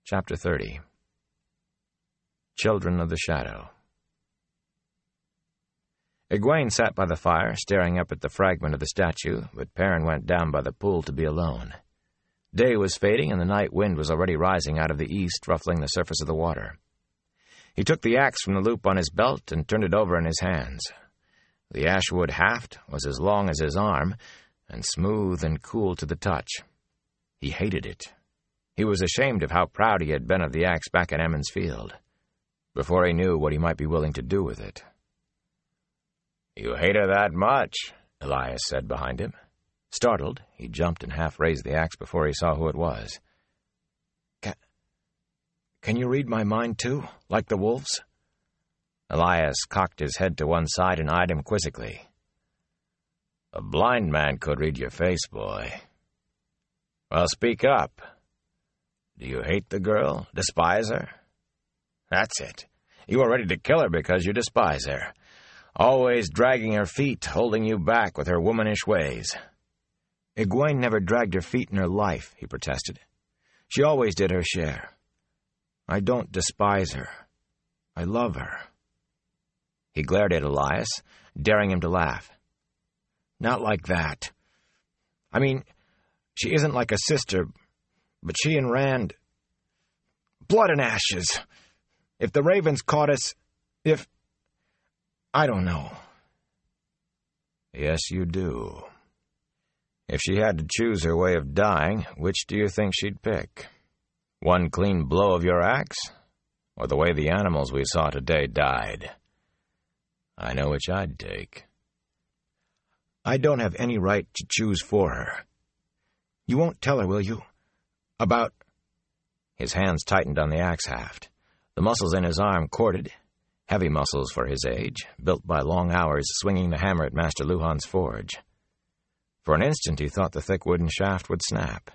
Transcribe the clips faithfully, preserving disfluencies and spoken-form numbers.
Chapter thirty. Children of the Shadow. Egwene sat by the fire, staring up at the fragment of the statue, but Perrin went down by the pool to be alone. Day was fading, and the night wind was already rising out of the east, ruffling the surface of the water. He took the axe from the loop on his belt and turned it over in his hands. The ashwood haft was as long as his arm, and smooth and cool to the touch. He hated it. He was ashamed of how proud he had been of the axe back at Emond's Field, before he knew what he might be willing to do with it. "You hate her that much," Elias said behind him. Startled, he jumped and half raised the axe before he saw who it was. Can, can you read my mind, too, like the wolves? Elias cocked his head to one side and eyed him quizzically. "A blind man could read your face, boy. Well, speak up. Do you hate the girl? Despise her? That's it. You are ready to kill her because you despise her. Always dragging her feet, holding you back with her womanish ways." "Egwene never dragged her feet in her life," he protested. "She always did her share. I don't despise her. I love her." He glared at Elias, daring him to laugh. "Not like that. I mean, she isn't like a sister, but she and Rand... Blood and ashes! If the Ravens caught us... If... I don't know." "Yes, you do. If she had to choose her way of dying, which do you think she'd pick? One clean blow of your axe, or the way the animals we saw today died? I know which I'd take." "I don't have any right to choose for her. You won't tell her, will you? About..." His hands tightened on the axe haft. The muscles in his arm corded, heavy muscles for his age, built by long hours swinging the hammer at Master Luhan's forge. For an instant he thought the thick wooden shaft would snap.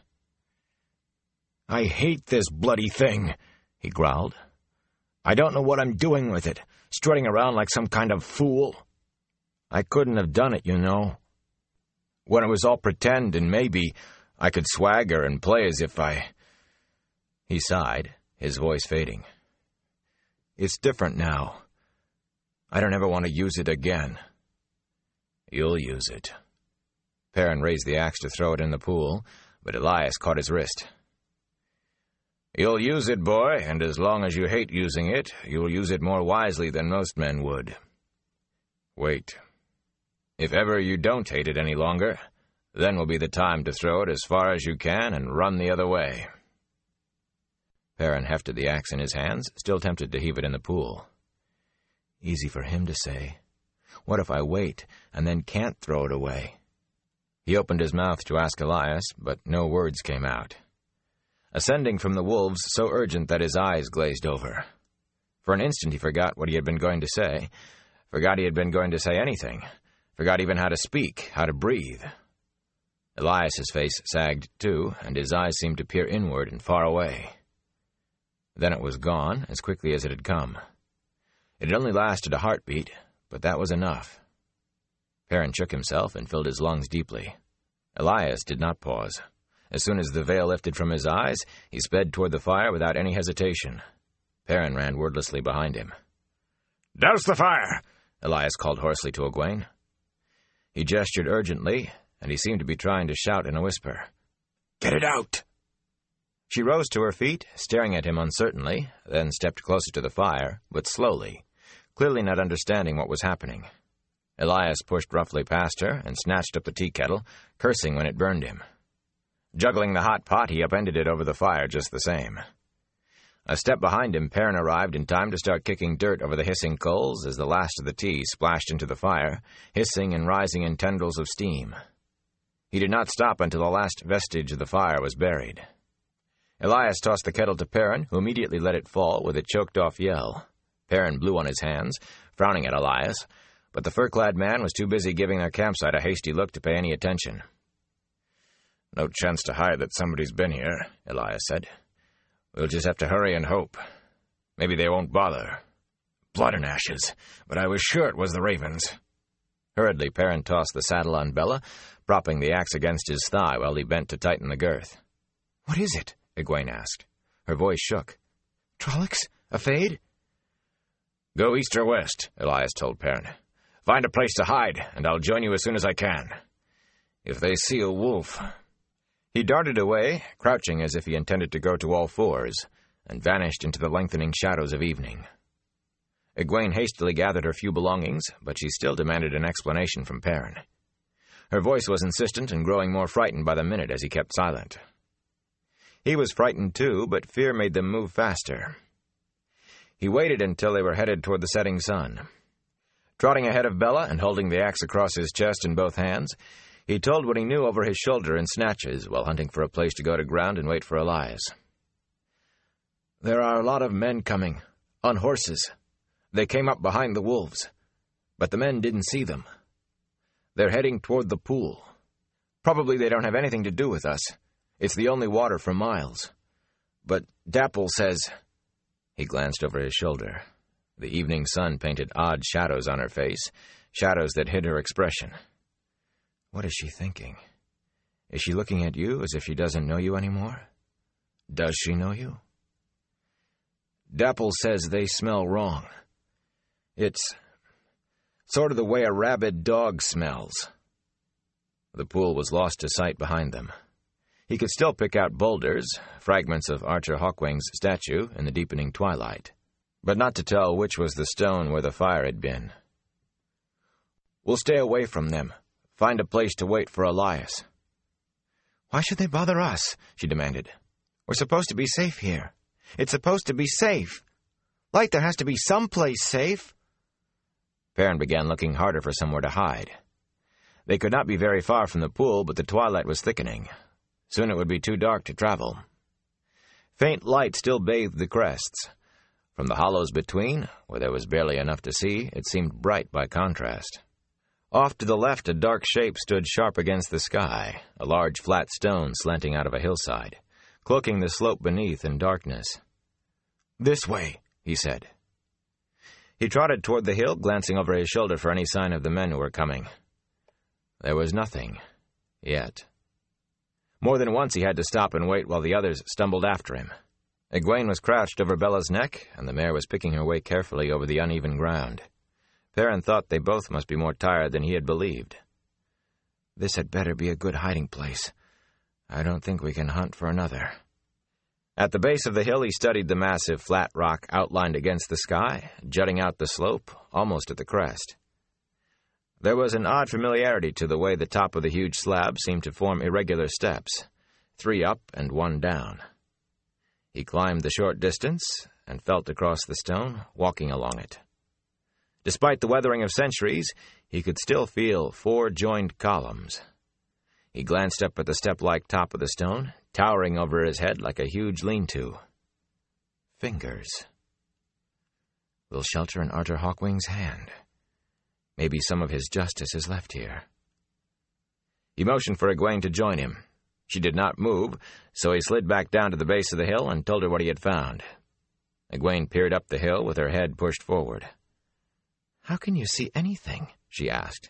"I hate this bloody thing," he growled. "I don't know what I'm doing with it, strutting around like some kind of fool. I couldn't have done it, you know. When it was all pretend and maybe I could swagger and play as if I..." He sighed, his voice fading. "It's different now. I don't ever want to use it again." "You'll use it." Perrin raised the axe to throw it in the pool, but Elias caught his wrist. "You'll use it, boy, and as long as you hate using it, you'll use it more wisely than most men would. Wait. If ever you don't hate it any longer, then will be the time to throw it as far as you can and run the other way." Perrin hefted the axe in his hands, still tempted to heave it in the pool. Easy for him to say. What if I wait and then can't throw it away? He opened his mouth to ask Elias, but no words came out. Ascending from the wolves, so urgent that his eyes glazed over. For an instant he forgot what he had been going to say, forgot he had been going to say anything, forgot even how to speak, how to breathe. Elias's face sagged too, and his eyes seemed to peer inward and far away. Then it was gone, as quickly as it had come. It had only lasted a heartbeat, but that was enough. Perrin shook himself and filled his lungs deeply. Elias did not pause. As soon as the veil lifted from his eyes, he sped toward the fire without any hesitation. Perrin ran wordlessly behind him. "Douse the fire!" Elias called hoarsely to Egwene. He gestured urgently, and he seemed to be trying to shout in a whisper. "Get it out!" She rose to her feet, staring at him uncertainly, then stepped closer to the fire, but slowly, clearly not understanding what was happening. Elias pushed roughly past her and snatched up the tea kettle, cursing when it burned him. Juggling the hot pot, he upended it over the fire just the same. A step behind him, Perrin arrived in time to start kicking dirt over the hissing coals as the last of the tea splashed into the fire, hissing and rising in tendrils of steam. He did not stop until the last vestige of the fire was buried. Elias tossed the kettle to Perrin, who immediately let it fall with a choked-off yell. Perrin blew on his hands, frowning at Elias, but the fur-clad man was too busy giving their campsite a hasty look to pay any attention. "No chance to hide that somebody's been here," Elias said. "We'll just have to hurry and hope. Maybe they won't bother. Blood and ashes, but I was sure it was the Ravens." Hurriedly, Perrin tossed the saddle on Bella, propping the axe against his thigh while he bent to tighten the girth. "What is it?" Egwene asked. Her voice shook. "Trollocs? A fade?" "Go east or west," Elias told Perrin. "Find a place to hide, and I'll join you as soon as I can. If they see a wolf—" He darted away, crouching as if he intended to go to all fours, and vanished into the lengthening shadows of evening. Egwene hastily gathered her few belongings, but she still demanded an explanation from Perrin. Her voice was insistent and growing more frightened by the minute as he kept silent. He was frightened too, but fear made them move faster. He waited until they were headed toward the setting sun. Trotting ahead of Bella and holding the axe across his chest in both hands, he told what he knew over his shoulder in snatches while hunting for a place to go to ground and wait for Elias. "There are a lot of men coming, on horses. They came up behind the wolves, but the men didn't see them. They're heading toward the pool. Probably they don't have anything to do with us. It's the only water for miles. But Dapple says—" He glanced over his shoulder. The evening sun painted odd shadows on her face, shadows that hid her expression. What is she thinking? Is she looking at you as if she doesn't know you anymore? Does she know you? "Dapple says they smell wrong. It's sort of the way a rabid dog smells." The pool was lost to sight behind them. He could still pick out boulders, fragments of Archer Hawkwing's statue in the deepening twilight, but not to tell which was the stone where the fire had been. "We'll stay away from them. Find a place to wait for Elias." "Why should they bother us?" she demanded. "We're supposed to be safe here. It's supposed to be safe. Light, there has to be some place safe." Perrin began looking harder for somewhere to hide. They could not be very far from the pool, but the twilight was thickening. Soon it would be too dark to travel. Faint light still bathed the crests. From the hollows between, where there was barely enough to see, it seemed bright by contrast. Off to the left, a dark shape stood sharp against the sky, a large flat stone slanting out of a hillside, cloaking the slope beneath in darkness. "This way," he said. He trotted toward the hill, glancing over his shoulder for any sign of the men who were coming. There was nothing, yet. More than once he had to stop and wait while the others stumbled after him. Egwene was crouched over Bella's neck, and the mare was picking her way carefully over the uneven ground. Perrin thought they both must be more tired than he had believed. "This had better be a good hiding place. I don't think we can hunt for another." At the base of the hill he studied the massive flat rock outlined against the sky, jutting out the slope, almost at the crest. There was an odd familiarity to the way the top of the huge slab seemed to form irregular steps, three up and one down. He climbed the short distance and felt across the stone, walking along it. Despite the weathering of centuries, he could still feel four joined columns. He glanced up at the step-like top of the stone, towering over his head like a huge lean-to. Fingers. Will shelter in Archer Hawkwing's hand. Maybe some of his justice is left here. He motioned for Egwene to join him. She did not move, so he slid back down to the base of the hill and told her what he had found. Egwene peered up the hill with her head pushed forward. "How can you see anything?" she asked.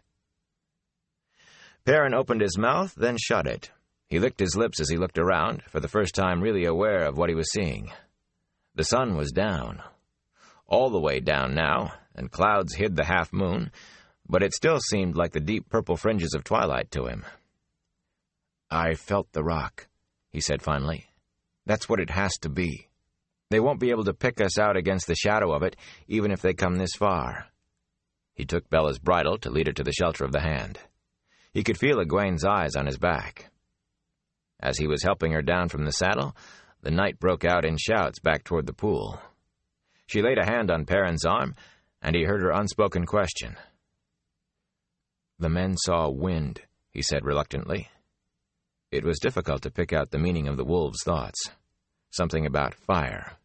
Perrin opened his mouth, then shut it. He licked his lips as he looked around, for the first time really aware of what he was seeing. The sun was down. All the way down now, and clouds hid the half-moon, but it still seemed like the deep purple fringes of twilight to him. "I felt the rock," he said finally. "That's what it has to be. They won't be able to pick us out against the shadow of it, even if they come this far." He took Bella's bridle to lead her to the shelter of the hand. He could feel Egwene's eyes on his back. As he was helping her down from the saddle, the night broke out in shouts back toward the pool. She laid a hand on Perrin's arm, and he heard her unspoken question. "The men saw wind," he said reluctantly. It was difficult to pick out the meaning of the wolves' thoughts. Something about fire.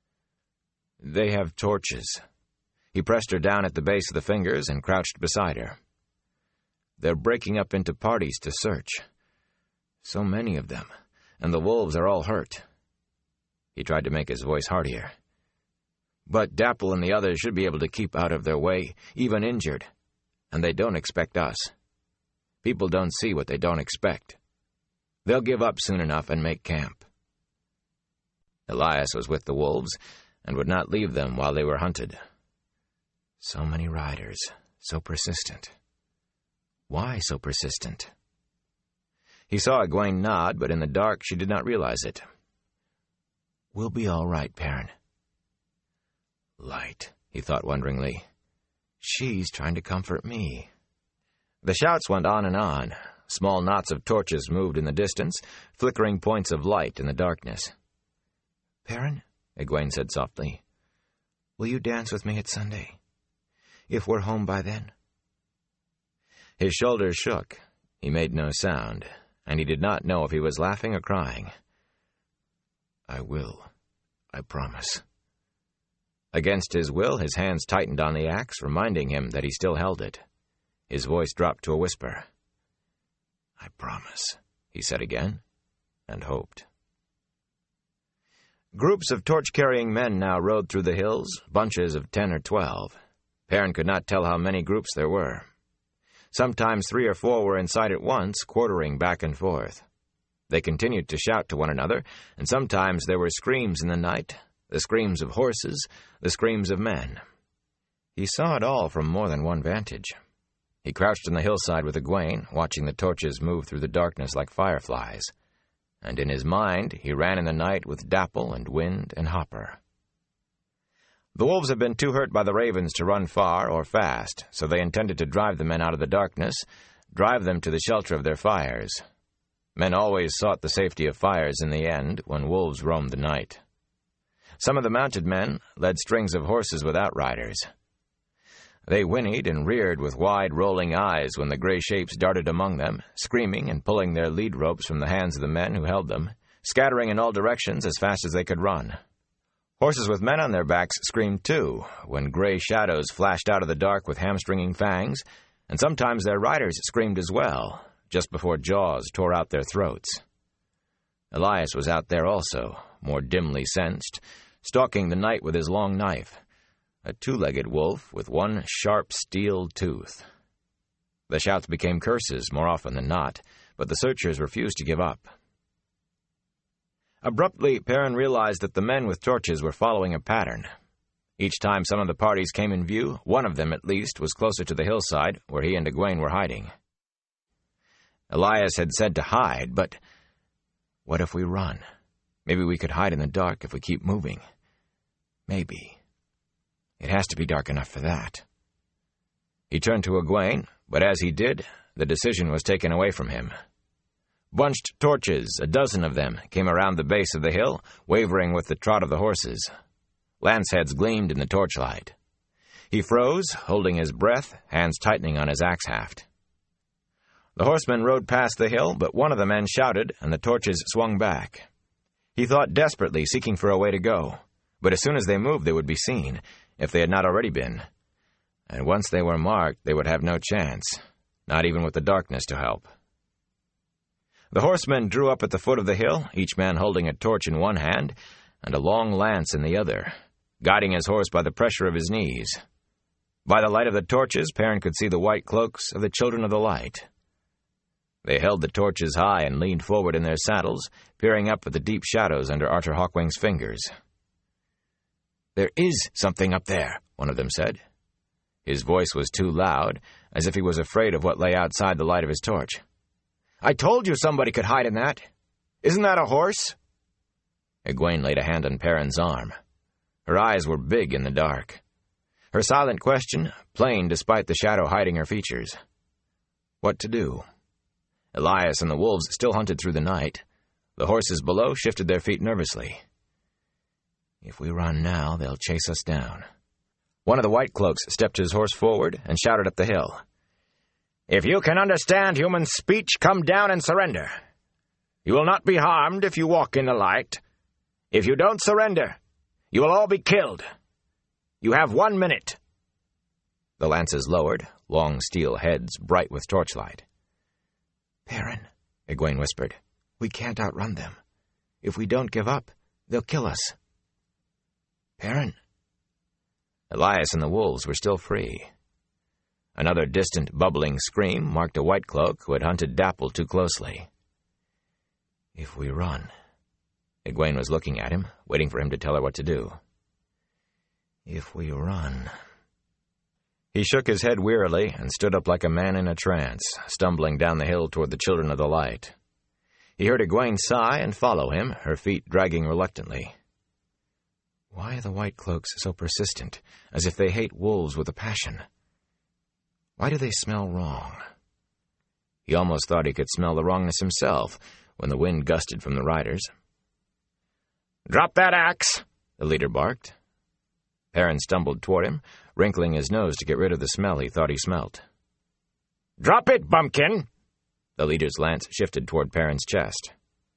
"They have torches." He pressed her down at the base of the fingers and crouched beside her. "They're breaking up into parties to search. So many of them, and the wolves are all hurt." He tried to make his voice heartier. "But Dapple and the others should be able to keep out of their way, even injured. And they don't expect us. People don't see what they don't expect. They'll give up soon enough and make camp." Elias was with the wolves and would not leave them while they were hunted. So many riders, so persistent. Why so persistent? He saw Egwene nod, but in the dark she did not realize it. We'll be all right, Perrin. Light, he thought wonderingly. She's trying to comfort me. The shouts went on and on. Small knots of torches moved in the distance, flickering points of light in the darkness. Perrin, Egwene said softly, will you dance with me at Sunday? If we're home by then? His shoulders shook. He made no sound, and he did not know if he was laughing or crying. I will. I promise. Against his will, his hands tightened on the axe, reminding him that he still held it. His voice dropped to a whisper. I promise, he said again, and hoped. Groups of torch-carrying men now rode through the hills, bunches of ten or twelve. Perrin could not tell how many groups there were. Sometimes three or four were in sight at once, quartering back and forth. They continued to shout to one another, and sometimes there were screams in the night, the screams of horses, the screams of men. He saw it all from more than one vantage. He crouched on the hillside with Egwene, watching the torches move through the darkness like fireflies, and in his mind he ran in the night with Dapple and Wind and Hopper. The wolves had been too hurt by the ravens to run far or fast, so they intended to drive the men out of the darkness, drive them to the shelter of their fires. Men always sought the safety of fires in the end when wolves roamed the night. Some of the mounted men led strings of horses with outriders. They whinnied and reared with wide rolling eyes when the gray shapes darted among them, screaming and pulling their lead ropes from the hands of the men who held them, scattering in all directions as fast as they could run. Horses with men on their backs screamed too, when gray shadows flashed out of the dark with hamstringing fangs, and sometimes their riders screamed as well, just before jaws tore out their throats. Elias was out there also, more dimly sensed, stalking the night with his long knife, a two-legged wolf with one sharp steel tooth. The shouts became curses more often than not, but the searchers refused to give up. Abruptly, Perrin realized that the men with torches were following a pattern. Each time some of the parties came in view, one of them, at least, was closer to the hillside where he and Egwene were hiding. Elias had said to hide, but what if we run? Maybe we could hide in the dark if we keep moving. Maybe. It has to be dark enough for that. He turned to Egwene, but as he did, the decision was taken away from him. Bunched torches, a dozen of them, came around the base of the hill, wavering with the trot of the horses. Lance heads gleamed in the torchlight. He froze, holding his breath, hands tightening on his axe haft. The horsemen rode past the hill, but one of the men shouted, and the torches swung back. He thought desperately, seeking for a way to go, but as soon as they moved they would be seen, if they had not already been. And once they were marked, they would have no chance, not even with the darkness to help. The horsemen drew up at the foot of the hill, each man holding a torch in one hand and a long lance in the other, guiding his horse by the pressure of his knees. By the light of the torches, Perrin could see the white cloaks of the Children of the Light. They held the torches high and leaned forward in their saddles, peering up at the deep shadows under Arthur Hawkwing's fingers. "There is something up there," one of them said. His voice was too loud, as if he was afraid of what lay outside the light of his torch. "I told you somebody could hide in that. Isn't that a horse?" Egwene laid a hand on Perrin's arm. Her eyes were big in the dark. Her silent question, plain despite the shadow hiding her features. What to do? Elias and the wolves still hunted through the night. The horses below shifted their feet nervously. If we run now, they'll chase us down. One of the white cloaks stepped his horse forward and shouted up the hill. "If you can understand human speech, come down and surrender. You will not be harmed if you walk in the light. If you don't surrender, you will all be killed. You have one minute." The lances lowered, long steel heads bright with torchlight. "Perrin," Egwene whispered, "we can't outrun them. If we don't give up, they'll kill us." "Perrin." Elias and the wolves were still free. Another distant, bubbling scream marked a white cloak who had hunted Dapple too closely. "If we run, Egwene was looking at him, waiting for him to tell her what to do. If we run... He shook his head wearily and stood up like a man in a trance, stumbling down the hill toward the Children of the Light. He heard Egwene sigh and follow him, her feet dragging reluctantly. Why are the White Cloaks so persistent, as if they hate wolves with a passion? Why do they smell wrong? He almost thought he could smell the wrongness himself when the wind gusted from the riders. "Drop that axe!" the leader barked. Perrin stumbled toward him, wrinkling his nose to get rid of the smell he thought he smelt. "Drop it, bumpkin!" The leader's lance shifted toward Perrin's chest.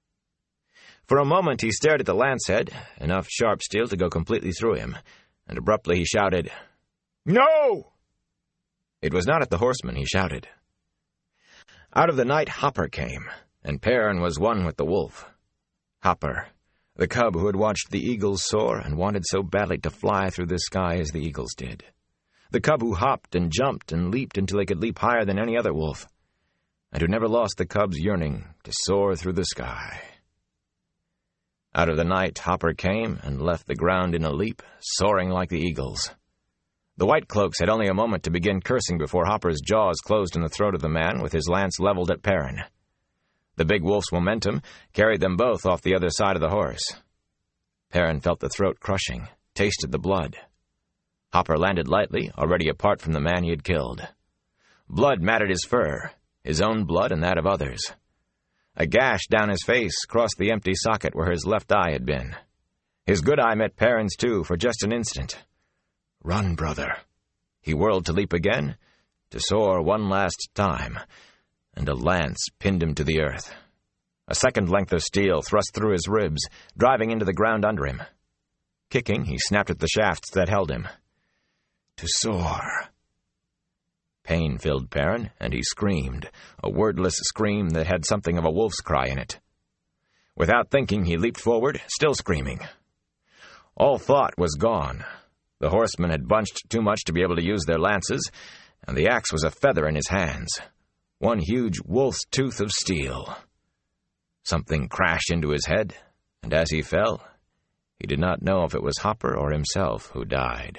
For a moment he stared at the lance head, enough sharp steel to go completely through him, and abruptly he shouted, "No!" It was not at the horseman he shouted. Out of the night Hopper came, and Perrin was one with the wolf. Hopper, the cub who had watched the eagles soar and wanted so badly to fly through the sky as the eagles did. The cub who hopped and jumped and leaped until he could leap higher than any other wolf, and who never lost the cub's yearning to soar through the sky. Out of the night Hopper came and left the ground in a leap, soaring like the eagles. The White Cloaks had only a moment to begin cursing before Hopper's jaws closed in the throat of the man with his lance leveled at Perrin. The big wolf's momentum carried them both off the other side of the horse. Perrin felt the throat crushing, tasted the blood. Hopper landed lightly, already apart from the man he had killed. Blood matted his fur, his own blood and that of others. A gash down his face crossed the empty socket where his left eye had been. His good eye met Perrin's too for just an instant. "Run, brother." He whirled to leap again, to soar one last time, and a lance pinned him to the earth. A second length of steel thrust through his ribs, driving into the ground under him. Kicking, he snapped at the shafts that held him. To soar. Pain filled Perrin, and he screamed, a wordless scream that had something of a wolf's cry in it. Without thinking, he leaped forward, still screaming. All thought was gone. The horsemen had bunched too much to be able to use their lances, and the axe was a feather in his hands, one huge wolf's tooth of steel. Something crashed into his head, and as he fell, he did not know if it was Hopper or himself who died.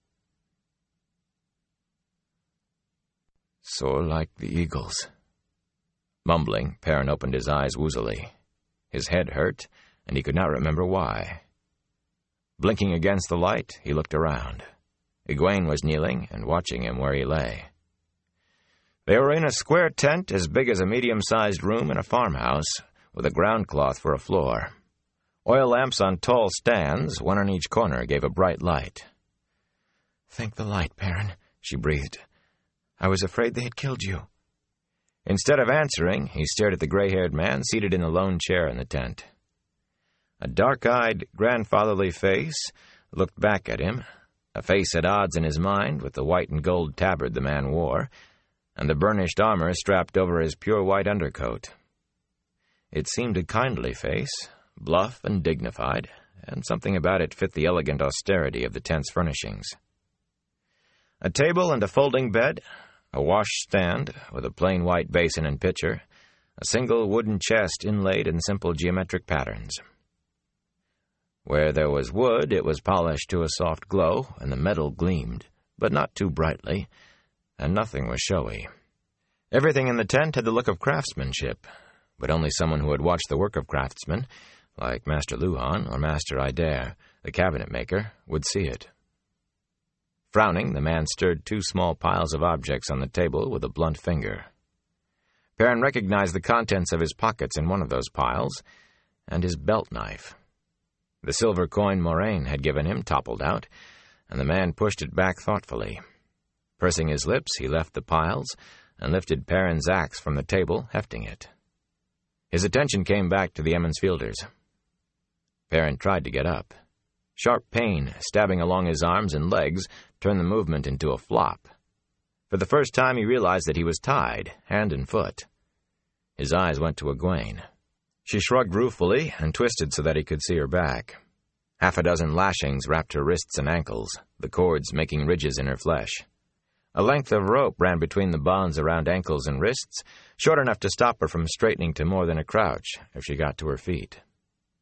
Soar like the eagles. Mumbling, Perrin opened his eyes woozily. His head hurt, and he could not remember why. Blinking against the light, he looked around. Egwene was kneeling and watching him where he lay. They were in a square tent as big as a medium-sized room in a farmhouse, with a ground cloth for a floor. Oil lamps on tall stands, one on each corner, gave a bright light. "Thank the light, Perrin," she breathed. "I was afraid they had killed you." Instead of answering, he stared at the gray-haired man seated in a lone chair in the tent. A dark-eyed, grandfatherly face looked back at him, a face at odds in his mind with the white and gold tabard the man wore, and the burnished armor strapped over his pure white undercoat. It seemed a kindly face, bluff and dignified, and something about it fit the elegant austerity of the tent's furnishings. A table and a folding bed, a washstand with a plain white basin and pitcher, a single wooden chest inlaid in simple geometric patterns. Where there was wood, it was polished to a soft glow, and the metal gleamed, but not too brightly, and nothing was showy. Everything in the tent had the look of craftsmanship, but only someone who had watched the work of craftsmen, like Master Luhan or Master Idair, the cabinet-maker, would see it. Frowning, the man stirred two small piles of objects on the table with a blunt finger. Perrin recognized the contents of his pockets in one of those piles, and his belt-knife. The silver coin Moraine had given him toppled out, and the man pushed it back thoughtfully. Pursing his lips, he left the piles and lifted Perrin's axe from the table, hefting it. His attention came back to the Emmonsfielders. Perrin tried to get up. Sharp pain, stabbing along his arms and legs, turned the movement into a flop. For the first time he realized that he was tied, hand and foot. His eyes went to Egwene. She shrugged ruefully and twisted so that he could see her back. Half a dozen lashings wrapped her wrists and ankles, the cords making ridges in her flesh. A length of rope ran between the bonds around ankles and wrists, short enough to stop her from straightening to more than a crouch if she got to her feet.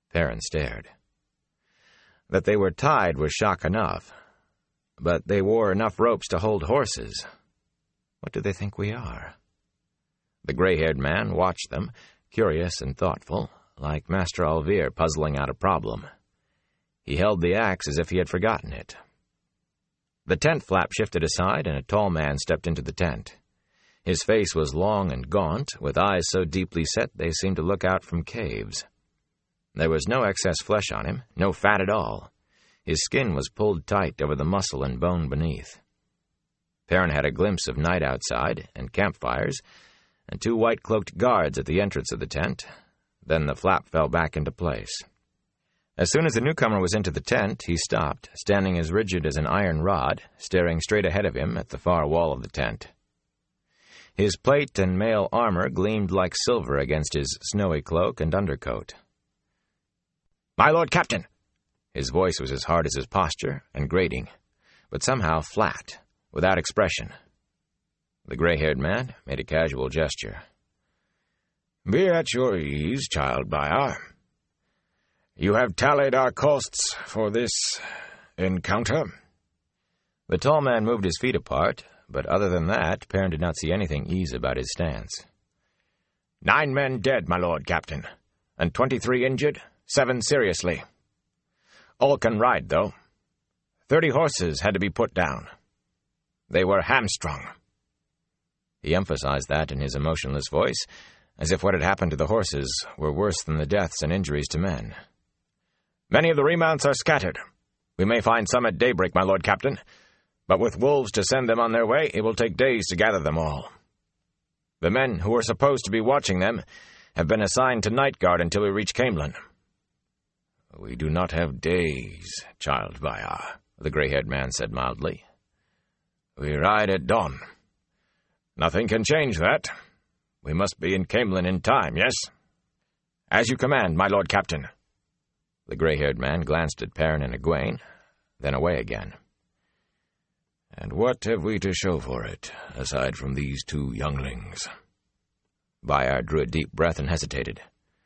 Perrin stared. That they were tied was shock enough, but they wore enough ropes to hold horses. What do they think we are? The gray-haired man watched them, curious and thoughtful, like Master Alvir puzzling out a problem. He held the axe as if he had forgotten it. The tent flap shifted aside, and a tall man stepped into the tent. His face was long and gaunt, with eyes so deeply set they seemed to look out from caves. There was no excess flesh on him, no fat at all. His skin was pulled tight over the muscle and bone beneath. Perrin had a glimpse of night outside, and campfires, and two white-cloaked guards at the entrance of the tent. Then the flap fell back into place. As soon as the newcomer was into the tent, he stopped, standing as rigid as an iron rod, staring straight ahead of him at the far wall of the tent. His plate and mail armor gleamed like silver against his snowy cloak and undercoat. "My Lord Captain!" His voice was as hard as his posture, and grating, but somehow flat, without expression. The gray-haired man made a casual gesture. "Be at your ease, Child Bayar. You have tallied our costs for this encounter." The tall man moved his feet apart, but other than that, Perrin did not see anything ease about his stance. "Nine men dead, my Lord Captain, and twenty-three injured, seven seriously. All can ride, though. Thirty horses had to be put down. They were hamstrung." He emphasized that in his emotionless voice, as if what had happened to the horses were worse than the deaths and injuries to men. "Many of the remounts are scattered. We may find some at daybreak, my Lord Captain, but with wolves to send them on their way, it will take days to gather them all. The men who were supposed to be watching them have been assigned to night guard until we reach Caemlyn." "We do not have days, Child Bayar," the gray-haired man said mildly. "We ride at dawn. Nothing can change that. We must be in Caemlyn in time, yes?" "As you command, my Lord Captain." The gray-haired man glanced at Perrin and Egwene, then away again. "And what have we to show for it, aside from these two younglings?" Bayar drew a deep breath and hesitated.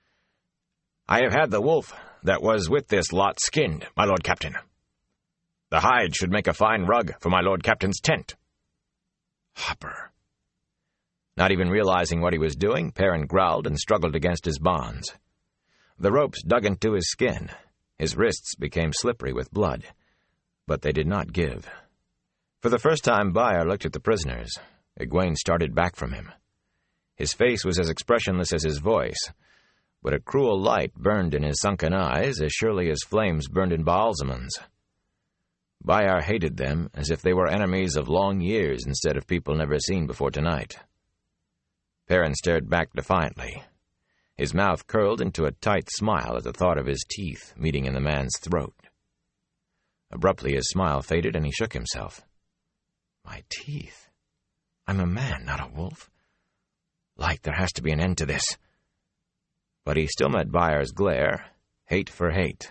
"I have had the wolf that was with this lot skinned, my Lord Captain. The hide should make a fine rug for my Lord Captain's tent." "Hopper." Not even realizing what he was doing, Perrin growled and struggled against his bonds. The ropes dug into his skin. His wrists became slippery with blood, but they did not give. For the first time, Bayar looked at the prisoners. Egwene started back from him. His face was as expressionless as his voice, but a cruel light burned in his sunken eyes as surely as flames burned in Baalzamon's. Bayar hated them as if they were enemies of long years instead of people never seen before tonight. Perrin stared back defiantly. His mouth curled into a tight smile at the thought of his teeth meeting in the man's throat. Abruptly his smile faded and he shook himself. "My teeth. I'm a man, not a wolf. Light, there has to be an end to this." But he still met Bayar's glare, hate for hate.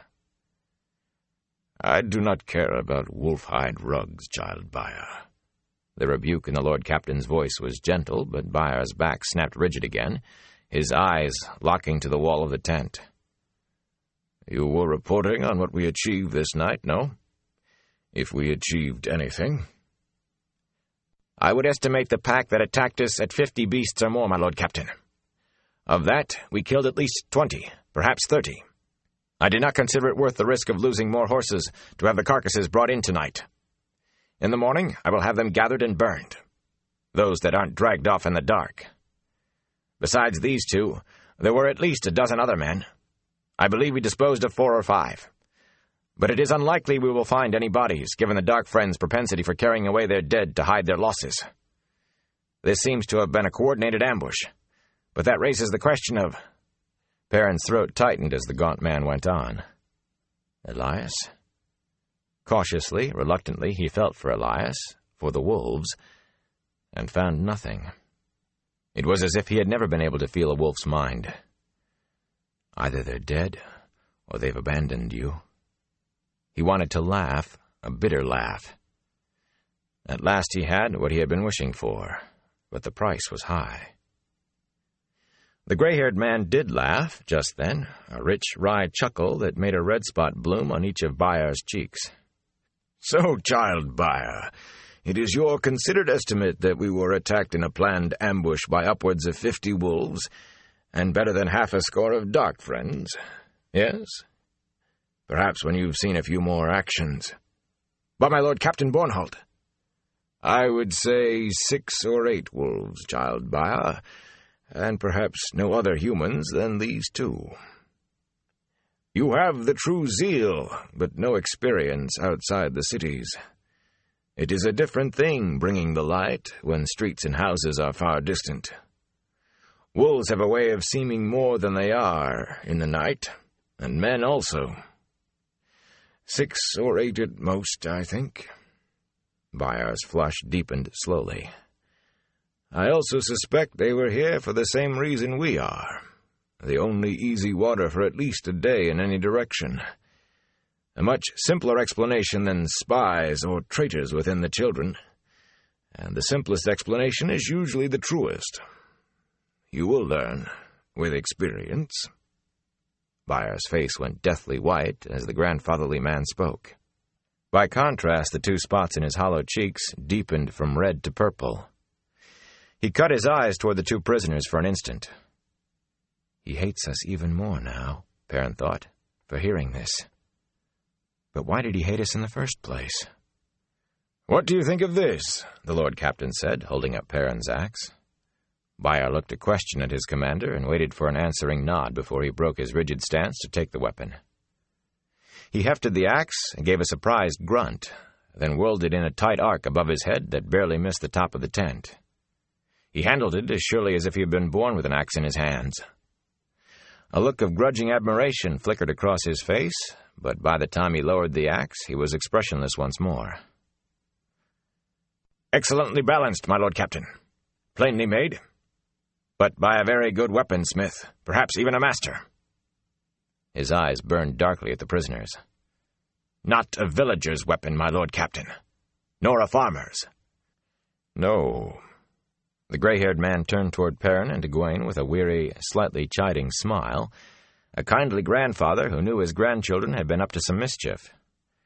"I do not care about wolf-hide rugs, Child Bayar." The rebuke in the Lord Captain's voice was gentle, but Bayar's back snapped rigid again, his eyes locking to the wall of the tent. "You were reporting on what we achieved this night, no? If we achieved anything." "I would estimate the pack that attacked us at fifty beasts or more, my Lord Captain. Of that, we killed at least twenty, perhaps thirty. I did not consider it worth the risk of losing more horses to have the carcasses brought in tonight. In the morning, I will have them gathered and burned. Those that aren't dragged off in the dark. Besides these two, there were at least a dozen other men. I believe we disposed of four or five. But it is unlikely we will find any bodies, given the Dark Friends' propensity for carrying away their dead to hide their losses. This seems to have been a coordinated ambush, but that raises the question of—" Perrin's throat tightened as the gaunt man went on. "Elias?" Cautiously, reluctantly, he felt for Elias, for the wolves, and found nothing. It was as if he had never been able to feel a wolf's mind. "Either they're dead, or they've abandoned you." He wanted to laugh, a bitter laugh. At last he had what he had been wishing for, but the price was high. The gray-haired man did laugh, just then, a rich, wry chuckle that made a red spot bloom on each of Bayar's cheeks. "So, Child Bayar, it is your considered estimate that we were attacked in a planned ambush by upwards of fifty wolves, and better than half a score of dark friends, yes? Perhaps when you've seen a few more actions." "But my Lord Captain Bornhold—" "I would say six or eight wolves, Child Bayar, and perhaps no other humans than these two. You have the true zeal, but no experience outside the cities. It is a different thing bringing the light when streets and houses are far distant. Wolves have a way of seeming more than they are in the night, and men also. Six or eight at most, I think." Bayar's flush deepened slowly. "I also suspect they were here for the same reason we are. The only easy water for at least a day in any direction. A much simpler explanation than spies or traitors within the children. And the simplest explanation is usually the truest. You will learn, with experience." Bayar's face went deathly white as the grandfatherly man spoke. By contrast, the two spots in his hollow cheeks deepened from red to purple. He cut his eyes toward the two prisoners for an instant. He hates us even more now, Perrin thought, for hearing this. But why did he hate us in the first place? "What do you think of this?" the Lord Captain said, holding up Perrin's axe. Bayar looked a question at his commander and waited for an answering nod before he broke his rigid stance to take the weapon. He hefted the axe and gave a surprised grunt, then whirled it in a tight arc above his head that barely missed the top of the tent. He handled it as surely as if he had been born with an axe in his hands. A look of grudging admiration flickered across his face, but by the time he lowered the axe, he was expressionless once more. "Excellently balanced, my Lord Captain. Plainly made, but by a very good weaponsmith, perhaps even a master." His eyes burned darkly at the prisoners. "Not a villager's weapon, my Lord Captain, nor a farmer's." "No." The gray-haired man turned toward Perrin and Egwene with a weary, slightly chiding smile, a kindly grandfather who knew his grandchildren had been up to some mischief.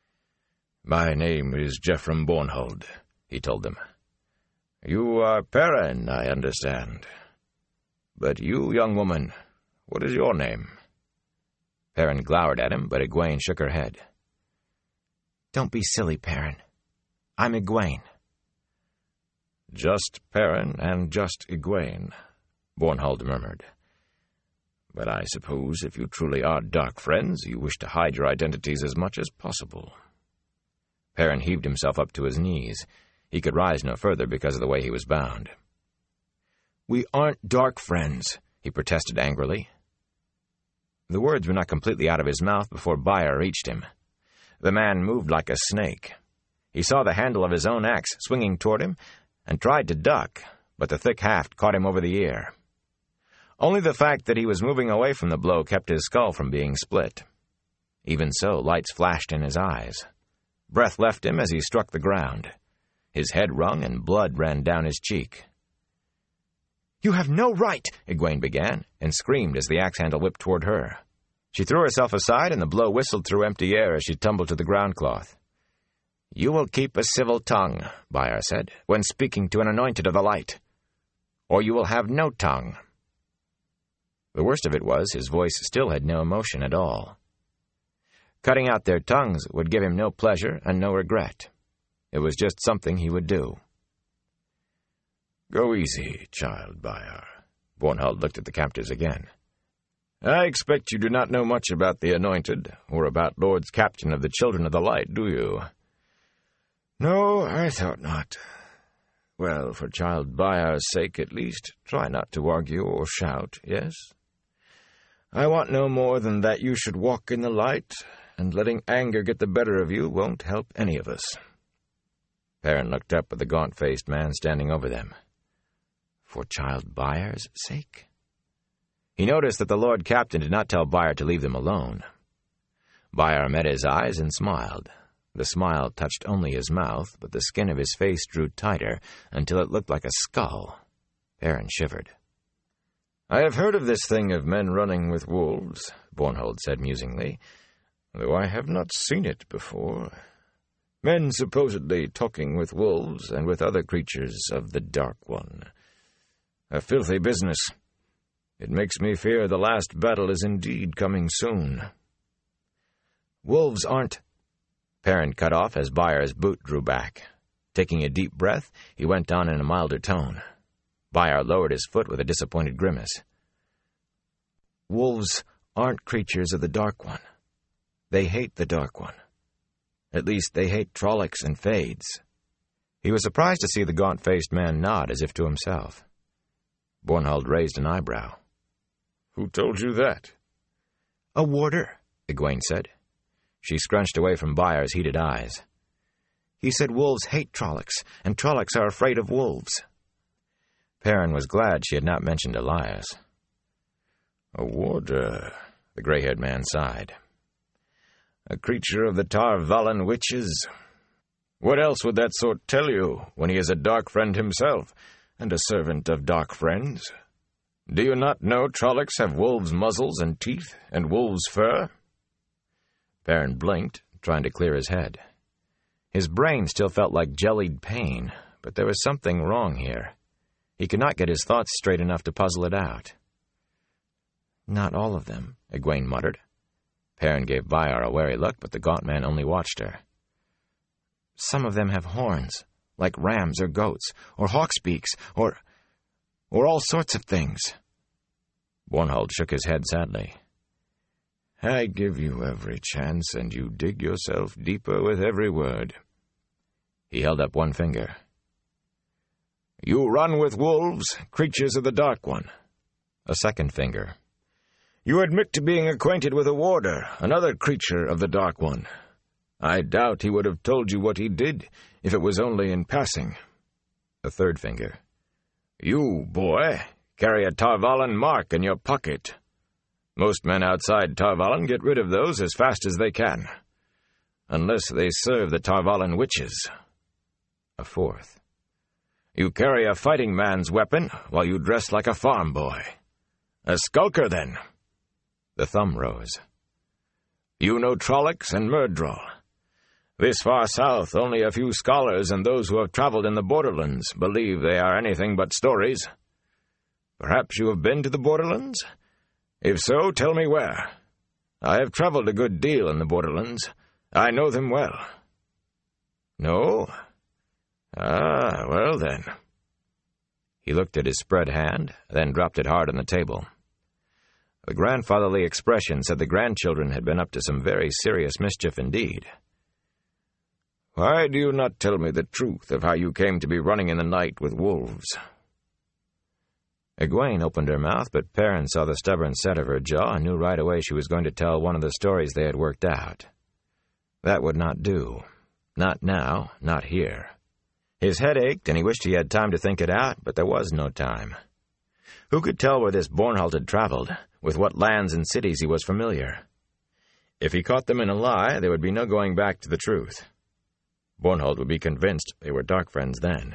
"My name is Geoffrey Bornhold," he told them. "You are Perrin, I understand. But you, young woman, what is your name?" Perrin glowered at him, but Egwene shook her head. "Don't be silly, Perrin. I'm Egwene." "Just Perrin and just Egwene," Bornhold murmured. "But I suppose if you truly are dark friends, you wish to hide your identities as much as possible." Perrin heaved himself up to his knees. He could rise no further because of the way he was bound. "We aren't dark friends," he protested angrily. The words were not completely out of his mouth before Bayar reached him. The man moved like a snake. He saw the handle of his own axe swinging toward him and tried to duck, but the thick haft caught him over the ear. Only the fact that he was moving away from the blow kept his skull from being split. Even so, lights flashed in his eyes. Breath left him as he struck the ground. His head rung and blood ran down his cheek. "You have no right," Egwene began, and screamed as the axe handle whipped toward her. She threw herself aside, and the blow whistled through empty air as she tumbled to the ground cloth. "You will keep a civil tongue," Bayar said, "when speaking to an anointed of the light. Or you will have no tongue." The worst of it was, his voice still had no emotion at all. Cutting out their tongues would give him no pleasure and no regret. It was just something he would do. "Go easy, Child Bayar." Bornhold looked at the captives again. "I expect you do not know much about the Anointed, or about Lords Captain of the Children of the Light, do you?" "No, I thought not." "Well, for Child Bayar's sake at least, try not to argue or shout, yes? I want no more than that you should walk in the light, and letting anger get the better of you won't help any of us." Perrin looked up at the gaunt-faced man standing over them. For Child Bayar's sake? He noticed that the Lord Captain did not tell Bayar to leave them alone. Bayar met his eyes and smiled. The smile touched only his mouth, but the skin of his face drew tighter until it looked like a skull. Perrin shivered. I have heard of this thing of men running with wolves, Bornhold said musingly, though I have not seen it before. Men supposedly talking with wolves and with other creatures of the Dark One. A filthy business. It makes me fear the last battle is indeed coming soon. Wolves aren't... Perrin cut off as Byar's boot drew back. Taking a deep breath, he went on in a milder tone. Byar lowered his foot with a disappointed grimace. Wolves aren't creatures of the Dark One. They hate the Dark One. At least they hate Trollocs and Fades. He was surprised to see the gaunt-faced man nod as if to himself. Bornhold raised an eyebrow. Who told you that? A warder, Egwene said. She scrunched away from Byar's heated eyes. He said wolves hate Trollocs, and Trollocs are afraid of wolves. Perrin was glad she had not mentioned Elias. A warder, the gray-haired man sighed. A creature of the Tar Valon witches. What else would that sort tell you, when he is a dark friend himself, and a servant of dark friends? Do you not know Trollocs have wolves' muzzles and teeth, and wolves' fur? Perrin blinked, trying to clear his head. His brain still felt like jellied pain, but there was something wrong here. He could not get his thoughts straight enough to puzzle it out. Not all of them, Egwene muttered. Perrin gave Byar a wary look, but the gaunt man only watched her. Some of them have horns, like rams or goats, or hawk's beaks, or... or all sorts of things. Bornhold shook his head sadly. I give you every chance, and you dig yourself deeper with every word. He held up one finger. You run with wolves, creatures of the Dark One. A second finger. You admit to being acquainted with a warder, another creature of the Dark One. I doubt he would have told you what he did, if it was only in passing. A third finger. You, boy, carry a Tar Valon mark in your pocket. Most men outside Tar Valon get rid of those as fast as they can, unless they serve the Tar Valon witches. A fourth. You carry a fighting man's weapon while you dress like a farm boy. A skulker, then. The thumb rose. You know Trollocs and Myrddraal. This far south, only a few scholars and those who have traveled in the borderlands believe they are anything but stories. Perhaps you have been to the borderlands? If so, tell me where. I have traveled a good deal in the borderlands. I know them well. No? Ah, well then. He looked at his spread hand, then dropped it hard on the table. The grandfatherly expression said the grandchildren had been up to some very serious mischief indeed. Why do you not tell me the truth of how you came to be running in the night with wolves? Egwene opened her mouth, but Perrin saw the stubborn set of her jaw and knew right away she was going to tell one of the stories they had worked out. That would not do. Not now, not here. His head ached, and he wished he had time to think it out, but there was no time. Who could tell where this Bornhold had traveled, with what lands and cities he was familiar? If he caught them in a lie, there would be no going back to the truth. Bornhold would be convinced they were dark friends then.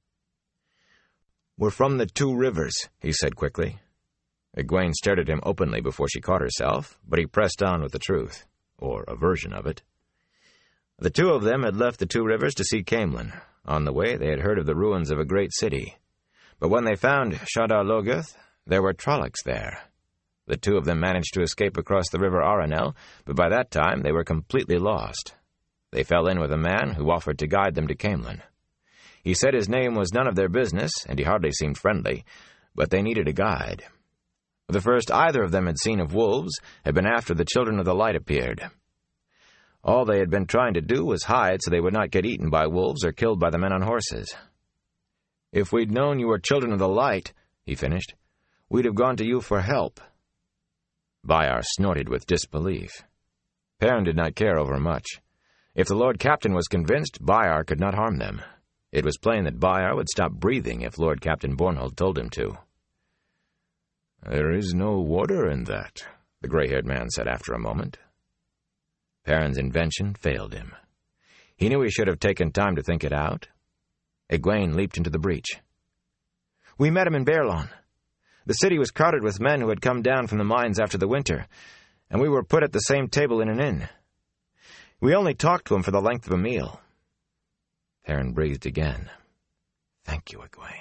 We're from the Two Rivers, he said quickly. Egwene stared at him openly before she caught herself, but he pressed on with the truth, or a version of it. The two of them had left the Two Rivers to see Caemlyn. On the way, they had heard of the ruins of a great city. But when they found Shadar Logoth, there were Trollocs there. The two of them managed to escape across the river Arenel, but by that time they were completely lost. They fell in with a man who offered to guide them to Caemlyn. He said his name was none of their business, and he hardly seemed friendly, but they needed a guide. The first either of them had seen of wolves had been after the Children of the Light appeared. All they had been trying to do was hide so they would not get eaten by wolves or killed by the men on horses. "If we'd known you were Children of the Light," he finished, "we'd have gone to you for help." Byar snorted with disbelief. Perrin did not care over much. If the Lord Captain was convinced, Byar could not harm them. It was plain that Byar would stop breathing if Lord Captain Bornhold told him to. "There is no water in that," the gray-haired man said after a moment. Perrin's invention failed him. He knew he should have taken time to think it out. Egwene leaped into the breach. "We met him in Baerlon. The city was crowded with men who had come down from the mines after the winter, and we were put at the same table in an inn. We only talked to him for the length of a meal." Perrin breathed again. "Thank you, Egwene."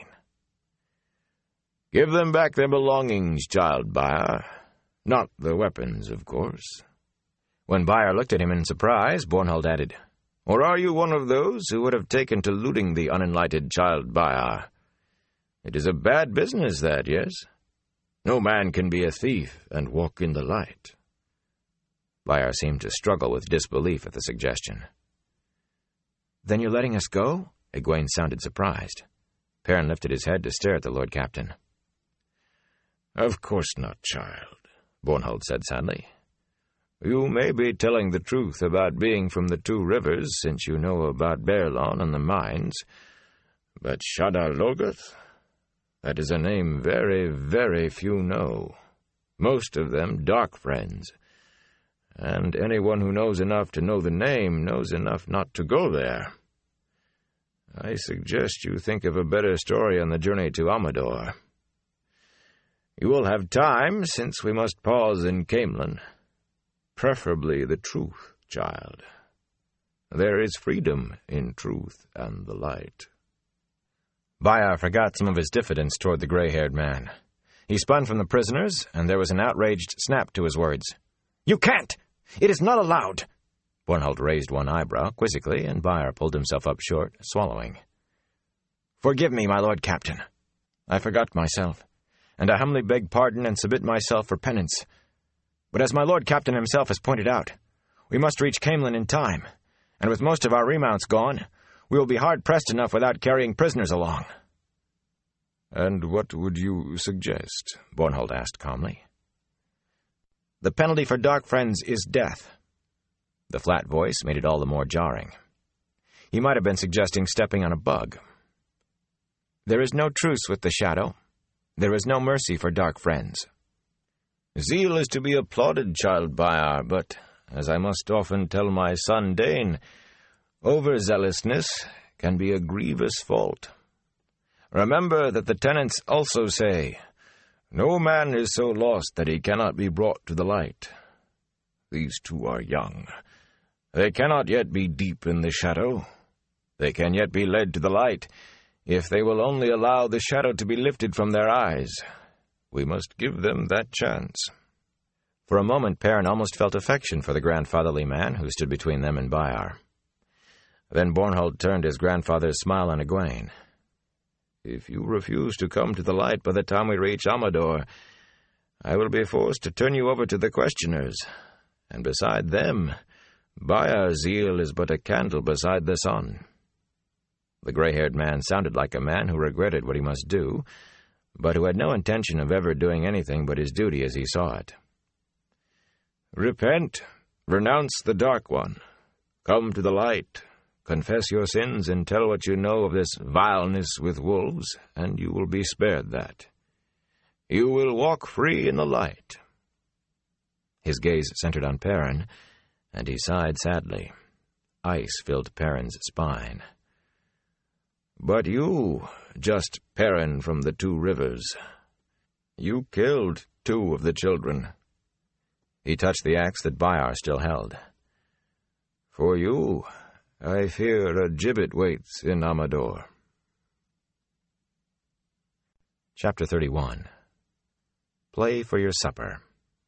"Give them back their belongings, Child Byar. Not the weapons, of course." When Byar looked at him in surprise, Bornhold added, "Or are you one of those who would have taken to looting the unenlightened Child Byar? It is a bad business, that, yes? No man can be a thief and walk in the light." Byar seemed to struggle with disbelief at the suggestion. "Then you're letting us go?" Egwene sounded surprised. Perrin lifted his head to stare at the Lord Captain. "Of course not, child," Bornhold said sadly. "You may be telling the truth about being from the Two Rivers, since you know about Baerlon and the mines, but Shadar Logoth, that is a name very, very few know. Most of them dark friends, and anyone who knows enough to know the name knows enough not to go there. I suggest you think of a better story on the journey to Amador. You will have time, since we must pause in Caemlyn. Preferably the truth, child. There is freedom in truth and the light." Byar forgot some of his diffidence toward the gray-haired man. He spun from the prisoners, and there was an outraged snap to his words. "You can't! It is not allowed!" Bornhold raised one eyebrow quizzically, and Byar pulled himself up short, swallowing. "Forgive me, my Lord Captain. I forgot myself, and I humbly beg pardon and submit myself for penance. But as my Lord Captain himself has pointed out, we must reach Caemlyn in time, and with most of our remounts gone, we will be hard-pressed enough without carrying prisoners along." "And what would you suggest?" Bornhold asked calmly. "The penalty for dark friends is death." The flat voice made it all the more jarring. He might have been suggesting stepping on a bug. "There is no truce with the shadow. There is no mercy for dark friends." "Zeal is to be applauded, Child Byar, but, as I must often tell my son Dane, overzealousness can be a grievous fault. Remember that the tenants also say, 'No man is so lost that he cannot be brought to the light.' These two are young. They cannot yet be deep in the shadow. They can yet be led to the light, if they will only allow the shadow to be lifted from their eyes. We must give them that chance." For a moment, Perrin almost felt affection for the grandfatherly man who stood between them and Byar. Then Bornhold turned his grandfather's smile on Egwene. "If you refuse to come to the light by the time we reach Amador, I will be forced to turn you over to the questioners, and beside them, Byar's zeal is but a candle beside the sun." The gray-haired man sounded like a man who regretted what he must do, but who had no intention of ever doing anything but his duty as he saw it. "Repent, renounce the Dark One, come to the light, confess your sins, and tell what you know of this vileness with wolves, and you will be spared that. You will walk free in the light." His gaze centered on Perrin, and he sighed sadly. Ice filled Perrin's spine. "But you, just Perrin from the Two Rivers, you killed two of the children." He touched the axe that Byar still held. "For you, I fear a gibbet waits in Amador." Chapter thirty-one. Play for your supper.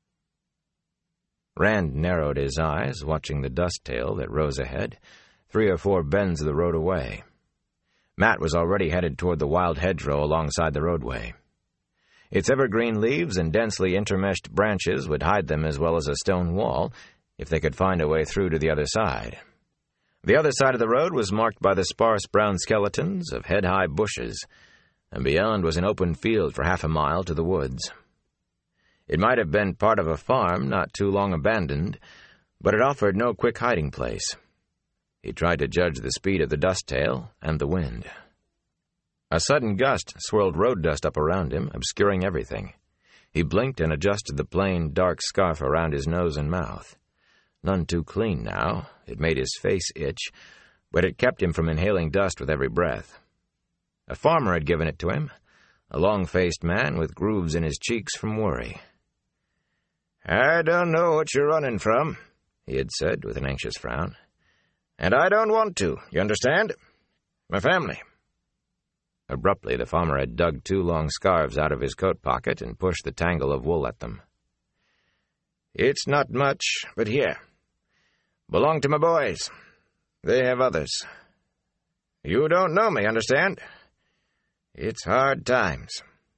Rand narrowed his eyes, watching the dust tail that rose ahead, three or four bends of the road away. Mat was already headed toward the wild hedgerow alongside the roadway. Its evergreen leaves and densely intermeshed branches would hide them as well as a stone wall, if they could find a way through to the other side. The other side of the road was marked by the sparse brown skeletons of head-high bushes, and beyond was an open field for half a mile to the woods. It might have been part of a farm not too long abandoned, but it offered no quick hiding place. He tried to judge the speed of the dust tail and the wind. A sudden gust swirled road dust up around him, obscuring everything. He blinked and adjusted the plain, dark scarf around his nose and mouth. None too clean now. It made his face itch, but it kept him from inhaling dust with every breath. A farmer had given it to him, a long-faced man with grooves in his cheeks from worry. "I don't know what you're running from," he had said with an anxious frown. "And I don't want to, you understand? My family." Abruptly, the farmer had dug two long scarves out of his coat pocket and pushed the tangle of wool at them. "It's not much, but here. Belong to my boys. They have others. You don't know me, understand? It's hard times."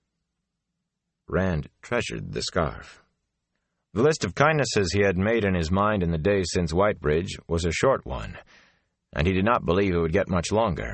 Rand treasured the scarf. The list of kindnesses he had made in his mind in the days since Whitebridge was a short one, and he did not believe it would get much longer.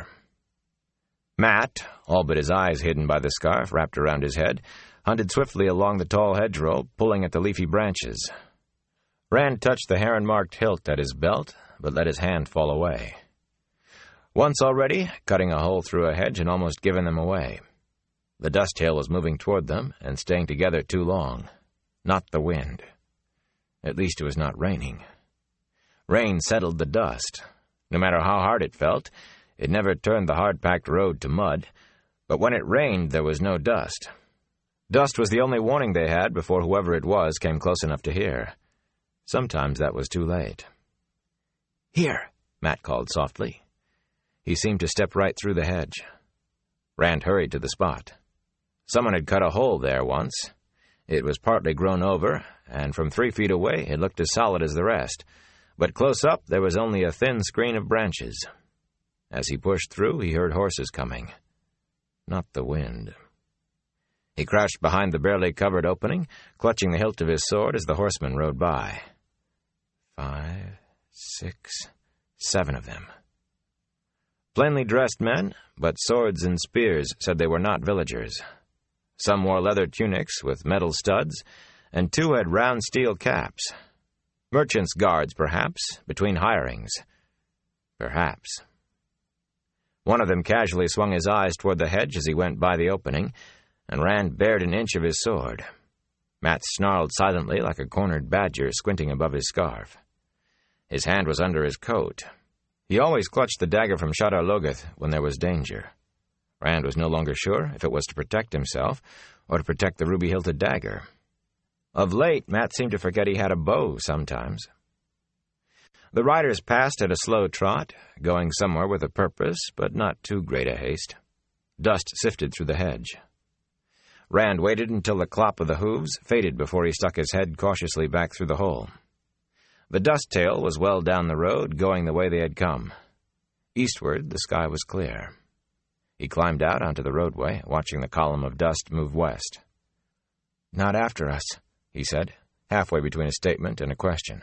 Matt, all but his eyes hidden by the scarf wrapped around his head, hunted swiftly along the tall hedgerow, pulling at the leafy branches. Rand touched the heron-marked hilt at his belt, but let his hand fall away. Once already, cutting a hole through a hedge and almost given them away. The dust-tail was moving toward them and staying together too long. Not the wind. At least it was not raining. Rain settled the dust. No matter how hard it felt, it never turned the hard-packed road to mud, but when it rained, there was no dust. Dust was the only warning they had before whoever it was came close enough to hear. Sometimes that was too late. "Here," Matt called softly. He seemed to step right through the hedge. Rand hurried to the spot. Someone had cut a hole there once. It was partly grown over, and from three feet away it looked as solid as the rest, but close up there was only a thin screen of branches. As he pushed through, he heard horses coming. Not the wind. He crouched behind the barely covered opening, clutching the hilt of his sword as the horsemen rode by. Five, six, seven of them. Plainly dressed men, but swords and spears said they were not villagers. Some wore leather tunics with metal studs, and two had round steel caps. Merchants' guards, perhaps, between hirings. Perhaps. One of them casually swung his eyes toward the hedge as he went by the opening, and Rand bared an inch of his sword. Matt snarled silently like a cornered badger squinting above his scarf. His hand was under his coat. He always clutched the dagger from Shadar Logoth when there was danger. Rand was no longer sure if it was to protect himself or to protect the ruby-hilted dagger. Of late, Matt seemed to forget he had a bow sometimes. The riders passed at a slow trot, going somewhere with a purpose, but not too great a haste. Dust sifted through the hedge. Rand waited until the clop of the hooves faded before he stuck his head cautiously back through the hole. The dust-tail was well down the road, going the way they had come. Eastward, the sky was clear. He climbed out onto the roadway, watching the column of dust move west. "Not after us," he said, halfway between a statement and a question.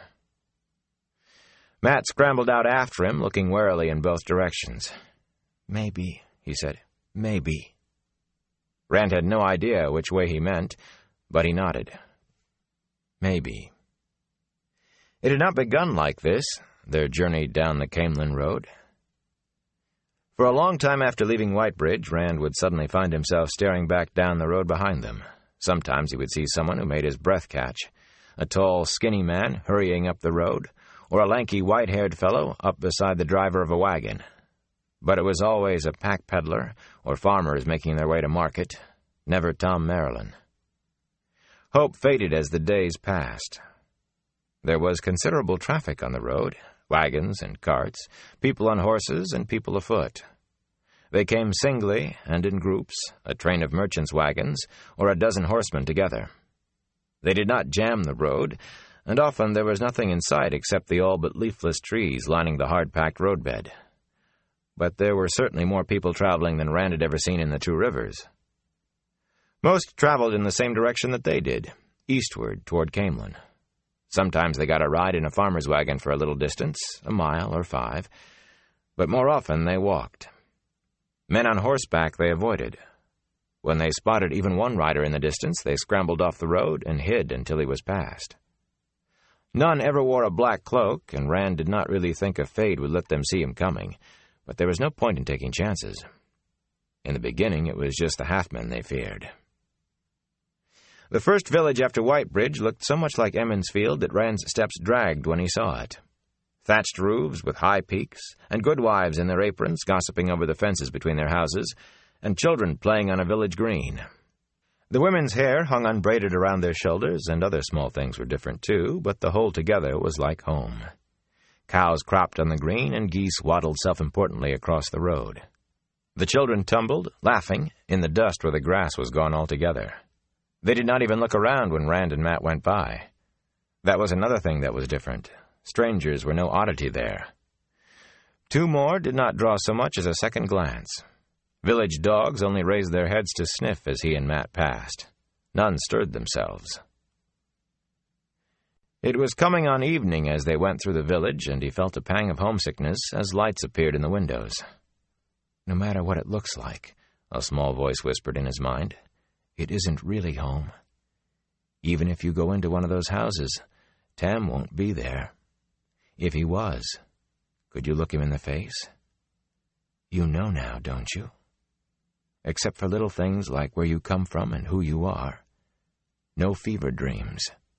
Matt scrambled out after him, looking warily in both directions. "Maybe," he said, "maybe." Rand had no idea which way he meant, but he nodded. Maybe. It had not begun like this, their journey down the Camelin Road. For a long time after leaving Whitebridge, Rand would suddenly find himself staring back down the road behind them. Sometimes he would see someone who made his breath catch, a tall, skinny man hurrying up the road, or a lanky, white-haired fellow up beside the driver of a wagon. But it was always a pack peddler or farmers making their way to market, never Tom Marilyn. Hope faded as the days passed. There was considerable traffic on the road, wagons and carts, people on horses and people afoot. They came singly and in groups, a train of merchants' wagons, or a dozen horsemen together. They did not jam the road, and often there was nothing in sight except the all-but leafless trees lining the hard-packed roadbed. But there were certainly more people traveling than Rand had ever seen in the Two Rivers. Most traveled in the same direction that they did, eastward toward Camelin. Sometimes they got a ride in a farmer's wagon for a little distance, a mile or five, but more often they walked. Men on horseback they avoided. When they spotted even one rider in the distance, they scrambled off the road and hid until he was passed. None ever wore a black cloak, and Rand did not really think a fade would let them see him coming, but there was no point in taking chances. In the beginning, it was just the half-men they feared. The first village after Whitebridge looked so much like Emmonsfield that Rand's steps dragged when he saw it. Thatched roofs with high peaks, and goodwives in their aprons gossiping over the fences between their houses, and children playing on a village green. The women's hair hung unbraided around their shoulders, and other small things were different too, but the whole together was like home. Cows cropped on the green, and geese waddled self-importantly across the road. The children tumbled, laughing, in the dust where the grass was gone altogether. They did not even look around when Rand and Matt went by. That was another thing that was different. Strangers were no oddity there. Two more did not draw so much as a second glance. Village dogs only raised their heads to sniff as he and Matt passed. None stirred themselves. It was coming on evening as they went through the village, and he felt a pang of homesickness as lights appeared in the windows. No matter what it looks like, a small voice whispered in his mind, it isn't really home. Even if you go into one of those houses, Tam won't be there. If he was, could you look him in the face? You know now, don't you? Except for little things like where you come from and who you are. No fever dreams.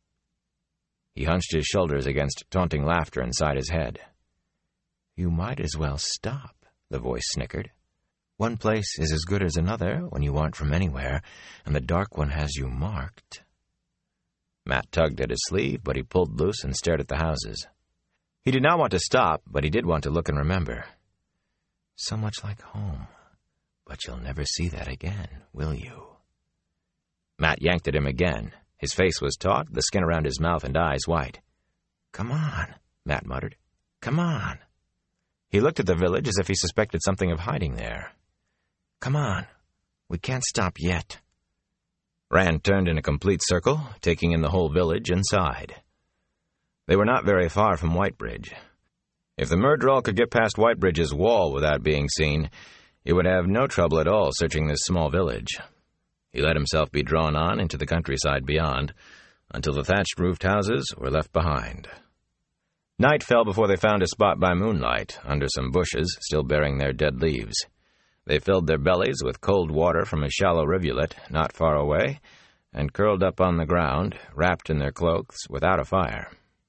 He hunched his shoulders against taunting laughter inside his head. You might as well stop, the voice snickered. One place is as good as another when you aren't from anywhere, and the dark one has you marked. Matt tugged at his sleeve, but he pulled loose and stared at the houses. He did not want to stop, but he did want to look and remember. So much like home. But you'll never see that again, will you? Matt yanked at him again. His face was taut, the skin around his mouth and eyes white. Come on, Matt muttered. Come on. He looked at the village as if he suspected something of hiding there. Come on. We can't stop yet. Rand turned in a complete circle, taking in the whole village inside. They were not very far from Whitebridge. If the Myrddraal could get past Whitebridge's wall without being seen, it would have no trouble at all searching this small village. He let himself be drawn on into the countryside beyond, until the thatched-roofed houses were left behind. Night fell before they found a spot by moonlight, under some bushes still bearing their dead leaves. They filled their bellies with cold water from a shallow rivulet not far away, and curled up on the ground, wrapped in their cloaks, without a fire.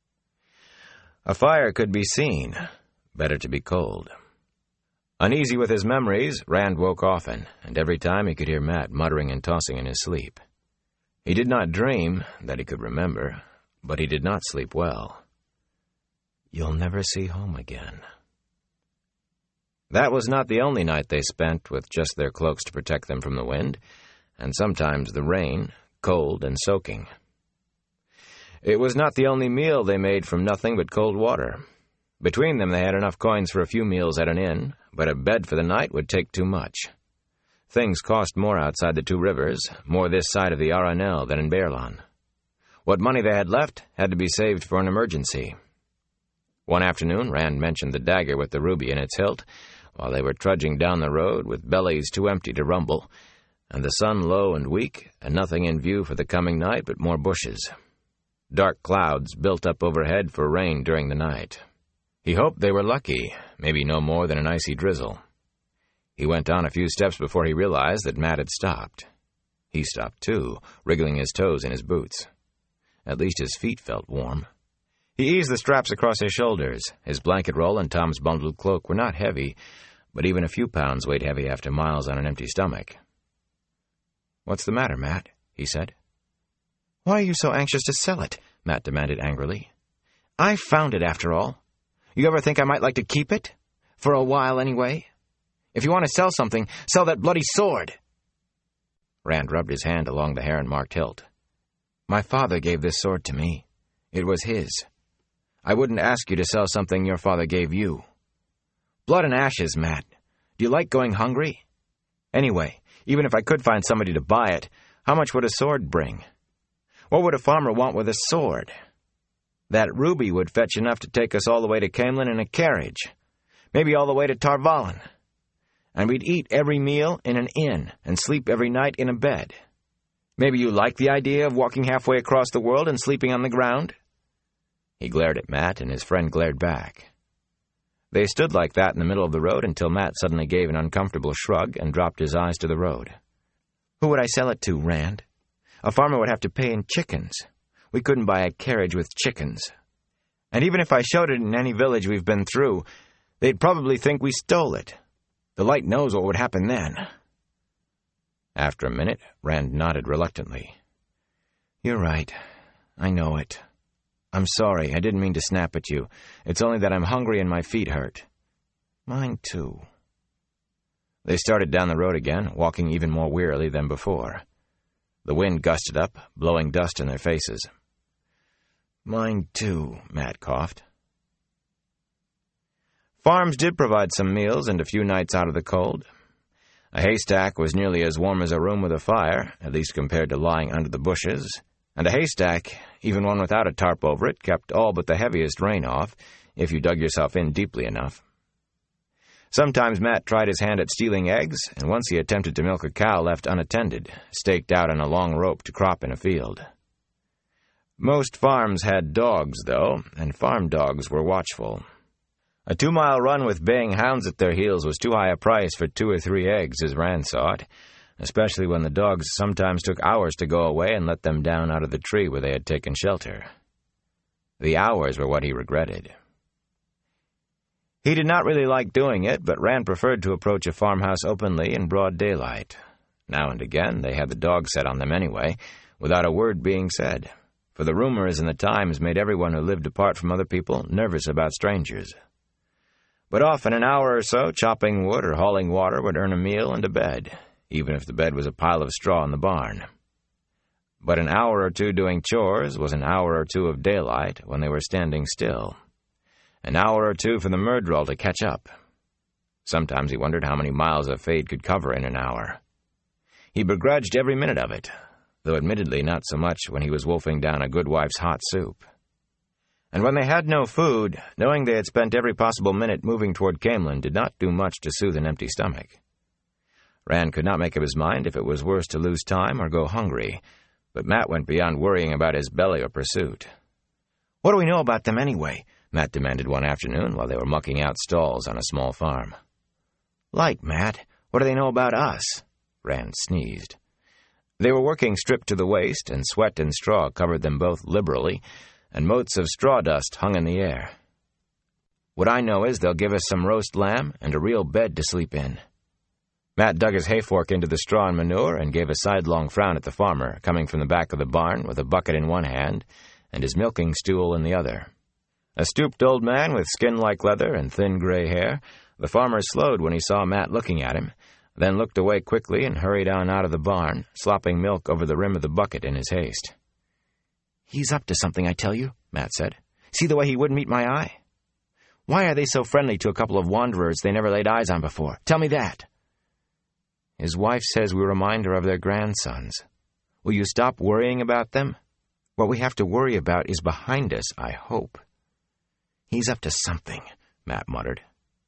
A fire could be seen. Better to be cold. Uneasy with his memories, Rand woke often, and every time he could hear Matt muttering and tossing in his sleep. He did not dream, that he could remember, but he did not sleep well. You'll never see home again. That was not the only night they spent with just their cloaks to protect them from the wind, and sometimes the rain, cold and soaking. It was not the only meal they made from nothing but cold water. Between them they had enough coins for a few meals at an inn, but a bed for the night would take too much. Things cost more outside the two rivers, more this side of the Aranel than in Baerlon. What money they had left had to be saved for an emergency. One afternoon, Rand mentioned the dagger with the ruby in its hilt, while they were trudging down the road with bellies too empty to rumble, and the sun low and weak, and nothing in view for the coming night but more bushes. Dark clouds built up overhead for rain during the night. He hoped they were lucky, maybe no more than an icy drizzle. He went on a few steps before he realized that Matt had stopped. He stopped too, wriggling his toes in his boots. At least his feet felt warm. He eased the straps across his shoulders. His blanket roll and Tom's bundled cloak were not heavy, but even a few pounds weighed heavy after miles on an empty stomach. "What's the matter, Matt?" he said. "Why are you so anxious to sell it?" Matt demanded angrily. "I found it, after all. You ever think I might like to keep it? For a while, anyway? If you want to sell something, sell that bloody sword." Rand rubbed his hand along the heron-marked hilt. "My father gave this sword to me. It was his. I wouldn't ask you to sell something your father gave you. Blood and ashes, Matt. Do you like going hungry? Anyway, even if I could find somebody to buy it, how much would a sword bring? What would a farmer want with a sword? That ruby would fetch enough to take us all the way to Caemlyn in a carriage, maybe all the way to Tar Valon. And we'd eat every meal in an inn and sleep every night in a bed. Maybe you like the idea of walking halfway across the world and sleeping on the ground?" He glared at Matt, and his friend glared back. They stood like that in the middle of the road until Matt suddenly gave an uncomfortable shrug and dropped his eyes to the road. "Who would I sell it to, Rand? A farmer would have to pay in chickens. We couldn't buy a carriage with chickens. And even if I showed it in any village we've been through, they'd probably think we stole it. The light knows what would happen then. After a minute, Rand nodded reluctantly. "You're right. I know it. I'm sorry. I didn't mean to snap at you. It's only that I'm hungry and my feet hurt." "Mine, too." They started down the road again, walking even more wearily than before. The wind gusted up, blowing dust in their faces. "Mine, too," Matt coughed. Farms did provide some meals and a few nights out of the cold. A haystack was nearly as warm as a room with a fire, at least compared to lying under the bushes, and a haystack, even one without a tarp over it, kept all but the heaviest rain off, if you dug yourself in deeply enough. Sometimes Matt tried his hand at stealing eggs, and once he attempted to milk a cow left unattended, staked out on a long rope to crop in a field. Most farms had dogs, though, and farm dogs were watchful. A two-mile run with baying hounds at their heels was too high a price for two or three eggs, as Rand saw it, especially when the dogs sometimes took hours to go away and let them down out of the tree where they had taken shelter. The hours were what he regretted. He did not really like doing it, but Rand preferred to approach a farmhouse openly in broad daylight. Now and again they had the dog set on them anyway, without a word being said, for the rumors in the Times made everyone who lived apart from other people nervous about strangers. But often an hour or so chopping wood or hauling water would earn a meal and a bed, even if the bed was a pile of straw in the barn. But an hour or two doing chores was an hour or two of daylight when they were standing still. An hour or two for the Myrddraal to catch up. Sometimes he wondered how many miles a Fade could cover in an hour. He begrudged every minute of it, though admittedly not so much when he was wolfing down a good wife's hot soup. And when they had no food, knowing they had spent every possible minute moving toward Caemlyn did not do much to soothe an empty stomach. Rand could not make up his mind if it was worse to lose time or go hungry, but Matt went beyond worrying about his belly or pursuit. "What do we know about them anyway?" Matt demanded one afternoon while they were mucking out stalls on a small farm. "Like, Matt, what do they know about us?" Rand sneezed. They were working stripped to the waist, and sweat and straw covered them both liberally, and motes of straw dust hung in the air. "What I know is they'll give us some roast lamb and a real bed to sleep in." Matt dug his hayfork into the straw and manure and gave a sidelong frown at the farmer, coming from the back of the barn with a bucket in one hand and his milking stool in the other. A stooped old man with skin like leather and thin gray hair, the farmer slowed when he saw Matt looking at him, then looked away quickly and hurried on out of the barn, slopping milk over the rim of the bucket in his haste. "He's up to something, I tell you," Matt said. "See the way he wouldn't meet my eye? Why are they so friendly to a couple of wanderers they never laid eyes on before? Tell me that." "His wife says we remind her of their grandsons. Will you stop worrying about them? What we have to worry about is behind us, I hope." "He's up to something," Matt muttered.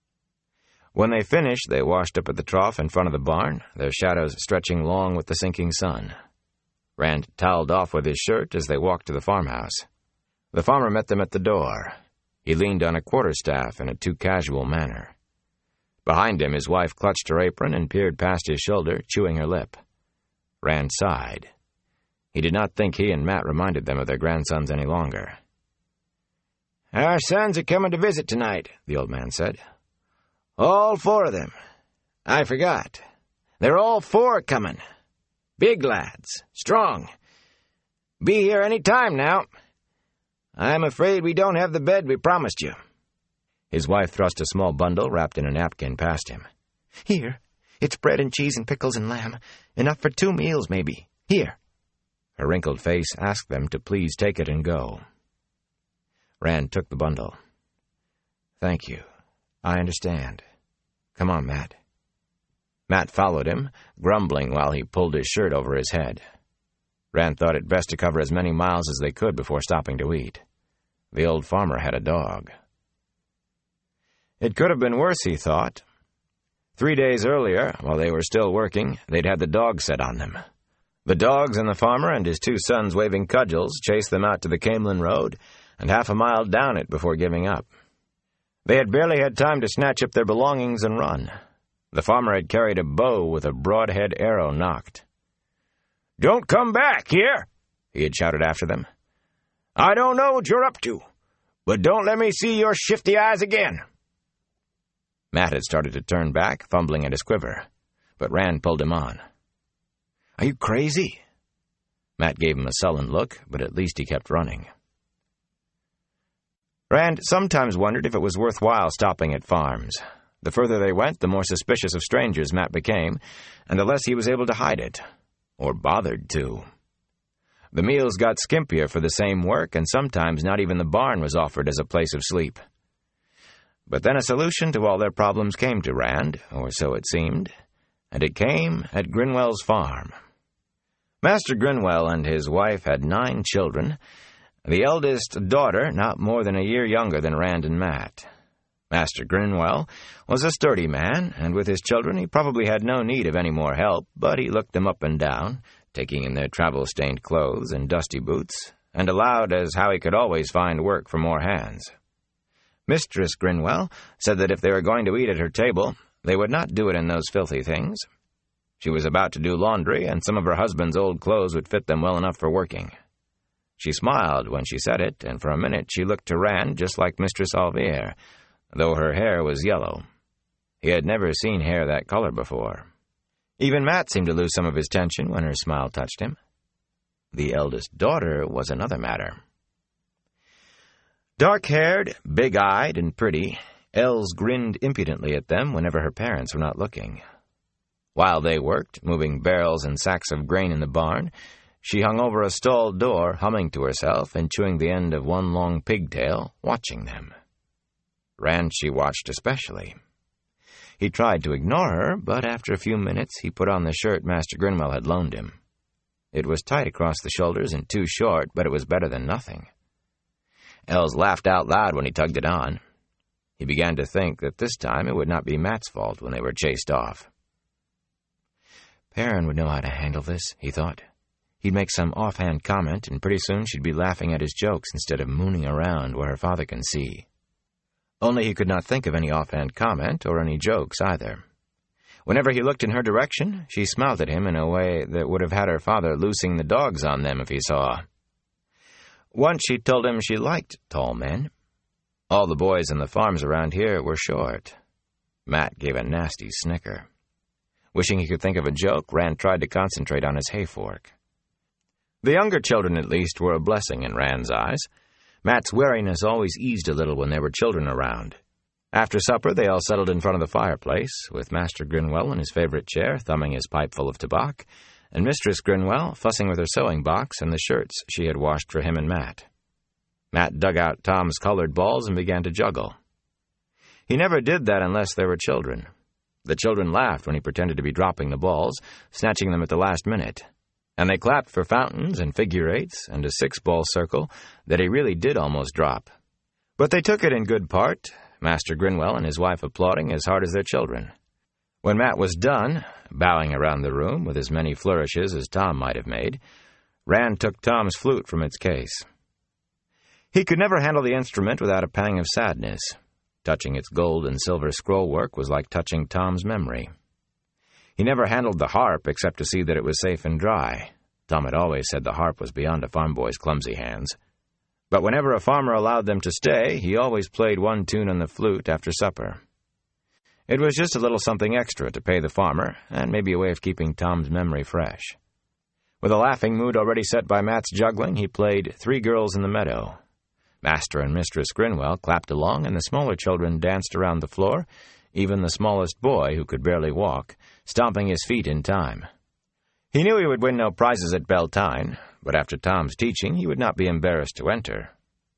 When they finished, they washed up at the trough in front of the barn, their shadows stretching long with the sinking sun. Rand toweled off with his shirt as they walked to the farmhouse. The farmer met them at the door. He leaned on a quarterstaff in a too-casual manner. Behind him, his wife clutched her apron and peered past his shoulder, chewing her lip. Rand sighed. He did not think he and Matt reminded them of their grandsons any longer. "Our sons are coming to visit tonight," the old man said. "All four of them. I forgot. They're all four coming. Big lads, strong. Be here any time now. I'm afraid we don't have the bed we promised you." His wife thrust a small bundle wrapped in a napkin past him. "Here. It's bread and cheese and pickles and lamb. Enough for two meals, maybe. Here." Her wrinkled face asked them to please take it and go. Rand took the bundle. "Thank you. I understand. Come on, Matt." Matt followed him, grumbling while he pulled his shirt over his head. Rand thought it best to cover as many miles as they could before stopping to eat. The old farmer had a dog. It could have been worse, he thought. Three days earlier, while they were still working, they'd had the dog set on them. The dogs and the farmer and his two sons waving cudgels chased them out to the Caemlyn Road and half a mile down it before giving up. They had barely had time to snatch up their belongings and run. The farmer had carried a bow with a broadhead arrow nocked. "Don't come back here," he had shouted after them. "I don't know what you're up to, but don't let me see your shifty eyes again." Matt had started to turn back, fumbling at his quiver, but Rand pulled him on. Are you crazy?" Matt gave him a sullen look, but at least he kept running. Rand sometimes wondered if it was worthwhile stopping at farms. The further they went, the more suspicious of strangers Matt became, and the less he was able to hide it, or bothered to. The meals got skimpier for the same work, and sometimes not even the barn was offered as a place of sleep. But then a solution to all their problems came to Rand, or so it seemed, and it came at Grinwell's farm. Master Grinwell and his wife had nine children, the eldest daughter not more than a year younger than Rand and Matt. Master Grinwell was a sturdy man, and with his children he probably had no need of any more help, but he looked them up and down, taking in their travel-stained clothes and dusty boots, and allowed as how he could always find work for more hands. Mistress Grinwell said that if they were going to eat at her table, they would not do it in those filthy things. She was about to do laundry, and some of her husband's old clothes would fit them well enough for working. She smiled when she said it, and for a minute she looked to Rand just like Mistress Alvier, though her hair was yellow. He had never seen hair that color before. Even Matt seemed to lose some of his tension when her smile touched him. The eldest daughter was another matter. Dark-haired, big-eyed, and pretty, Els grinned impudently at them whenever her parents were not looking. While they worked, moving barrels and sacks of grain in the barn, she hung over a stall door, humming to herself and chewing the end of one long pigtail, watching them. Rand she watched especially. He tried to ignore her, but after a few minutes he put on the shirt Master Grinwell had loaned him. It was tight across the shoulders and too short, but it was better than nothing. Els laughed out loud when he tugged it on. He began to think that this time it would not be Matt's fault when they were chased off. Perrin would know how to handle this, he thought. He'd make some offhand comment, and pretty soon she'd be laughing at his jokes instead of mooning around where her father can see. Only he could not think of any offhand comment or any jokes either. Whenever he looked in her direction, she smiled at him in a way that would have had her father loosing the dogs on them if he saw. Once she told him she liked tall men. All the boys in the farms around here were short. Matt gave a nasty snicker. Wishing he could think of a joke, Rand tried to concentrate on his hay fork. The younger children, at least, were a blessing in Rand's eyes. Matt's wariness always eased a little when there were children around. After supper, they all settled in front of the fireplace, with Master Grinwell in his favorite chair, thumbing his pipe full of tobacco, and Mistress Grinwell fussing with her sewing box and the shirts she had washed for him and Matt. Matt dug out Tom's colored balls and began to juggle. He never did that unless there were children. The children laughed when he pretended to be dropping the balls, snatching them at the last minute, and they clapped for fountains and figure-eights and a six-ball circle that he really did almost drop. But they took it in good part, Master Grinwell and his wife applauding as hard as their children. When Matt was done, bowing around the room with as many flourishes as Tom might have made, Rand took Tom's flute from its case. He could never handle the instrument without a pang of sadness. Touching its gold and silver scrollwork was like touching Tom's memory. He never handled the harp except to see that it was safe and dry. Tom had always said the harp was beyond a farm boy's clumsy hands. But whenever a farmer allowed them to stay, he always played one tune on the flute after supper. It was just a little something extra to pay the farmer, and maybe a way of keeping Tom's memory fresh. With a laughing mood already set by Matt's juggling, he played Three Girls in the Meadow. Master and Mistress Grinwell clapped along, and the smaller children danced around the floor, even the smallest boy, who could barely walk, stomping his feet in time. He knew he would win no prizes at Beltane, but after Tom's teaching, he would not be embarrassed to enter.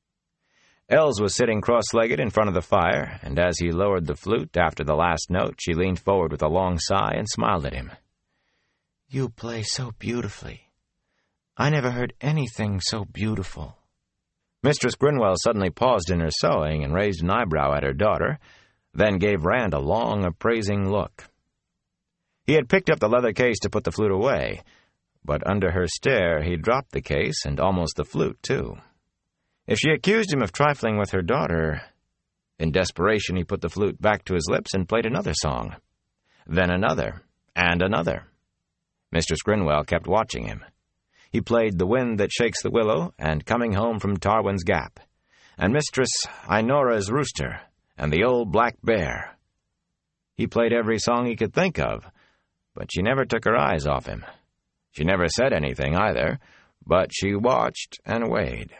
Els was sitting cross-legged in front of the fire, and as he lowered the flute after the last note, she leaned forward with a long sigh and smiled at him. "You play so beautifully. I never heard anything so beautiful." Mistress Grinwell suddenly paused in her sewing and raised an eyebrow at her daughter, then gave Rand a long, appraising look. He had picked up the leather case to put the flute away, but under her stare he dropped the case and almost the flute, too. If she accused him of trifling with her daughter... In desperation, he put the flute back to his lips and played another song. Then another, and another. Mistress Grinwell kept watching him. He played The Wind That Shakes the Willow and Coming Home from Tarwin's Gap, and Mistress Inora's Rooster, and The Old Black Bear. He played every song he could think of, but she never took her eyes off him. She never said anything either, but she watched and weighed.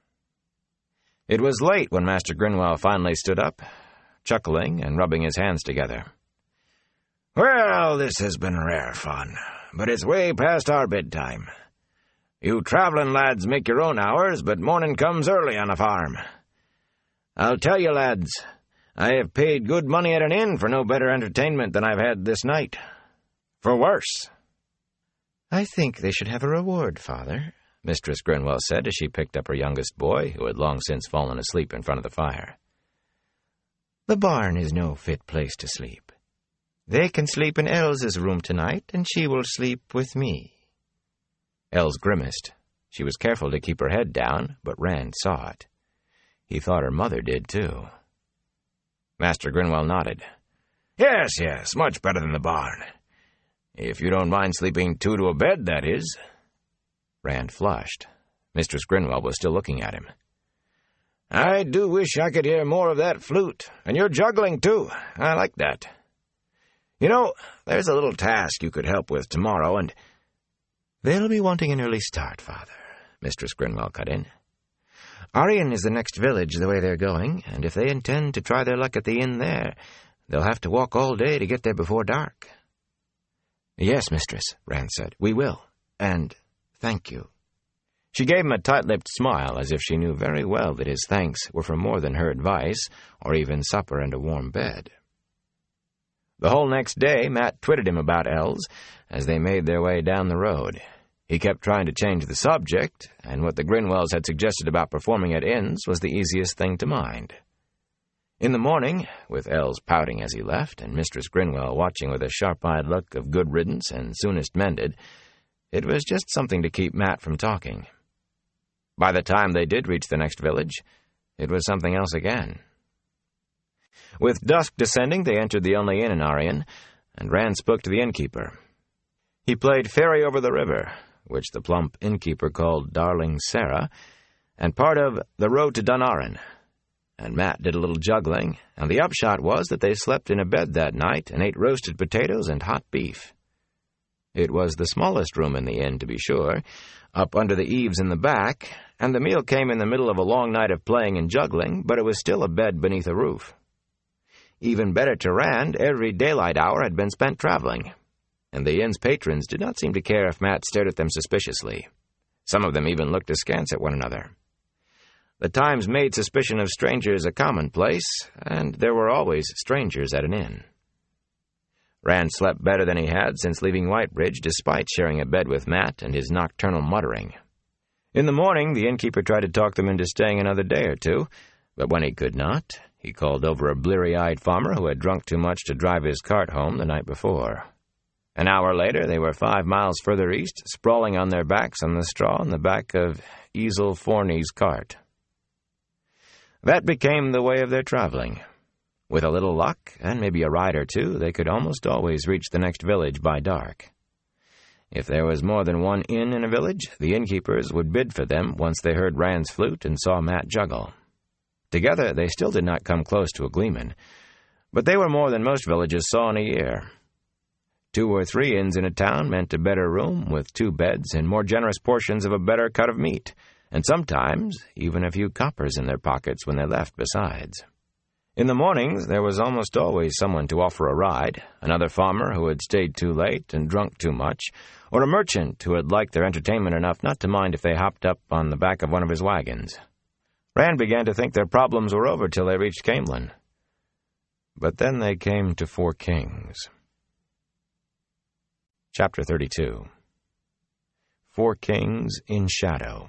It was late when Master Grinwell finally stood up, chuckling and rubbing his hands together. "Well, this has been rare fun, but it's way past our bedtime. You travelling lads make your own hours, but morning comes early on a farm. I'll tell you, lads, I have paid good money at an inn for no better entertainment than I've had this night. For worse." "I think they should have a reward, Father," Mistress Grinwell said as she picked up her youngest boy, who had long since fallen asleep in front of the fire. "The barn is no fit place to sleep. They can sleep in Elsa's room tonight, and she will sleep with me." Els grimaced. She was careful to keep her head down, but Rand saw it. He thought her mother did, too. Master Grinwell nodded. "Yes, yes, much better than the barn. If you don't mind sleeping two to a bed, that is." Rand flushed. Mistress Grinwell was still looking at him. "I do wish I could hear more of that flute, and your juggling, too. I like that. You know, there's a little task you could help with tomorrow, and—" "They'll be wanting an early start, Father," Mistress Grinwell cut in. "Arion is the next village the way they're going, and if they intend to try their luck at the inn there, they'll have to walk all day to get there before dark." "Yes, mistress," Rand said, "we will, and thank you." She gave him a tight-lipped smile, as if she knew very well that his thanks were for more than her advice, or even supper and a warm bed. The whole next day, Mat twitted him about Els as they made their way down the road. He kept trying to change the subject, and what the Grinwells had suggested about performing at inns was the easiest thing to mind. In the morning, with Els pouting as he left, and Mistress Grinwell watching with a sharp-eyed look of good riddance and soonest mended, it was just something to keep Mat from talking. By the time they did reach the next village, it was something else again. With dusk descending, they entered the only inn in Arion, and Rand spoke to the innkeeper. He played ferry over the river, which the plump innkeeper called Darling Sarah, and part of the road to Dunaran, and Mat did a little juggling, and the upshot was that they slept in a bed that night and ate roasted potatoes and hot beef. It was the smallest room in the inn, to be sure, up under the eaves in the back, and the meal came in the middle of a long night of playing and juggling, but it was still a bed beneath a roof. Even better to Rand, every daylight hour had been spent traveling, and the inn's patrons did not seem to care if Mat stared at them suspiciously. Some of them even looked askance at one another. The times made suspicion of strangers a commonplace, and there were always strangers at an inn. Rand slept better than he had since leaving Whitebridge, despite sharing a bed with Mat and his nocturnal muttering. In the morning, the innkeeper tried to talk them into staying another day or two, but when he could not, he called over a bleary-eyed farmer who had drunk too much to drive his cart home the night before. An hour later, they were five miles further east, sprawling on their backs on the straw in the back of Easel Forney's cart. That became the way of their traveling. With a little luck, and maybe a ride or two, they could almost always reach the next village by dark. If there was more than one inn in a village, the innkeepers would bid for them once they heard Rand's flute and saw Mat juggle. Together, they still did not come close to a gleeman, but they were more than most villages saw in a year. Two or three inns in a town meant a better room with two beds and more generous portions of a better cut of meat, and sometimes even a few coppers in their pockets when they left besides. In the mornings, there was almost always someone to offer a ride, another farmer who had stayed too late and drunk too much, or a merchant who had liked their entertainment enough not to mind if they hopped up on the back of one of his wagons. Rand began to think their problems were over till they reached Camelin. But then they came to Four Kings. Chapter thirty-two. Four Kings in Shadow.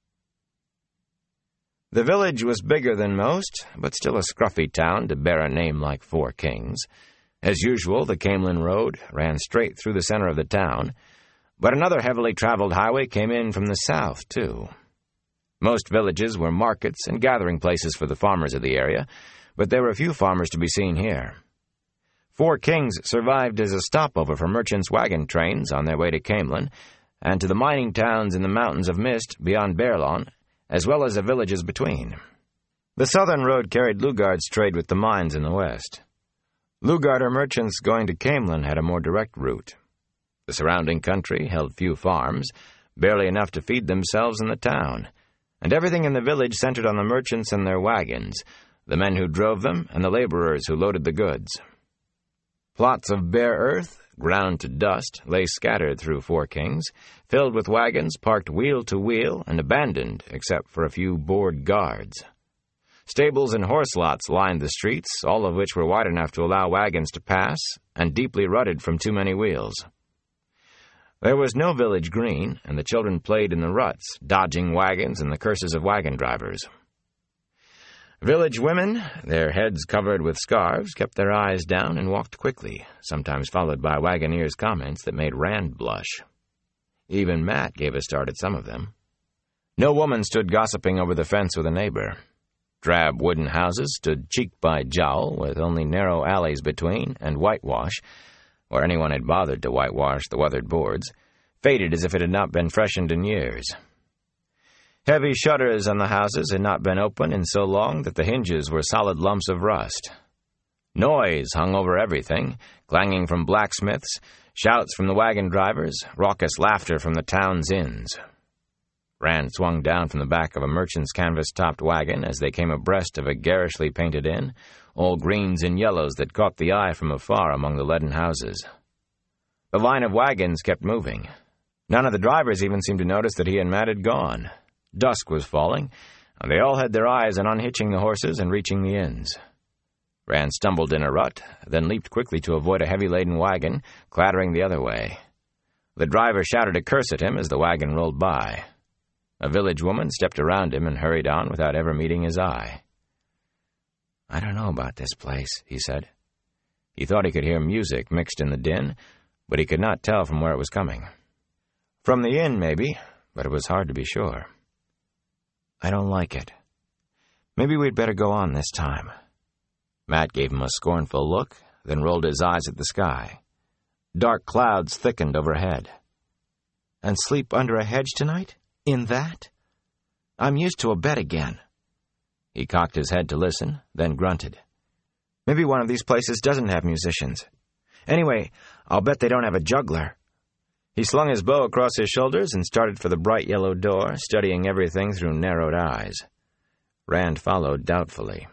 The village was bigger than most, but still a scruffy town to bear a name like Four Kings. As usual, the Camelin Road ran straight through the center of the town, but another heavily traveled highway came in from the south, too. Most villages were markets and gathering places for the farmers of the area, but there were few farmers to be seen here. Four Kings survived as a stopover for merchants' wagon trains on their way to Camelin, and to the mining towns in the mountains of Mist beyond Baerlon, as well as the villages between. The southern road carried Lugard's trade with the mines in the west. Lugarder merchants going to Camelin had a more direct route. The surrounding country held few farms, barely enough to feed themselves in the town, and everything in the village centered on the merchants and their wagons, the men who drove them, and the laborers who loaded the goods. Plots of bare earth, ground to dust, lay scattered through Four Kings, filled with wagons parked wheel to wheel and abandoned except for a few board guards. Stables and horse lots lined the streets, all of which were wide enough to allow wagons to pass, and deeply rutted from too many wheels. There was no village green, and the children played in the ruts, dodging wagons and the curses of wagon drivers. Village women, their heads covered with scarves, kept their eyes down and walked quickly, sometimes followed by wagoneers' comments that made Rand blush. Even Matt gave a start at some of them. No woman stood gossiping over the fence with a neighbor. Drab wooden houses stood cheek by jowl, with only narrow alleys between, and whitewash, where anyone had bothered to whitewash the weathered boards, faded as if it had not been freshened in years. Heavy shutters on the houses had not been open in so long that the hinges were solid lumps of rust. Noise hung over everything, clanging from blacksmiths, shouts from the wagon drivers, raucous laughter from the town's inns. Rand swung down from the back of a merchant's canvas-topped wagon as they came abreast of a garishly painted inn, all greens and yellows that caught the eye from afar among the leaden houses. The line of wagons kept moving. None of the drivers even seemed to notice that he and Matt had gone. Dusk was falling, and they all had their eyes on unhitching the horses and reaching the inns. Rand stumbled in a rut, then leaped quickly to avoid a heavy-laden wagon, clattering the other way. The driver shouted a curse at him as the wagon rolled by. A village woman stepped around him and hurried on without ever meeting his eye. "I don't know about this place," he said. He thought he could hear music mixed in the din, but he could not tell from where it was coming. From the inn, maybe, but it was hard to be sure. "I don't like it. Maybe we'd better go on this time." Matt gave him a scornful look, then rolled his eyes at the sky. Dark clouds thickened overhead. "And sleep under a hedge tonight? In that? I'm used to a bed again." He cocked his head to listen, then grunted. "Maybe one of these places doesn't have musicians. Anyway, I'll bet they don't have a juggler." He slung his bow across his shoulders and started for the bright yellow door, studying everything through narrowed eyes. Rand followed doubtfully.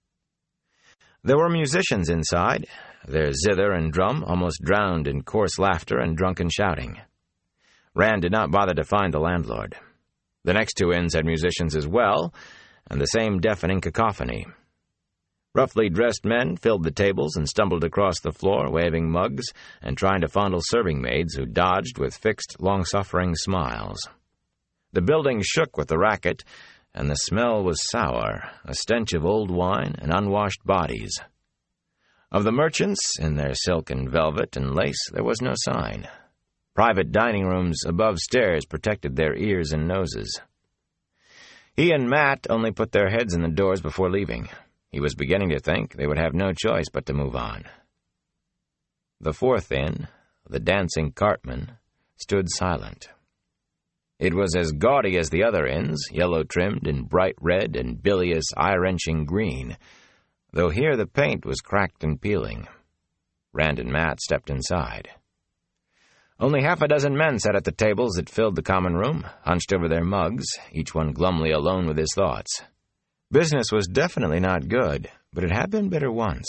There were musicians inside, their zither and drum almost drowned in coarse laughter and drunken shouting. Rand did not bother to find the landlord. The next two inns had musicians as well, and the same deafening cacophony. Roughly dressed men filled the tables and stumbled across the floor, waving mugs and trying to fondle serving maids who dodged with fixed, long-suffering smiles. The building shook with the racket, and the smell was sour, a stench of old wine and unwashed bodies. Of the merchants, in their silk and velvet and lace, there was no sign. Private dining rooms above stairs protected their ears and noses. He and Matt only put their heads in the doors before leaving. He was beginning to think they would have no choice but to move on. The fourth inn, the Dancing Cartman, stood silent. It was as gaudy as the other inns, yellow-trimmed in bright red and bilious, eye-wrenching green, though here the paint was cracked and peeling. Rand and Matt stepped inside. Only half a dozen men sat at the tables that filled the common room, hunched over their mugs, each one glumly alone with his thoughts. Business was definitely not good, but it had been better once.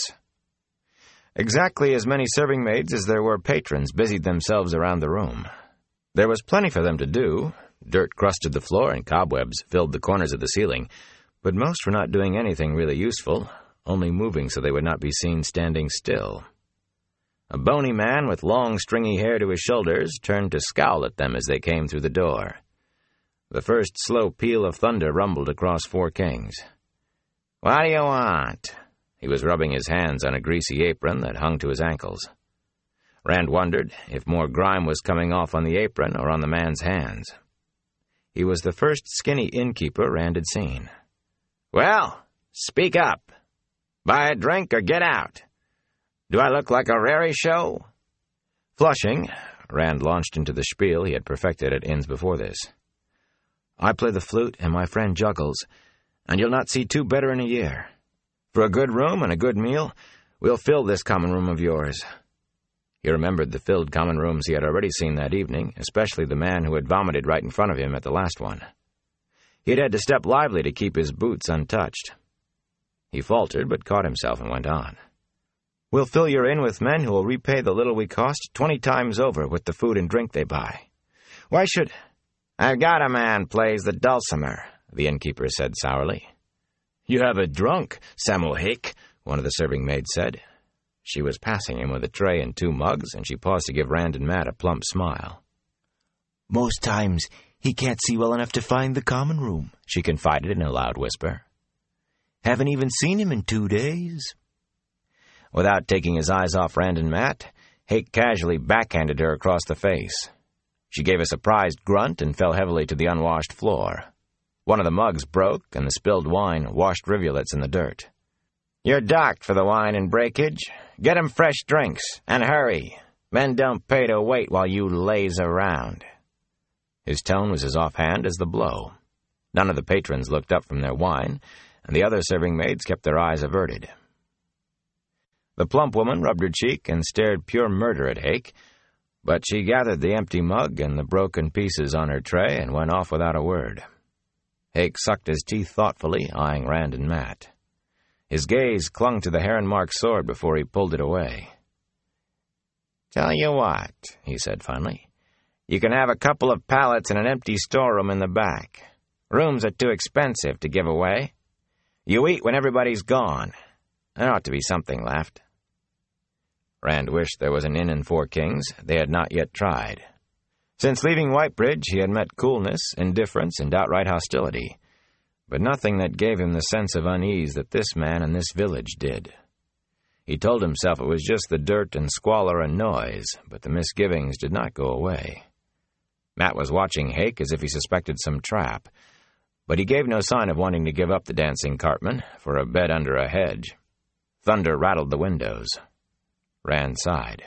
Exactly as many serving maids as there were patrons busied themselves around the room. There was plenty for them to do. Dirt crusted the floor and cobwebs filled the corners of the ceiling, but most were not doing anything really useful, only moving so they would not be seen standing still. A bony man with long, stringy hair to his shoulders turned to scowl at them as they came through the door. The first slow peal of thunder rumbled across Four Kings. "What do you want?" He was rubbing his hands on a greasy apron that hung to his ankles. Rand wondered if more grime was coming off on the apron or on the man's hands. He was the first skinny innkeeper Rand had seen. "Well, speak up. Buy a drink or get out. Do I look like a rarey show?" Flushing, Rand launched into the spiel he had perfected at inns before this. "I play the flute and my friend juggles, and you'll not see two better in a year. For a good room and a good meal, we'll fill this common room of yours." He remembered the filled common rooms he had already seen that evening, especially the man who had vomited right in front of him at the last one. He had had to step lively to keep his boots untouched. He faltered, but caught himself and went on. "We'll fill your inn with men who will repay the little we cost twenty times over with the food and drink they buy. Why should—" "I've got a man plays the dulcimer," the innkeeper said sourly. "You have a drunk, Samuel Hake," one of the serving maids said. She was passing him with a tray and two mugs, and she paused to give Rand and Matt a plump smile. "Most times he can't see well enough to find the common room," she confided in a loud whisper. "Haven't even seen him in two days." Without taking his eyes off Rand and Matt, Hake casually backhanded her across the face. She gave a surprised grunt and fell heavily to the unwashed floor. One of the mugs broke, and the spilled wine washed rivulets in the dirt. "You're docked for the wine and breakage. Get 'em fresh drinks, and hurry. Men don't pay to wait while you laze around." His tone was as offhand as the blow. None of the patrons looked up from their wine, and the other serving maids kept their eyes averted. The plump woman rubbed her cheek and stared pure murder at Hake, but she gathered the empty mug and the broken pieces on her tray and went off without a word. Hake sucked his teeth thoughtfully, eyeing Rand and Matt. His gaze clung to the heron-marked sword before he pulled it away. "Tell you what," he said finally. "You can have a couple of pallets and an empty storeroom in the back. Rooms are too expensive to give away. You eat when everybody's gone. There ought to be something left." Rand wished there was an inn in Four Kings they had not yet tried. Since leaving Whitebridge, he had met coolness, indifference, and outright hostility, but nothing that gave him the sense of unease that this man and this village did. He told himself it was just the dirt and squalor and noise, but the misgivings did not go away. Matt was watching Hake as if he suspected some trap, but he gave no sign of wanting to give up the dancing cartman for a bed under a hedge. Thunder rattled the windows. Rand sighed.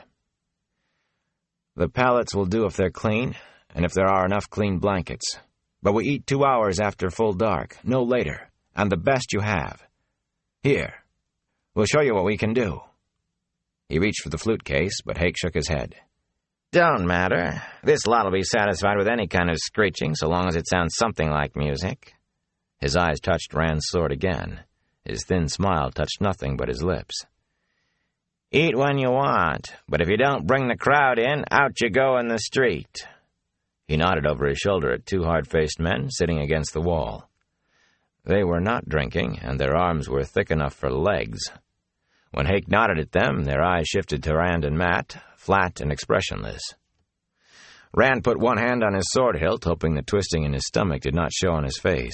"The pallets will do if they're clean, and if there are enough clean blankets. But we eat two hours after full dark, no later, and the best you have. Here, we'll show you what we can do." He reached for the flute case, but Hake shook his head. "Don't matter. This lot'll be satisfied with any kind of screeching, so long as it sounds something like music." His eyes touched Rand's sword again. His thin smile touched nothing but his lips. "Eat when you want, but if you don't bring the crowd in, out you go in the street." He nodded over his shoulder at two hard-faced men sitting against the wall. They were not drinking, and their arms were thick enough for legs. When Hake nodded at them, their eyes shifted to Rand and Matt, flat and expressionless. Rand put one hand on his sword hilt, hoping the twisting in his stomach did not show on his face.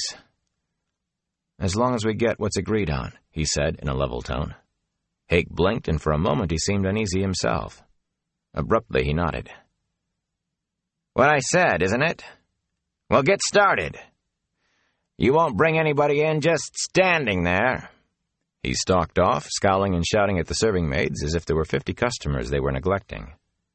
"As long as we get what's agreed on," he said in a level tone. Hake blinked, and for a moment he seemed uneasy himself. Abruptly he nodded. "What I said, isn't it? Well, get started. You won't bring anybody in just standing there." He stalked off, scowling and shouting at the serving maids as if there were fifty customers they were neglecting.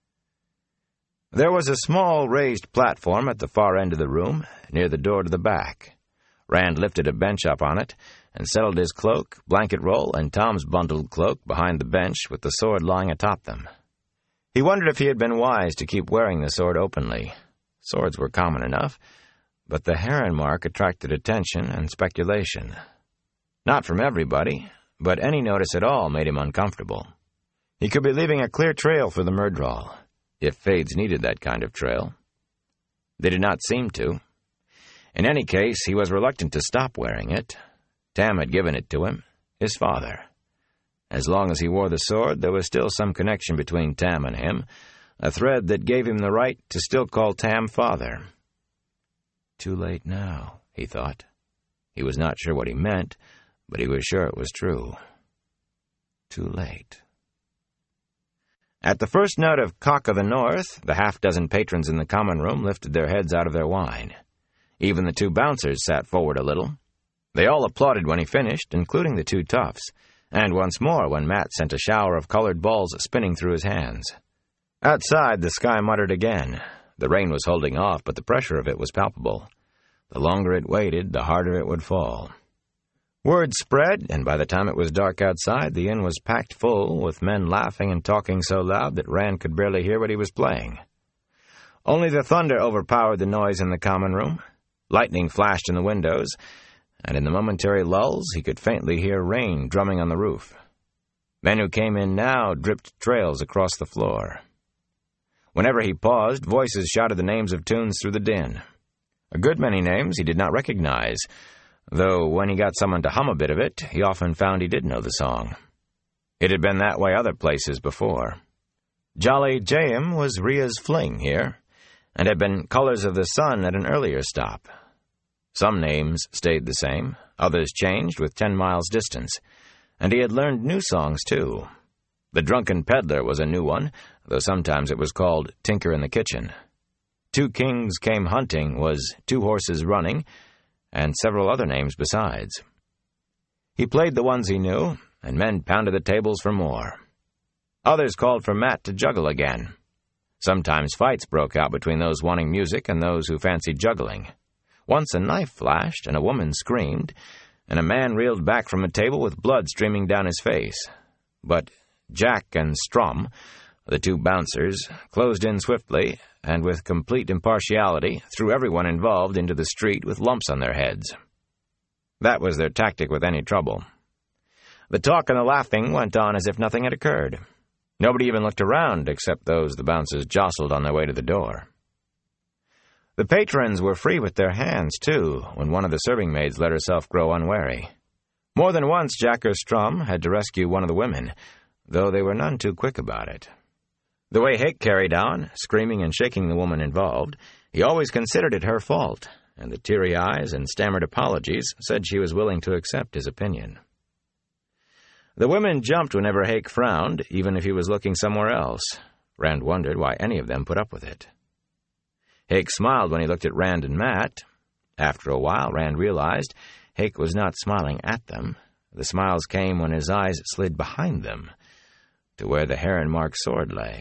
There was a small raised platform at the far end of the room, near the door to the back. Rand lifted a bench up on it and settled his cloak, blanket roll, and Tom's bundled cloak behind the bench with the sword lying atop them. He wondered if he had been wise to keep wearing the sword openly. Swords were common enough, but the heron mark attracted attention and speculation. Not from everybody, but any notice at all made him uncomfortable. He could be leaving a clear trail for the Myrddraal, if Fades needed that kind of trail. They did not seem to. In any case, he was reluctant to stop wearing it. Tam had given it to him, his father. As long as he wore the sword, there was still some connection between Tam and him, a thread that gave him the right to still call Tam father. Too late now, he thought. He was not sure what he meant, but he was sure it was true. Too late. At the first note of Cock of the North, the half-dozen patrons in the common room lifted their heads out of their wine. Even the two bouncers sat forward a little. They all applauded when he finished, including the two toughs, and once more when Matt sent a shower of colored balls spinning through his hands. Outside, the sky muttered again. The rain was holding off, but the pressure of it was palpable. The longer it waited, the harder it would fall. Word spread, and by the time it was dark outside, the inn was packed full, with men laughing and talking so loud that Rand could barely hear what he was playing. Only the thunder overpowered the noise in the common room. Lightning flashed in the windows, and in the momentary lulls he could faintly hear rain drumming on the roof. Men who came in now dripped trails across the floor. Whenever he paused, voices shouted the names of tunes through the din. A good many names he did not recognize, though when he got someone to hum a bit of it, he often found he did know the song. It had been that way other places before. Jolly Jayham was Ria's fling here, and had been Colors of the Sun at an earlier stop. Some names stayed the same, others changed with ten miles distance, and he had learned new songs, too. The Drunken Peddler was a new one, though sometimes it was called Tinker in the Kitchen. Two Kings Came Hunting was Two Horses Running, and several other names besides. He played the ones he knew, and men pounded the tables for more. Others called for Mat to juggle again. Sometimes fights broke out between those wanting music and those who fancied juggling. Once a knife flashed, and a woman screamed, and a man reeled back from a table with blood streaming down his face. But Jack and Strum, the two bouncers, closed in swiftly, and with complete impartiality threw everyone involved into the street with lumps on their heads. That was their tactic with any trouble. The talk and the laughing went on as if nothing had occurred. Nobody even looked around except those the bouncers jostled on their way to the door. The patrons were free with their hands, too, when one of the serving maids let herself grow unwary. More than once Jack or Strum had to rescue one of the women, though they were none too quick about it. The way Hake carried on, screaming and shaking the woman involved, he always considered it her fault, and the teary eyes and stammered apologies said she was willing to accept his opinion. The women jumped whenever Hake frowned, even if he was looking somewhere else. Rand wondered why any of them put up with it. Hake smiled when he looked at Rand and Mat. After a while, Rand realized Hake was not smiling at them. The smiles came when his eyes slid behind them, to where the heron-marked sword lay.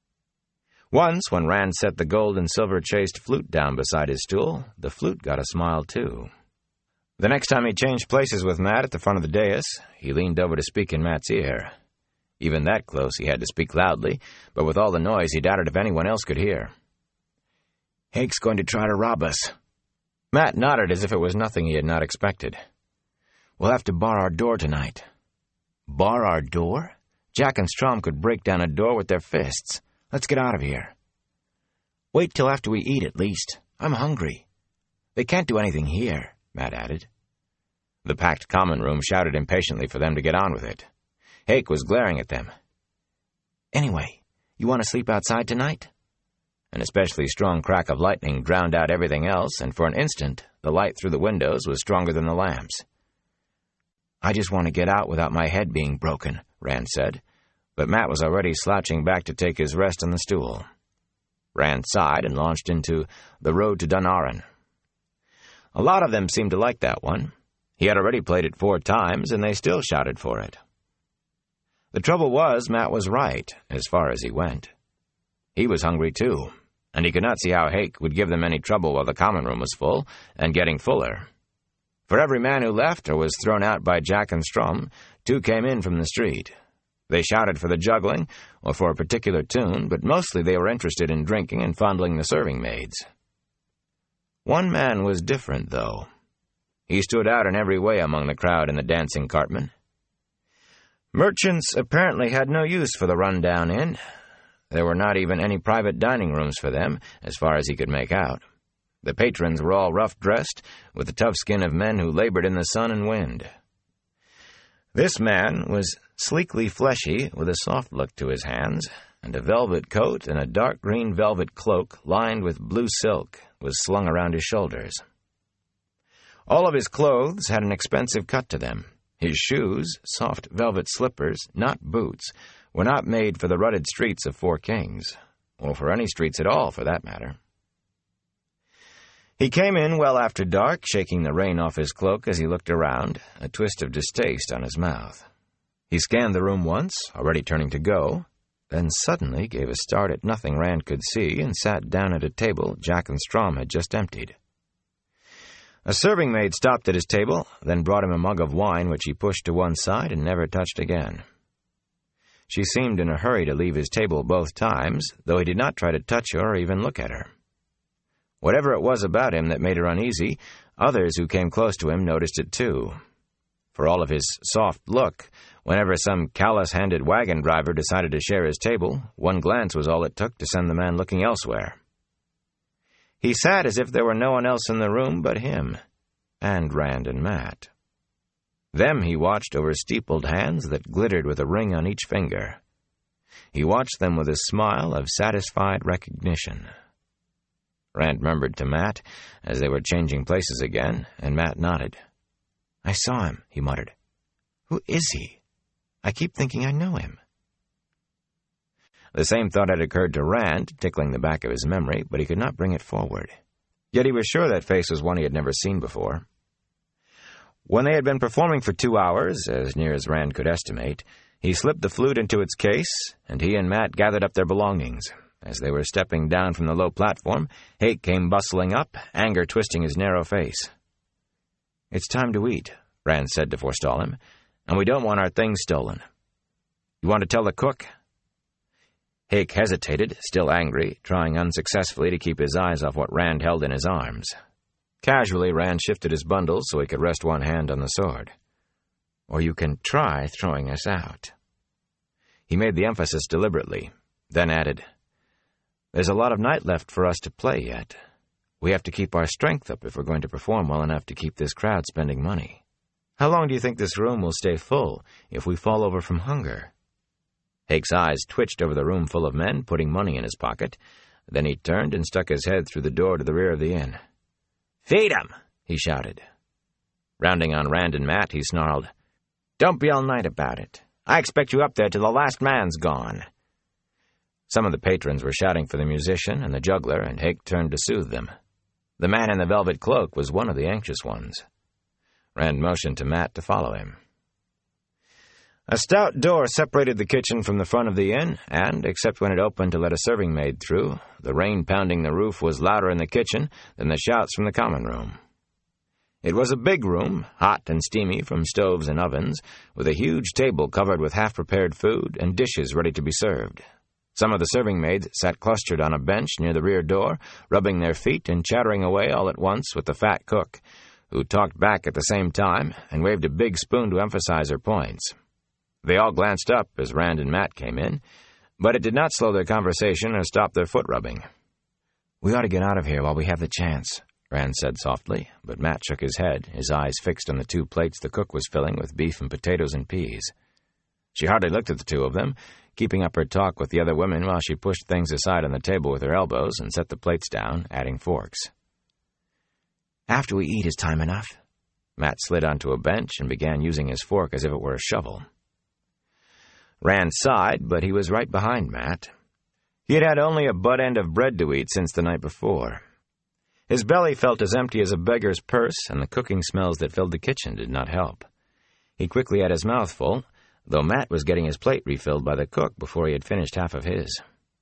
Once, when Rand set the gold and silver-chased flute down beside his stool, the flute got a smile, too. The next time he changed places with Mat at the front of the dais, he leaned over to speak in Mat's ear. Even that close, he had to speak loudly, but with all the noise, he doubted if anyone else could hear. "Hake's going to try to rob us." Mat nodded as if it was nothing he had not expected. "We'll have to bar our door tonight." "Bar our door? Jack and Strum could break down a door with their fists. Let's get out of here." "Wait till after we eat, at least. I'm hungry." "They can't do anything here," Mat added. The packed common room shouted impatiently for them to get on with it. Hake was glaring at them. "Anyway, you want to sleep outside tonight?" An especially strong crack of lightning drowned out everything else, and for an instant the light through the windows was stronger than the lamps. "I just want to get out without my head being broken," Rand said, but Mat was already slouching back to take his rest on the stool. Rand sighed and launched into The Road to Dunarren. A lot of them seemed to like that one. He had already played it four times, and they still shouted for it. The trouble was, Mat was right, as far as he went. He was hungry, too, and he could not see how Hake would give them any trouble while the common room was full, and getting fuller. For every man who left or was thrown out by Jack and Strum, two came in from the street. They shouted for the juggling, or for a particular tune, but mostly they were interested in drinking and fondling the serving maids. One man was different, though. He stood out in every way among the crowd and the dancing cartmen. Merchants apparently had no use for the run-down inn. There were not even any private dining rooms for them, as far as he could make out. The patrons were all rough-dressed, with the tough skin of men who labored in the sun and wind. This man was sleekly fleshy, with a soft look to his hands, and a velvet coat and a dark green velvet cloak lined with blue silk was slung around his shoulders. All of his clothes had an expensive cut to them. His shoes, soft velvet slippers, not boots, were not made for the rutted streets of Four Kings, or for any streets at all, for that matter. He came in well after dark, shaking the rain off his cloak as he looked around, a twist of distaste on his mouth. He scanned the room once, already turning to go, then suddenly gave a start at nothing Rand could see and sat down at a table Jack and Strum had just emptied. A serving maid stopped at his table, then brought him a mug of wine which he pushed to one side and never touched again. She seemed in a hurry to leave his table both times, though he did not try to touch her or even look at her. Whatever it was about him that made her uneasy, others who came close to him noticed it too. For all of his soft look, whenever some callous-handed wagon driver decided to share his table, one glance was all it took to send the man looking elsewhere. He sat as if there were no one else in the room but him, and Rand and Matt. Them he watched over steepled hands that glittered with a ring on each finger. He watched them with a smile of satisfied recognition. Rand murmured to Matt as they were changing places again, and Matt nodded. "I saw him," he muttered. "Who is he? I keep thinking I know him." The same thought had occurred to Rand, tickling the back of his memory, but he could not bring it forward. Yet he was sure that face was one he had never seen before. When they had been performing for two hours, as near as Rand could estimate, he slipped the flute into its case, and he and Matt gathered up their belongings. As they were stepping down from the low platform, Hake came bustling up, anger twisting his narrow face. "It's time to eat," Rand said to forestall him, "and we don't want our things stolen. You want to tell the cook?" Hake hesitated, still angry, trying unsuccessfully to keep his eyes off what Rand held in his arms. Casually, Rand shifted his bundles so he could rest one hand on the sword. "Or you can try throwing us out." He made the emphasis deliberately, then added, "There's a lot of night left for us to play yet. We have to keep our strength up if we're going to perform well enough to keep this crowd spending money. How long do you think this room will stay full if we fall over from hunger?" Hake's eyes twitched over the room full of men putting money in his pocket. Then he turned and stuck his head through the door to the rear of the inn. "Feed 'em!" he shouted. Rounding on Rand and Matt, he snarled, "Don't be all night about it. I expect you up there till the last man's gone." Some of the patrons were shouting for the musician and the juggler, and Hake turned to soothe them. The man in the velvet cloak was one of the anxious ones. Rand motioned to Matt to follow him. A stout door separated the kitchen from the front of the inn, and, except when it opened to let a serving maid through, the rain pounding the roof was louder in the kitchen than the shouts from the common room. It was a big room, hot and steamy from stoves and ovens, with a huge table covered with half-prepared food and dishes ready to be served. Some of the serving maids sat clustered on a bench near the rear door, rubbing their feet and chattering away all at once with the fat cook, who talked back at the same time and waved a big spoon to emphasize her points. They all glanced up as Rand and Matt came in, but it did not slow their conversation or stop their foot-rubbing. "We ought to get out of here while we have the chance," Rand said softly, but Matt shook his head, his eyes fixed on the two plates the cook was filling with beef and potatoes and peas. She hardly looked at the two of them, keeping up her talk with the other women while she pushed things aside on the table with her elbows and set the plates down, adding forks. "After we eat is time enough." Matt slid onto a bench and began using his fork as if it were a shovel. Rand sighed, but he was right behind Matt. He had had only a butt end of bread to eat since the night before. His belly felt as empty as a beggar's purse, and the cooking smells that filled the kitchen did not help. He quickly had his mouth full, though Matt was getting his plate refilled by the cook before he had finished half of his.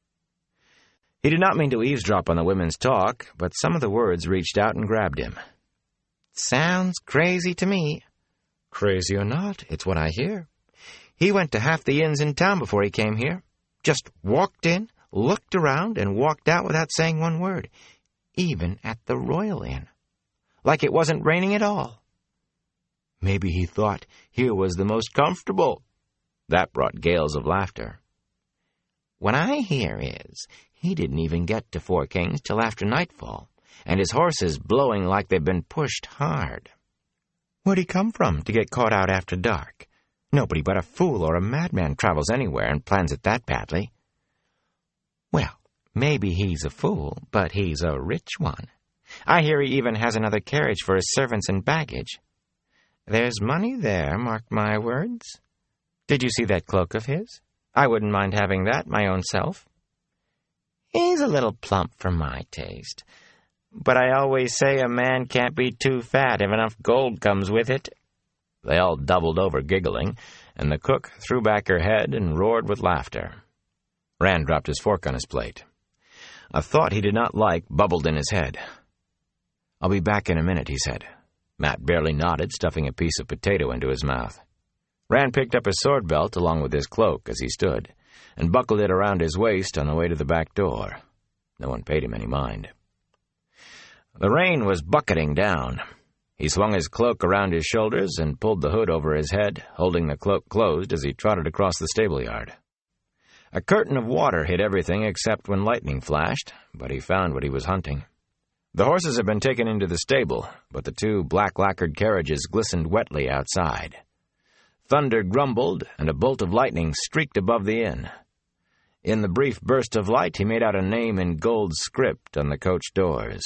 He did not mean to eavesdrop on the women's talk, but some of the words reached out and grabbed him. "Sounds crazy to me." "Crazy or not, it's what I hear. He went to half the inns in town before he came here. Just walked in, looked around, and walked out without saying one word, even at the Royal Inn. Like it wasn't raining at all. Maybe he thought here was the most comfortable." That brought gales of laughter. "What I hear is, he didn't even get to Four Kings till after nightfall, and his horses blowing like they've been pushed hard. Where'd he come from to get caught out after dark? Nobody but a fool or a madman travels anywhere and plans it that badly." "Well, maybe he's a fool, but he's a rich one. I hear he even has another carriage for his servants and baggage. There's money there, mark my words. Did you see that cloak of his? I wouldn't mind having that my own self. He's a little plump for my taste, but I always say a man can't be too fat if enough gold comes with it." They all doubled over giggling, and the cook threw back her head and roared with laughter. Rand dropped his fork on his plate. A thought he did not like bubbled in his head. "I'll be back in a minute," he said. Matt barely nodded, stuffing a piece of potato into his mouth. Rand picked up his sword belt along with his cloak as he stood, and buckled it around his waist on the way to the back door. No one paid him any mind. The rain was bucketing down. He swung his cloak around his shoulders and pulled the hood over his head, holding the cloak closed as he trotted across the stable yard. A curtain of water hid everything except when lightning flashed, but he found what he was hunting. The horses had been taken into the stable, but the two black-lacquered carriages glistened wetly outside. Thunder grumbled, and a bolt of lightning streaked above the inn. In the brief burst of light, he made out a name in gold script on the coach doors.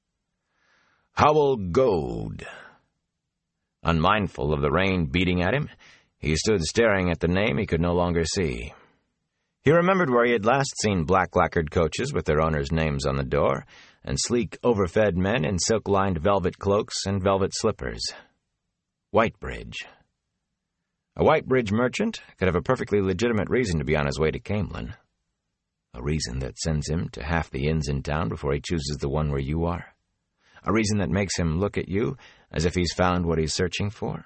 Howell Goad. Unmindful of the rain beating at him, he stood staring at the name he could no longer see. He remembered where he had last seen black-lacquered coaches with their owners' names on the door, and sleek, overfed men in silk-lined velvet cloaks and velvet slippers. Whitebridge. A Whitebridge merchant could have a perfectly legitimate reason to be on his way to Camelin. A reason that sends him to half the inns in town before he chooses the one where you are. A reason that makes him look at you as if he's found what he's searching for.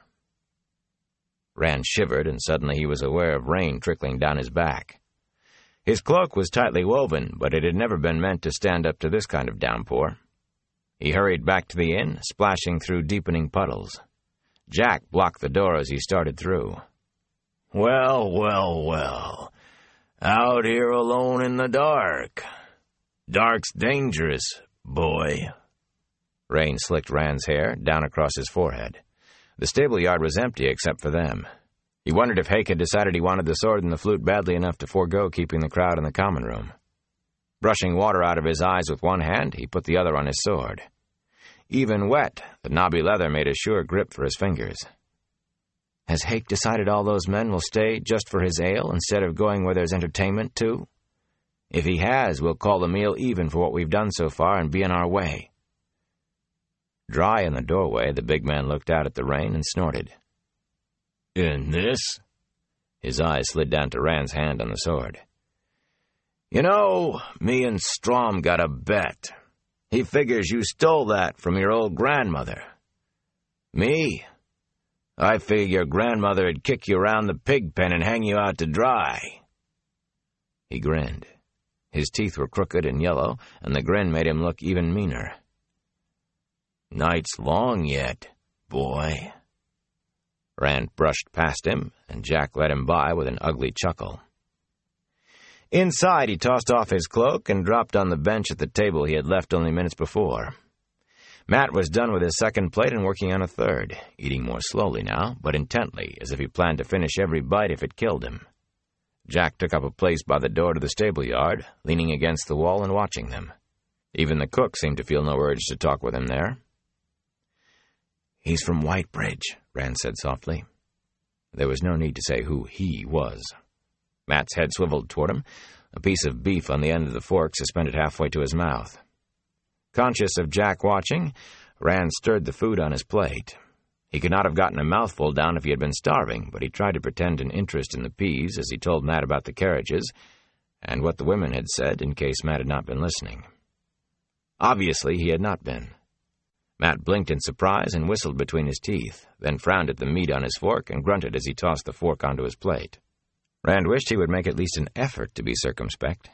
Rand shivered, and suddenly he was aware of rain trickling down his back. His cloak was tightly woven, but it had never been meant to stand up to this kind of downpour. He hurried back to the inn, splashing through deepening puddles. Jack blocked the door as he started through. "Well, well, well. Out here alone in the dark. Dark's dangerous, boy." Rain slicked Rand's hair down across his forehead. The stable yard was empty except for them. He wondered if Hake had decided he wanted the sword and the flute badly enough to forego keeping the crowd in the common room. Brushing water out of his eyes with one hand, he put the other on his sword. Even wet, the knobby leather made a sure grip for his fingers. Has Hake decided all those men will stay just for his ale instead of going where there's entertainment, too? If he has, we'll call the meal even for what we've done so far and be in our way. Dry in the doorway, the big man looked out at the rain and snorted. "In this?" His eyes slid down to Rand's hand on the sword. "You know, me and Strom got a bet. He figures you stole that from your old grandmother. Me? I figure your grandmother'd kick you around the pig pen and hang you out to dry." He grinned. His teeth were crooked and yellow, and the grin made him look even meaner. "Night's long yet, boy." Rand brushed past him, and Jack let him by with an ugly chuckle. Inside, he tossed off his cloak and dropped on the bench at the table he had left only minutes before. Matt was done with his second plate and working on a third, eating more slowly now, but intently, as if he planned to finish every bite if it killed him. Jack took up a place by the door to the stable yard, leaning against the wall and watching them. Even the cook seemed to feel no urge to talk with him there. "He's from Whitebridge," Rand said softly. There was no need to say who he was. Matt's head swiveled toward him, a piece of beef on the end of the fork suspended halfway to his mouth. Conscious of Jack watching, Rand stirred the food on his plate. He could not have gotten a mouthful down if he had been starving, but he tried to pretend an interest in the peas as he told Matt about the carriages and what the women had said in case Matt had not been listening. Obviously, he had not been. Matt blinked in surprise and whistled between his teeth, then frowned at the meat on his fork and grunted as he tossed the fork onto his plate. Rand wished he would make at least an effort to be circumspect.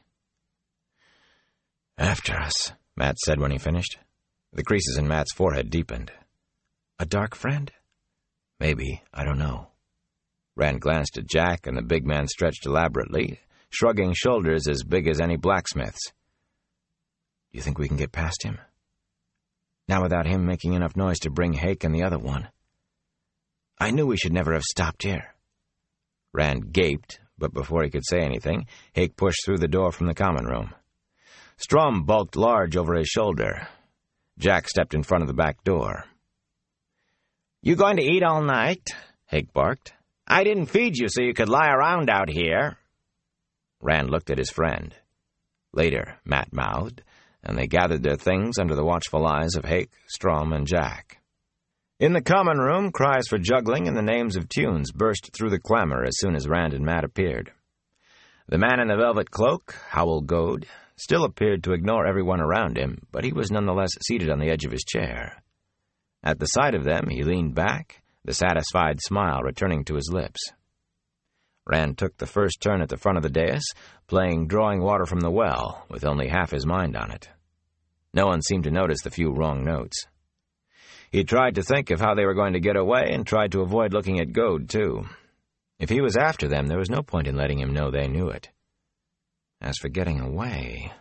"After us," Matt said when he finished. The creases in Matt's forehead deepened. "A dark friend? Maybe, I don't know." Rand glanced at Jack, and the big man stretched elaborately, shrugging shoulders as big as any blacksmith's. "Do you think we can get past him? Now without him making enough noise to bring Hake and the other one. I knew we should never have stopped here." Rand gaped, but before he could say anything, Hake pushed through the door from the common room. Strom bulked large over his shoulder. Jack stepped in front of the back door. "You going to eat all night?" Hake barked. "I didn't feed you so you could lie around out here." Rand looked at his friend. Later, Matt mouthed, and they gathered their things under the watchful eyes of Hake, Strom, and Jack. In the common room, cries for juggling and the names of tunes burst through the clamor as soon as Rand and Matt appeared. The man in the velvet cloak, Howell Goad, still appeared to ignore everyone around him, but he was nonetheless seated on the edge of his chair. At the sight of them, he leaned back, the satisfied smile returning to his lips. Rand took the first turn at the front of the dais, playing Drawing Water from the Well, with only half his mind on it. No one seemed to notice the few wrong notes. He tried to think of how they were going to get away and tried to avoid looking at Goad, too. If he was after them, there was no point in letting him know they knew it. As for getting away...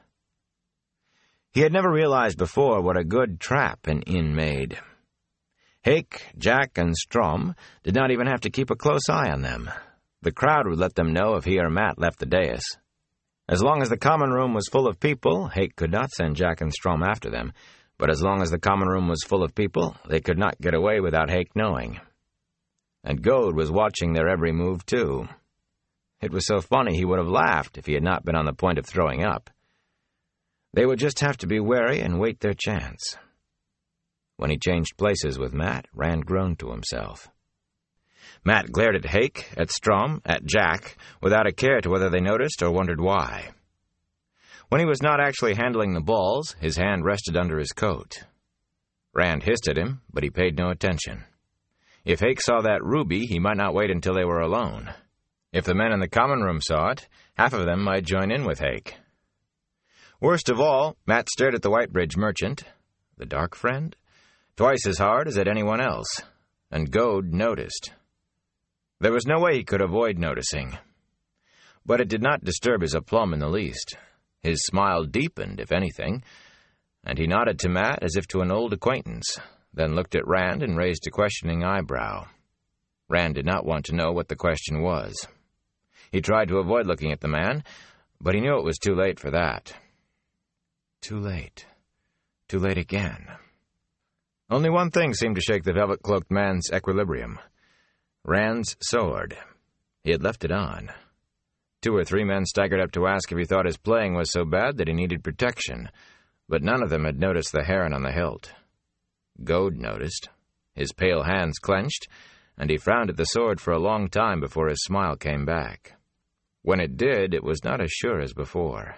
He had never realized before what a good trap an inn made. Hake, Jack, and Strom did not even have to keep a close eye on them. The crowd would let them know if he or Matt left the dais. As long as the common room was full of people, Hake could not send Jack and Strom after them, but as long as the common room was full of people, they could not get away without Hake knowing. And Goad was watching their every move, too. It was so funny he would have laughed if he had not been on the point of throwing up. They would just have to be wary and wait their chance. When he changed places with Matt, Rand groaned to himself. Matt glared at Hake, at Strom, at Jack, without a care to whether they noticed or wondered why. When he was not actually handling the balls, his hand rested under his coat. Rand hissed at him, but he paid no attention. If Hake saw that ruby, he might not wait until they were alone. If the men in the common room saw it, half of them might join in with Hake. Worst of all, Matt stared at the Whitebridge merchant, the dark friend, twice as hard as at anyone else, and Goad noticed. There was no way he could avoid noticing. But it did not disturb his aplomb in the least. His smile deepened, if anything, and he nodded to Matt as if to an old acquaintance, then looked at Rand and raised a questioning eyebrow. Rand did not want to know what the question was. He tried to avoid looking at the man, but he knew it was too late for that. Too late. Too late again. Only one thing seemed to shake the velvet-cloaked man's equilibrium. Rand's sword. He had left it on. Two or three men staggered up to ask if he thought his playing was so bad that he needed protection, but none of them had noticed the heron on the hilt. Goad noticed. His pale hands clenched, and he frowned at the sword for a long time before his smile came back. When it did, it was not as sure as before.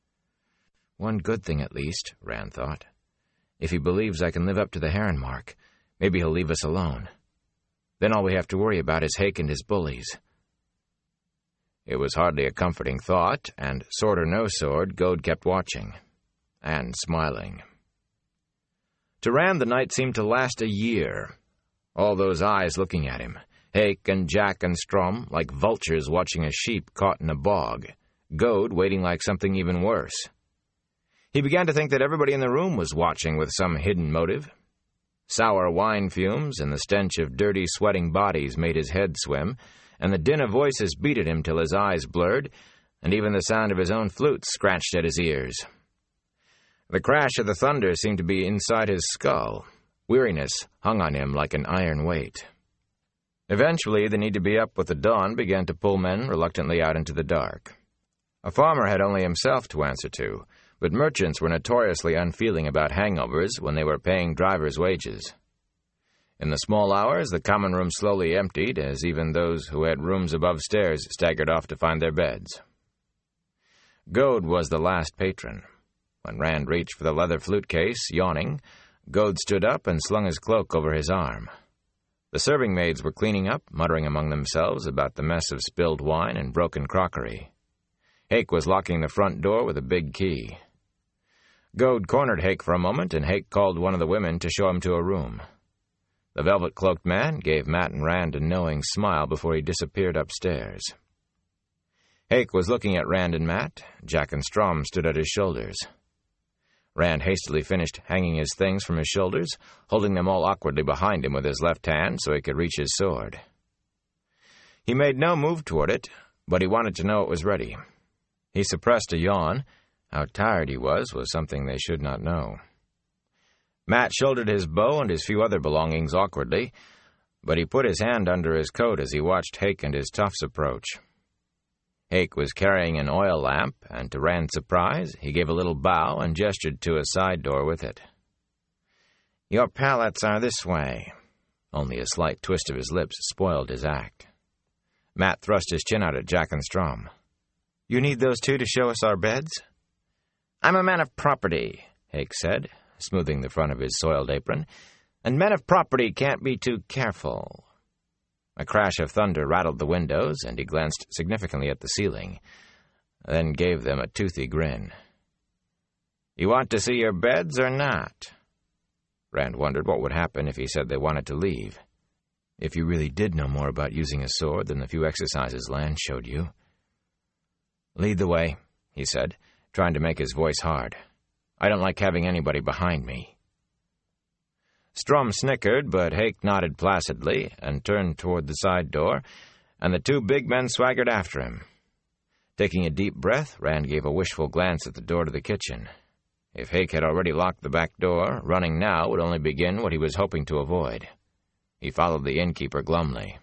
One good thing at least, Rand thought. If he believes I can live up to the heron mark, maybe he'll leave us alone. Then all we have to worry about is Hake and his bullies. It was hardly a comforting thought, and, sword or no sword, Goad kept watching, and smiling. To Rand, the night seemed to last a year. All those eyes looking at him, Hake and Jack and Strom, like vultures watching a sheep caught in a bog, Goad waiting like something even worse. He began to think that everybody in the room was watching with some hidden motive. Sour wine fumes and the stench of dirty, sweating bodies made his head swim, and the din of voices beat at him till his eyes blurred, and even the sound of his own flute scratched at his ears. The crash of the thunder seemed to be inside his skull. Weariness hung on him like an iron weight. Eventually, the need to be up with the dawn began to pull men reluctantly out into the dark. A farmer had only himself to answer to, but merchants were notoriously unfeeling about hangovers when they were paying drivers' wages. In the small hours, the common room slowly emptied, as even those who had rooms above stairs staggered off to find their beds. Goad was the last patron. When Rand reached for the leather flute case, yawning, Goad stood up and slung his cloak over his arm. The serving maids were cleaning up, muttering among themselves about the mess of spilled wine and broken crockery. Hake was locking the front door with a big key. Goad cornered Hake for a moment, and Hake called one of the women to show him to a room. The velvet-cloaked man gave Matt and Rand a knowing smile before he disappeared upstairs. Hake was looking at Rand and Matt. Jack and Strom stood at his shoulders. Rand hastily finished hanging his things from his shoulders, holding them all awkwardly behind him with his left hand so he could reach his sword. He made no move toward it, but he wanted to know it was ready. He suppressed a yawn. How tired he was was something they should not know. Matt shouldered his bow and his few other belongings awkwardly, but he put his hand under his coat as he watched Hake and his toughs approach. Hake was carrying an oil lamp, and to Rand's surprise, he gave a little bow and gestured to a side door with it. "Your pallets are this way." Only a slight twist of his lips spoiled his act. Matt thrust his chin out at Jack and Strom. "You need those two to show us our beds?" "I'm a man of property," Hake said, smoothing the front of his soiled apron, "and men of property can't be too careful." A crash of thunder rattled the windows, and he glanced significantly at the ceiling, then gave them a toothy grin. "You want to see your beds or not?" Rand wondered what would happen if he said they wanted to leave. If you really did know more about using a sword than the few exercises Lan showed you. "Lead the way," he said, trying to make his voice hard. "I don't like having anybody behind me." Strum snickered, but Hake nodded placidly and turned toward the side door, and the two big men swaggered after him. Taking a deep breath, Rand gave a wishful glance at the door to the kitchen. If Hake had already locked the back door, running now would only begin what he was hoping to avoid. He followed the innkeeper glumly.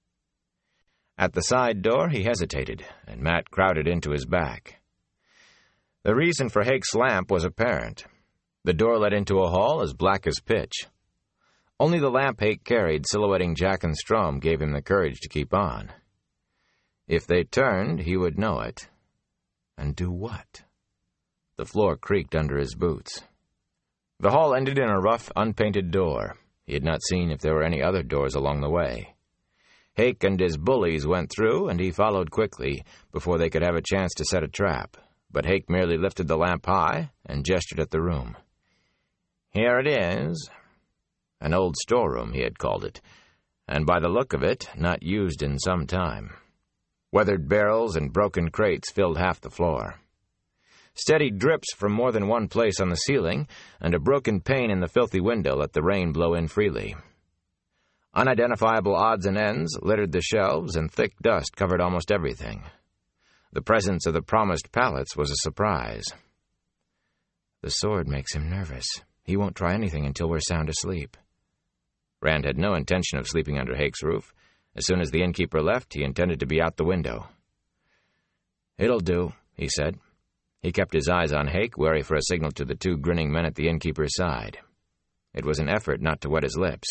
At the side door, he hesitated, and Matt crowded into his back. The reason for Hake's lamp was apparent. The door led into a hall as black as pitch. Only the lamp Hake carried, silhouetting Jack and Strom, gave him the courage to keep on. If they turned, he would know it. And do what? The floor creaked under his boots. The hall ended in a rough, unpainted door. He had not seen if there were any other doors along the way. Hake and his bullies went through, and he followed quickly before they could have a chance to set a trap. But Hake merely lifted the lamp high and gestured at the room. "Here it is." An old storeroom, he had called it, and by the look of it, not used in some time. Weathered barrels and broken crates filled half the floor. Steady drips from more than one place on the ceiling, and a broken pane in the filthy window let the rain blow in freely. Unidentifiable odds and ends littered the shelves, and thick dust covered almost everything. The presence of the promised pallets was a surprise. "The sword makes him nervous. He won't try anything until we're sound asleep." Rand had no intention of sleeping under Hake's roof. As soon as the innkeeper left, he intended to be out the window. "It'll do," he said. He kept his eyes on Hake, wary for a signal to the two grinning men at the innkeeper's side. It was an effort not to wet his lips.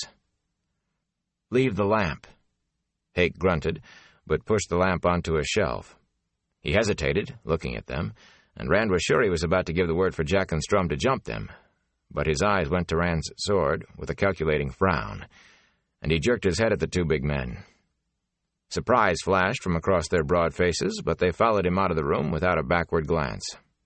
"Leave the lamp." Hake grunted, but pushed the lamp onto a shelf. He hesitated, looking at them, and Rand was sure he was about to give the word for Jack and Strum to jump them. But his eyes went to Rand's sword with a calculating frown, and he jerked his head at the two big men. Surprise flashed from across their broad faces, but they followed him out of the room without a backward glance.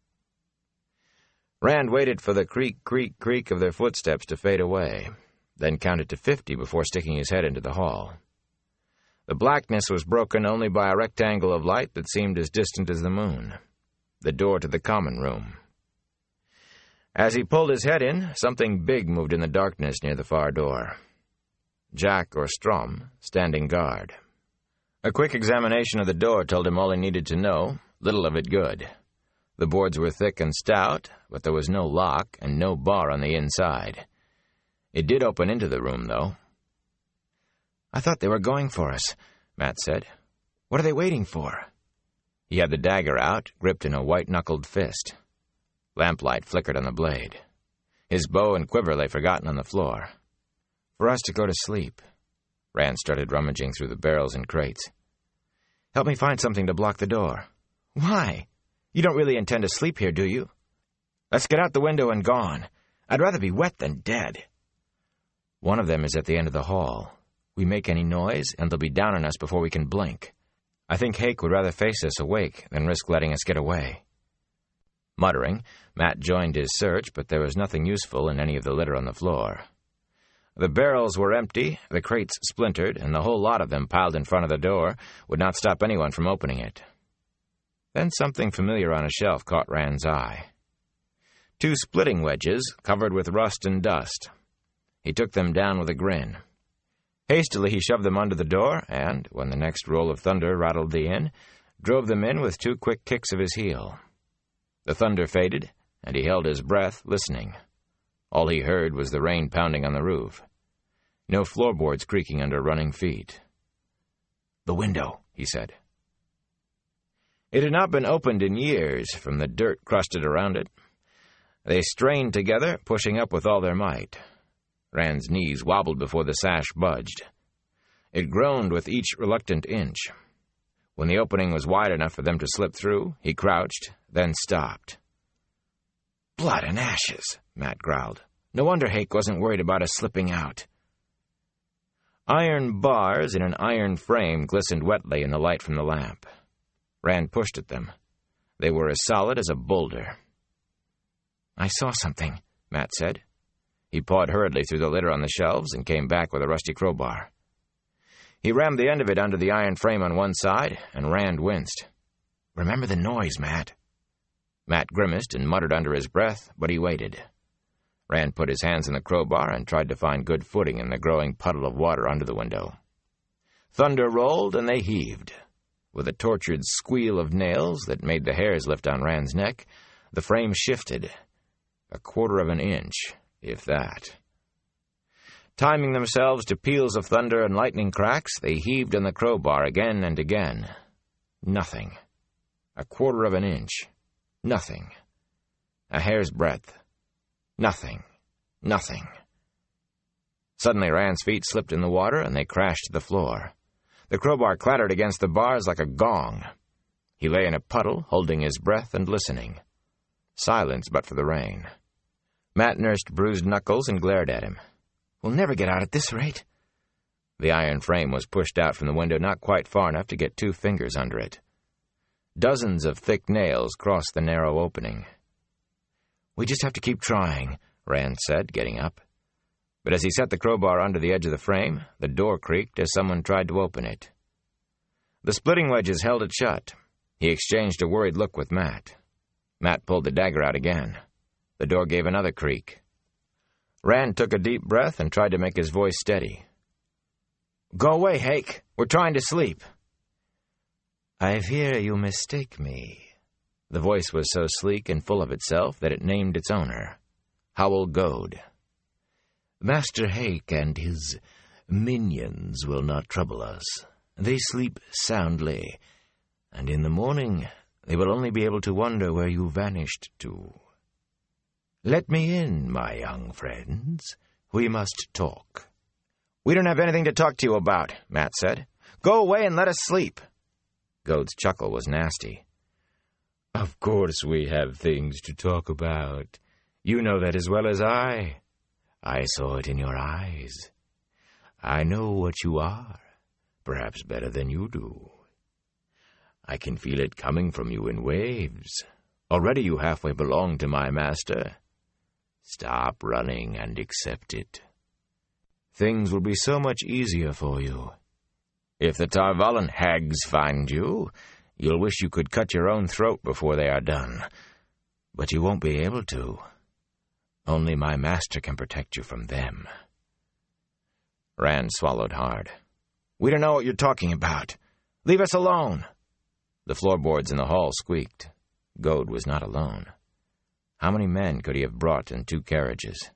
Rand waited for the creak, creak, creak of their footsteps to fade away, then counted to fifty before sticking his head into the hall. The blackness was broken only by a rectangle of light that seemed as distant as the moon, the door to the common room. As he pulled his head in, something big moved in the darkness near the far door. Jack or Strom, standing guard. A quick examination of the door told him all he needed to know, little of it good. The boards were thick and stout, but there was no lock and no bar on the inside. It did open into the room, though. "I thought they were going for us," Matt said. "What are they waiting for?" He had the dagger out, gripped in a white-knuckled fist. Lamplight flickered on the blade. His bow and quiver lay forgotten on the floor. "For us to go to sleep." Rand started rummaging through the barrels and crates. "Help me find something to block the door." "Why? You don't really intend to sleep here, do you?" "Let's get out the window and gone. I'd rather be wet than dead." "One of them is at the end of the hall. We make any noise, and they'll be down on us before we can blink. I think Hake would rather face us awake than risk letting us get away." Muttering, Matt joined his search, but there was nothing useful in any of the litter on the floor. The barrels were empty, the crates splintered, and the whole lot of them piled in front of the door would not stop anyone from opening it. Then something familiar on a shelf caught Rand's eye. Two splitting wedges, covered with rust and dust. He took them down with a grin. Hastily he shoved them under the door, and, when the next roll of thunder rattled the inn, drove them in with two quick kicks of his heel. The thunder faded, and he held his breath, listening. All he heard was the rain pounding on the roof. No floorboards creaking under running feet. "The window," he said. It had not been opened in years, from the dirt crusted around it. They strained together, pushing up with all their might. Rand's knees wobbled before the sash budged. It groaned with each reluctant inch. When the opening was wide enough for them to slip through, he crouched, then stopped. Blood and ashes, Matt growled. No wonder Hake wasn't worried about us slipping out. Iron bars in an iron frame glistened wetly in the light from the lamp. Rand pushed at them. They were as solid as a boulder. I saw something, Matt said. He pawed hurriedly through the litter on the shelves and came back with a rusty crowbar. He rammed the end of it under the iron frame on one side, and Rand winced. Remember the noise, Matt. Matt grimaced and muttered under his breath, but he waited. Rand put his hands in the crowbar and tried to find good footing in the growing puddle of water under the window. Thunder rolled, and they heaved. With a tortured squeal of nails that made the hairs lift on Rand's neck, the frame shifted. A quarter of an inch, if that. Timing themselves to peals of thunder and lightning cracks, they heaved on the crowbar again and again. Nothing. A quarter of an inch. Nothing. A hair's breadth. Nothing. Nothing. Suddenly Rand's feet slipped in the water, and they crashed to the floor. The crowbar clattered against the bars like a gong. He lay in a puddle, holding his breath and listening. Silence but for the rain. Matt nursed bruised knuckles and glared at him. We'll never get out at this rate. The iron frame was pushed out from the window not quite far enough to get two fingers under it. Dozens of thick nails crossed the narrow opening. We just have to keep trying, Rand said, getting up. But as he set the crowbar under the edge of the frame, the door creaked as someone tried to open it. The splitting wedges held it shut. He exchanged a worried look with Matt. Matt pulled the dagger out again. The door gave another creak. Rand took a deep breath and tried to make his voice steady. Go away, Hake. We're trying to sleep. I fear you mistake me. The voice was so sleek and full of itself that it named its owner, Howell Goad. Master Hake and his minions will not trouble us. They sleep soundly, and in the morning they will only be able to wonder where you vanished to. Let me in, my young friends. We must talk. We don't have anything to talk to you about, Matt said. Go away and let us sleep. Goad's chuckle was nasty. Of course we have things to talk about. You know that as well as I. I saw it in your eyes. I know what you are, perhaps better than you do. I can feel it coming from you in waves. Already you halfway belong to my master. Stop running and accept it. Things will be so much easier for you. If the Tar Valon hags find you, you'll wish you could cut your own throat before they are done. But you won't be able to. Only my master can protect you from them. Rand swallowed hard. We don't know what you're talking about. Leave us alone. The floorboards in the hall squeaked. Goad was not alone. How many men could he have brought in two carriages?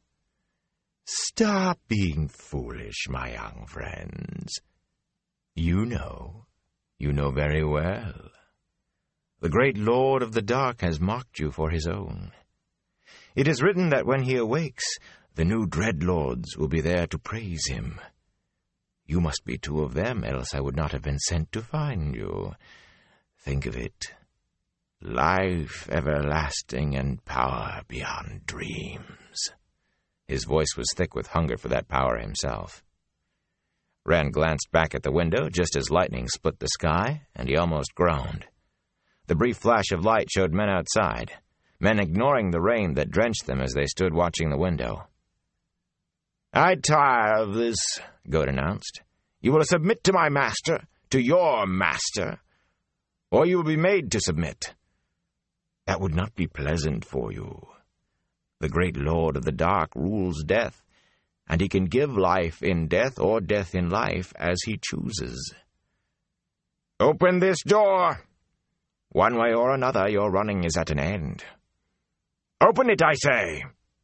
Stop being foolish, my young friends. You know. You know very well. The great Lord of the Dark has mocked you for his own. It is written that when he awakes, the new Dreadlords will be there to praise him. You must be two of them, else I would not have been sent to find you. Think of it. Life everlasting and power beyond dreams. His voice was thick with hunger for that power himself. Rand glanced back at the window just as lightning split the sky, and he almost groaned. The brief flash of light showed men outside, men ignoring the rain that drenched them as they stood watching the window. I tire of this, Goad announced. You will submit to my master, to your master, or you will be made to submit. That would not be pleasant for you. The great Lord of the Dark rules death, and he can give life in death or death in life as he chooses. Open this door! One way or another, your running is at an end. Open it, I say!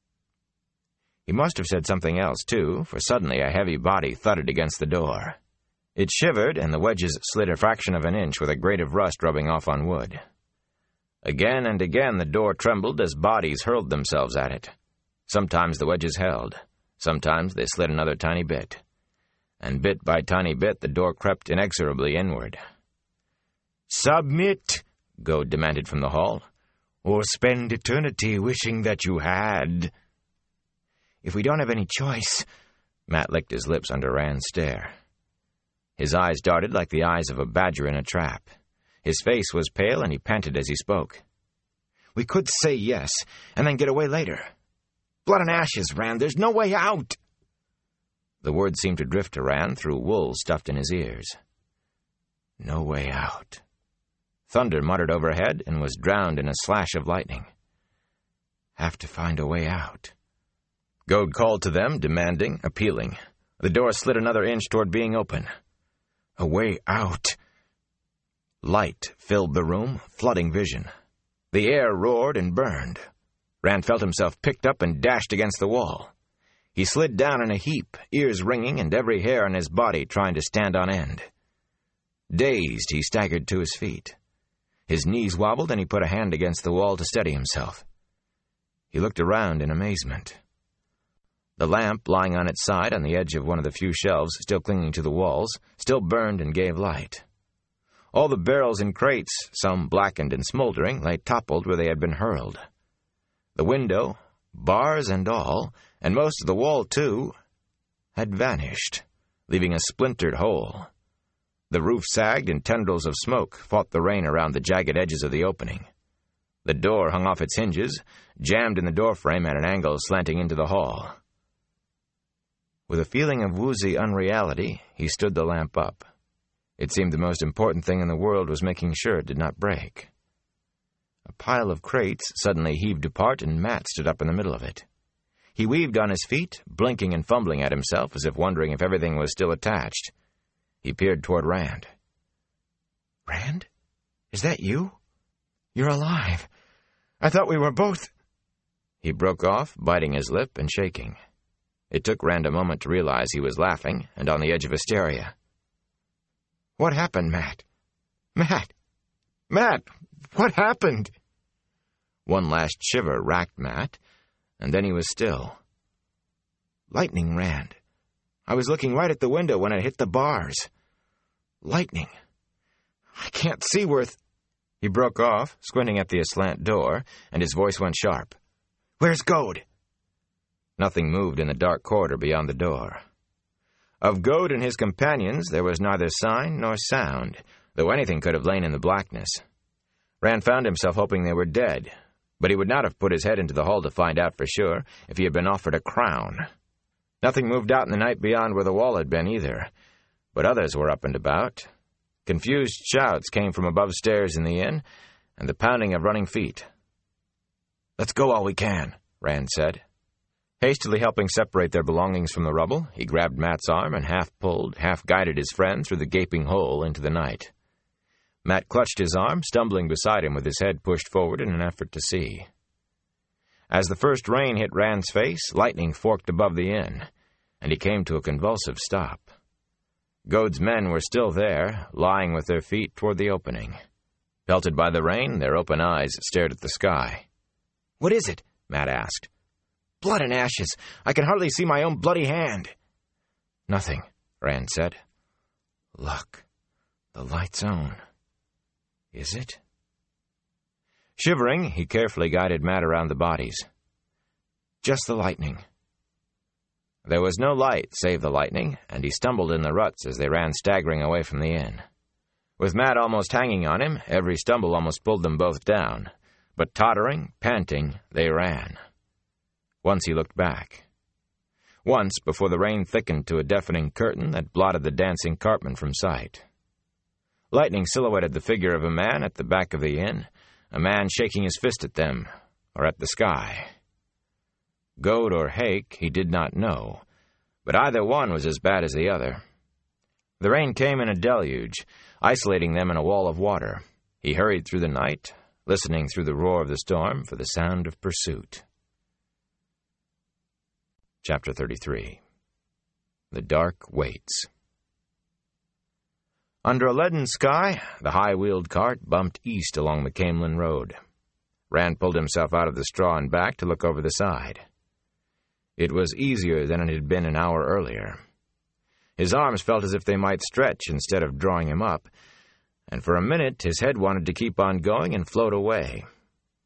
He must have said something else, too, for suddenly a heavy body thudded against the door. It shivered, and the wedges slid a fraction of an inch with a grate of rust rubbing off on wood. Again and again the door trembled as bodies hurled themselves at it. Sometimes the wedges held. Sometimes they slid another tiny bit. And bit by tiny bit the door crept inexorably inward. Submit, Goad demanded from the hall, or spend eternity wishing that you had. If we don't have any choice... Matt licked his lips under Rand's stare. His eyes darted like the eyes of a badger in a trap. His face was pale, and he panted as he spoke. We could say yes, and then get away later. Blood and ashes, Rand. There's no way out. The words seemed to drift to Rand through wool stuffed in his ears. No way out. Thunder muttered overhead and was drowned in a slash of lightning. Have to find a way out. Goad called to them, demanding, appealing. The door slid another inch toward being open. A way out. Light filled the room, flooding vision. The air roared and burned. Rand felt himself picked up and dashed against the wall. He slid down in a heap, ears ringing and every hair on his body trying to stand on end. Dazed, he staggered to his feet. His knees wobbled and he put a hand against the wall to steady himself. He looked around in amazement. The lamp, lying on its side on the edge of one of the few shelves still clinging to the walls, still burned and gave light. All the barrels and crates, some blackened and smoldering, lay toppled where they had been hurled. The window, bars and all, and most of the wall too, had vanished, leaving a splintered hole. The roof sagged and tendrils of smoke fought the rain around the jagged edges of the opening. The door hung off its hinges, jammed in the doorframe at an angle slanting into the hall. With a feeling of woozy unreality, he stood the lamp up. It seemed the most important thing in the world was making sure it did not break. A pile of crates suddenly heaved apart, and Matt stood up in the middle of it. He weaved on his feet, blinking and fumbling at himself as if wondering if everything was still attached. He peered toward Rand. Rand? Is that you? You're alive. I thought we were both... He broke off, biting his lip and shaking. It took Rand a moment to realize he was laughing and on the edge of hysteria. What happened, Matt? Matt! Matt! What happened? One last shiver racked Matt, and then he was still. Lightning, Rand. I was looking right at the window when it hit the bars. Lightning. I can't see worth... He broke off, squinting at the aslant door, and his voice went sharp. Where's Goad? Nothing moved in the dark corridor beyond the door. Of Goad and his companions there was neither sign nor sound, though anything could have lain in the blackness. Rand found himself hoping they were dead, but he would not have put his head into the hall to find out for sure if he had been offered a crown. Nothing moved out in the night beyond where the wall had been either, but others were up and about. Confused shouts came from above stairs in the inn, and the pounding of running feet. Let's go all we can, Rand said. Hastily helping separate their belongings from the rubble, he grabbed Matt's arm and half-pulled, half-guided his friend through the gaping hole into the night. Matt clutched his arm, stumbling beside him with his head pushed forward in an effort to see. As the first rain hit Rand's face, lightning forked above the inn, and he came to a convulsive stop. Goad's men were still there, lying with their feet toward the opening. Pelted by the rain, their open eyes stared at the sky. "What is it?" Matt asked. "Blood and ashes. I can hardly see my own bloody hand." "Nothing," Rand said. "Luck. The light's own. Is it?" Shivering, he carefully guided Matt around the bodies. "Just the lightning." There was no light save the lightning, and he stumbled in the ruts as they ran staggering away from the inn. With Matt almost hanging on him, every stumble almost pulled them both down, but tottering, panting, they ran. Once he looked back. Once, before the rain thickened to a deafening curtain that blotted the dancing cartman from sight. Lightning silhouetted the figure of a man at the back of the inn, a man shaking his fist at them, or at the sky. Goad or Hake, he did not know, but either one was as bad as the other. The rain came in a deluge, isolating them in a wall of water. He hurried through the night, listening through the roar of the storm for the sound of pursuit. Chapter thirty-three. The Dark Waits. Under a leaden sky, the high-wheeled cart bumped east along the Camelin Road. Rand pulled himself out of the straw and back to look over the side. It was easier than it had been an hour earlier. His arms felt as if they might stretch instead of drawing him up, and for a minute his head wanted to keep on going and float away.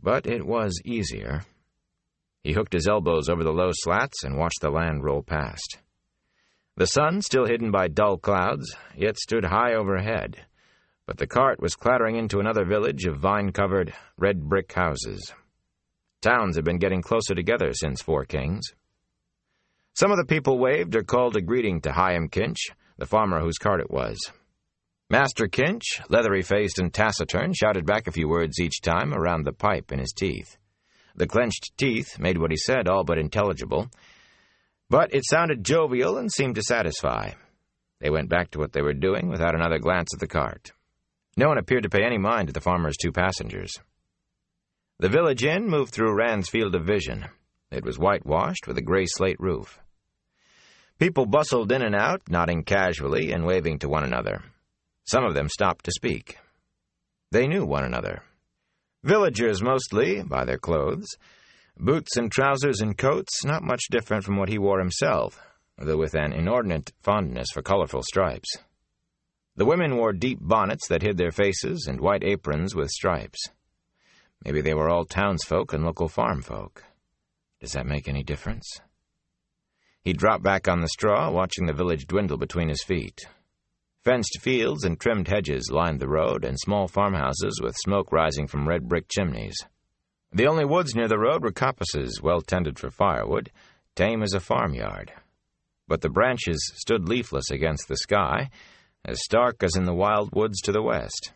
but it was easier. He hooked his elbows over the low slats and watched the land roll past. The sun, still hidden by dull clouds, yet stood high overhead, but the cart was clattering into another village of vine-covered, red-brick houses. Towns had been getting closer together since Four Kings. Some of the people waved or called a greeting to Hyam Kinch, the farmer whose cart it was. Master Kinch, leathery-faced and taciturn, shouted back a few words each time around the pipe in his teeth. The clenched teeth made what he said all but intelligible, but it sounded jovial and seemed to satisfy. They went back to what they were doing without another glance at the cart. No one appeared to pay any mind to the farmer's two passengers. The village inn moved through Rand's field of vision. It was whitewashed with a gray slate roof. People bustled in and out, nodding casually and waving to one another. Some of them stopped to speak. They knew one another. Villagers mostly, by their clothes. Boots and trousers and coats, not much different from what he wore himself, though with an inordinate fondness for colorful stripes. The women wore deep bonnets that hid their faces and white aprons with stripes. Maybe they were all townsfolk and local farm folk. Does that make any difference? He dropped back on the straw, watching the village dwindle between his feet. Fenced fields and trimmed hedges lined the road, and small farmhouses with smoke rising from red brick chimneys. The only woods near the road were coppices, well tended for firewood, tame as a farmyard. But the branches stood leafless against the sky, as stark as in the wild woods to the west.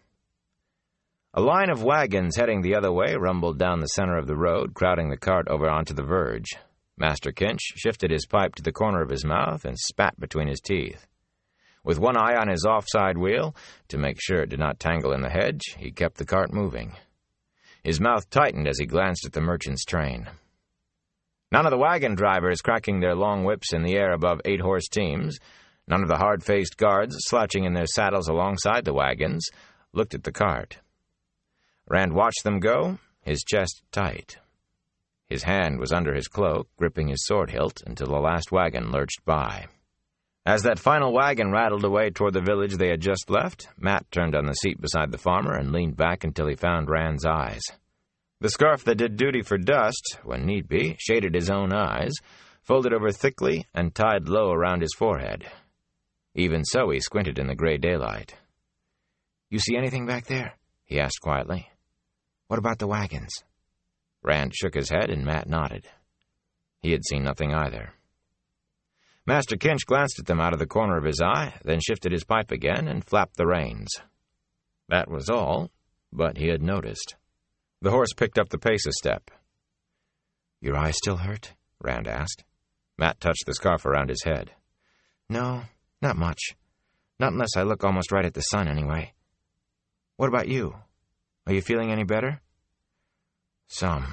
A line of wagons heading the other way rumbled down the center of the road, crowding the cart over onto the verge. Master Kinch shifted his pipe to the corner of his mouth and spat between his teeth. With one eye on his offside wheel, to make sure it did not tangle in the hedge, he kept the cart moving. His mouth tightened as he glanced at the merchant's train. None of the wagon drivers cracking their long whips in the air above eight-horse teams, none of the hard-faced guards slouching in their saddles alongside the wagons, looked at the cart. Rand watched them go, his chest tight. His hand was under his cloak, gripping his sword hilt until the last wagon lurched by. As that final wagon rattled away toward the village they had just left, Matt turned on the seat beside the farmer and leaned back until he found Rand's eyes. The scarf that did duty for dust, when need be, shaded his own eyes, folded over thickly and tied low around his forehead. Even so, he squinted in the gray daylight. "You see anything back there?" he asked quietly. "What about the wagons?" Rand shook his head, and Matt nodded. He had seen nothing either. Master Kinch glanced at them out of the corner of his eye, then shifted his pipe again and flapped the reins. That was all, but he had noticed. The horse picked up the pace a step. "Your eye still hurt?" Rand asked. Matt touched the scarf around his head. "No, not much. Not unless I look almost right at the sun, anyway. What about you? Are you feeling any better?" "Some."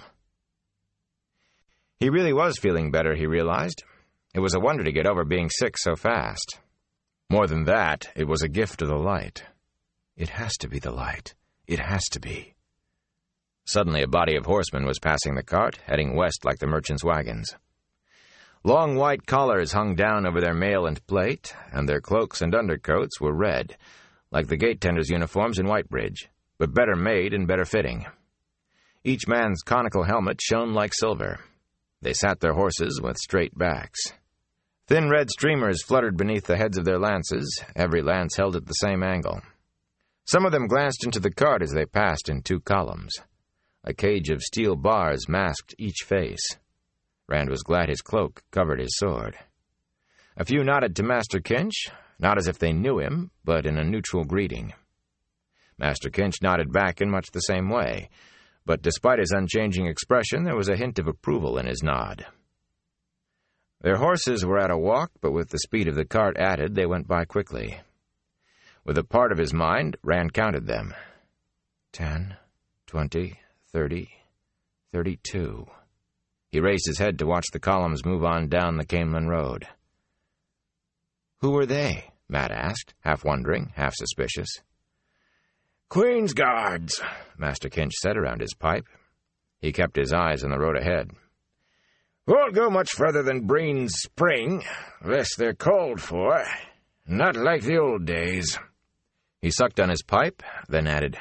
He really was feeling better, he realized. It was a wonder to get over being sick so fast. More than that, it was a gift of the light. It has to be the light. It has to be. Suddenly a body of horsemen was passing the cart, heading west like the merchant's wagons. Long white collars hung down over their mail and plate, and their cloaks and undercoats were red, like the gate tenders' uniforms in Whitebridge, but better made and better fitting. Each man's conical helmet shone like silver. They sat their horses with straight backs. Thin red streamers fluttered beneath the heads of their lances, every lance held at the same angle. Some of them glanced into the cart as they passed in two columns. A cage of steel bars masked each face. Rand was glad his cloak covered his sword. A few nodded to Master Kinch, not as if they knew him, but in a neutral greeting. Master Kinch nodded back in much the same way, but despite his unchanging expression, there was a hint of approval in his nod. Their horses were at a walk, but with the speed of the cart added, they went by quickly. With a part of his mind, Rand counted them. Ten, twenty, thirty, thirty-two. He raised his head to watch the columns move on down the Camelin Road. "Who were they?" Matt asked, half wondering, half suspicious. "Queen's Guards," Master Kinch said around his pipe. He kept his eyes on the road ahead. "Won't go much further than Breen's Spring, unless they're called for. Not like the old days." He sucked on his pipe, then added,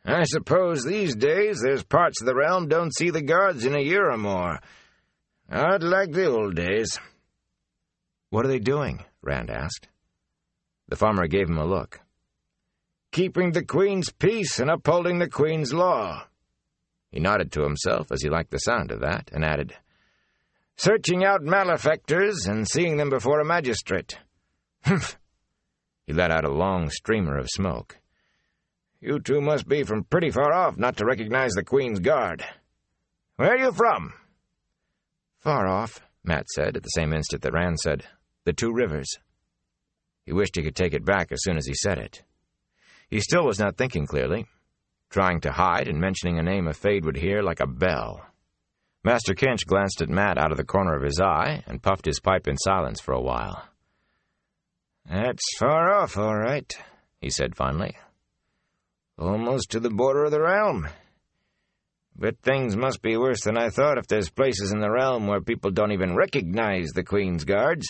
I suppose these days there's parts of the realm don't see the guards in a year or more. I'd like the old days." "What are they doing?" Rand asked. The farmer gave him a look. "Keeping the Queen's peace and upholding the Queen's law." He nodded to himself as he liked the sound of that, and added, "Searching out malefactors and seeing them before a magistrate." "Humph!" He let out a long streamer of smoke. "You two must be from pretty far off not to recognize the Queen's Guard. Where are you from?" "Far off," Matt said at the same instant that Rand said, "The Two Rivers." He wished he could take it back as soon as he said it. He still was not thinking clearly, trying to hide and mentioning a name a Fade would hear like a bell. Master Kinch glanced at Matt out of the corner of his eye and puffed his pipe in silence for a while. "That's far off, all right," he said finally. "Almost to the border of the realm. But things must be worse than I thought if there's places in the realm where people don't even recognize the Queen's Guards.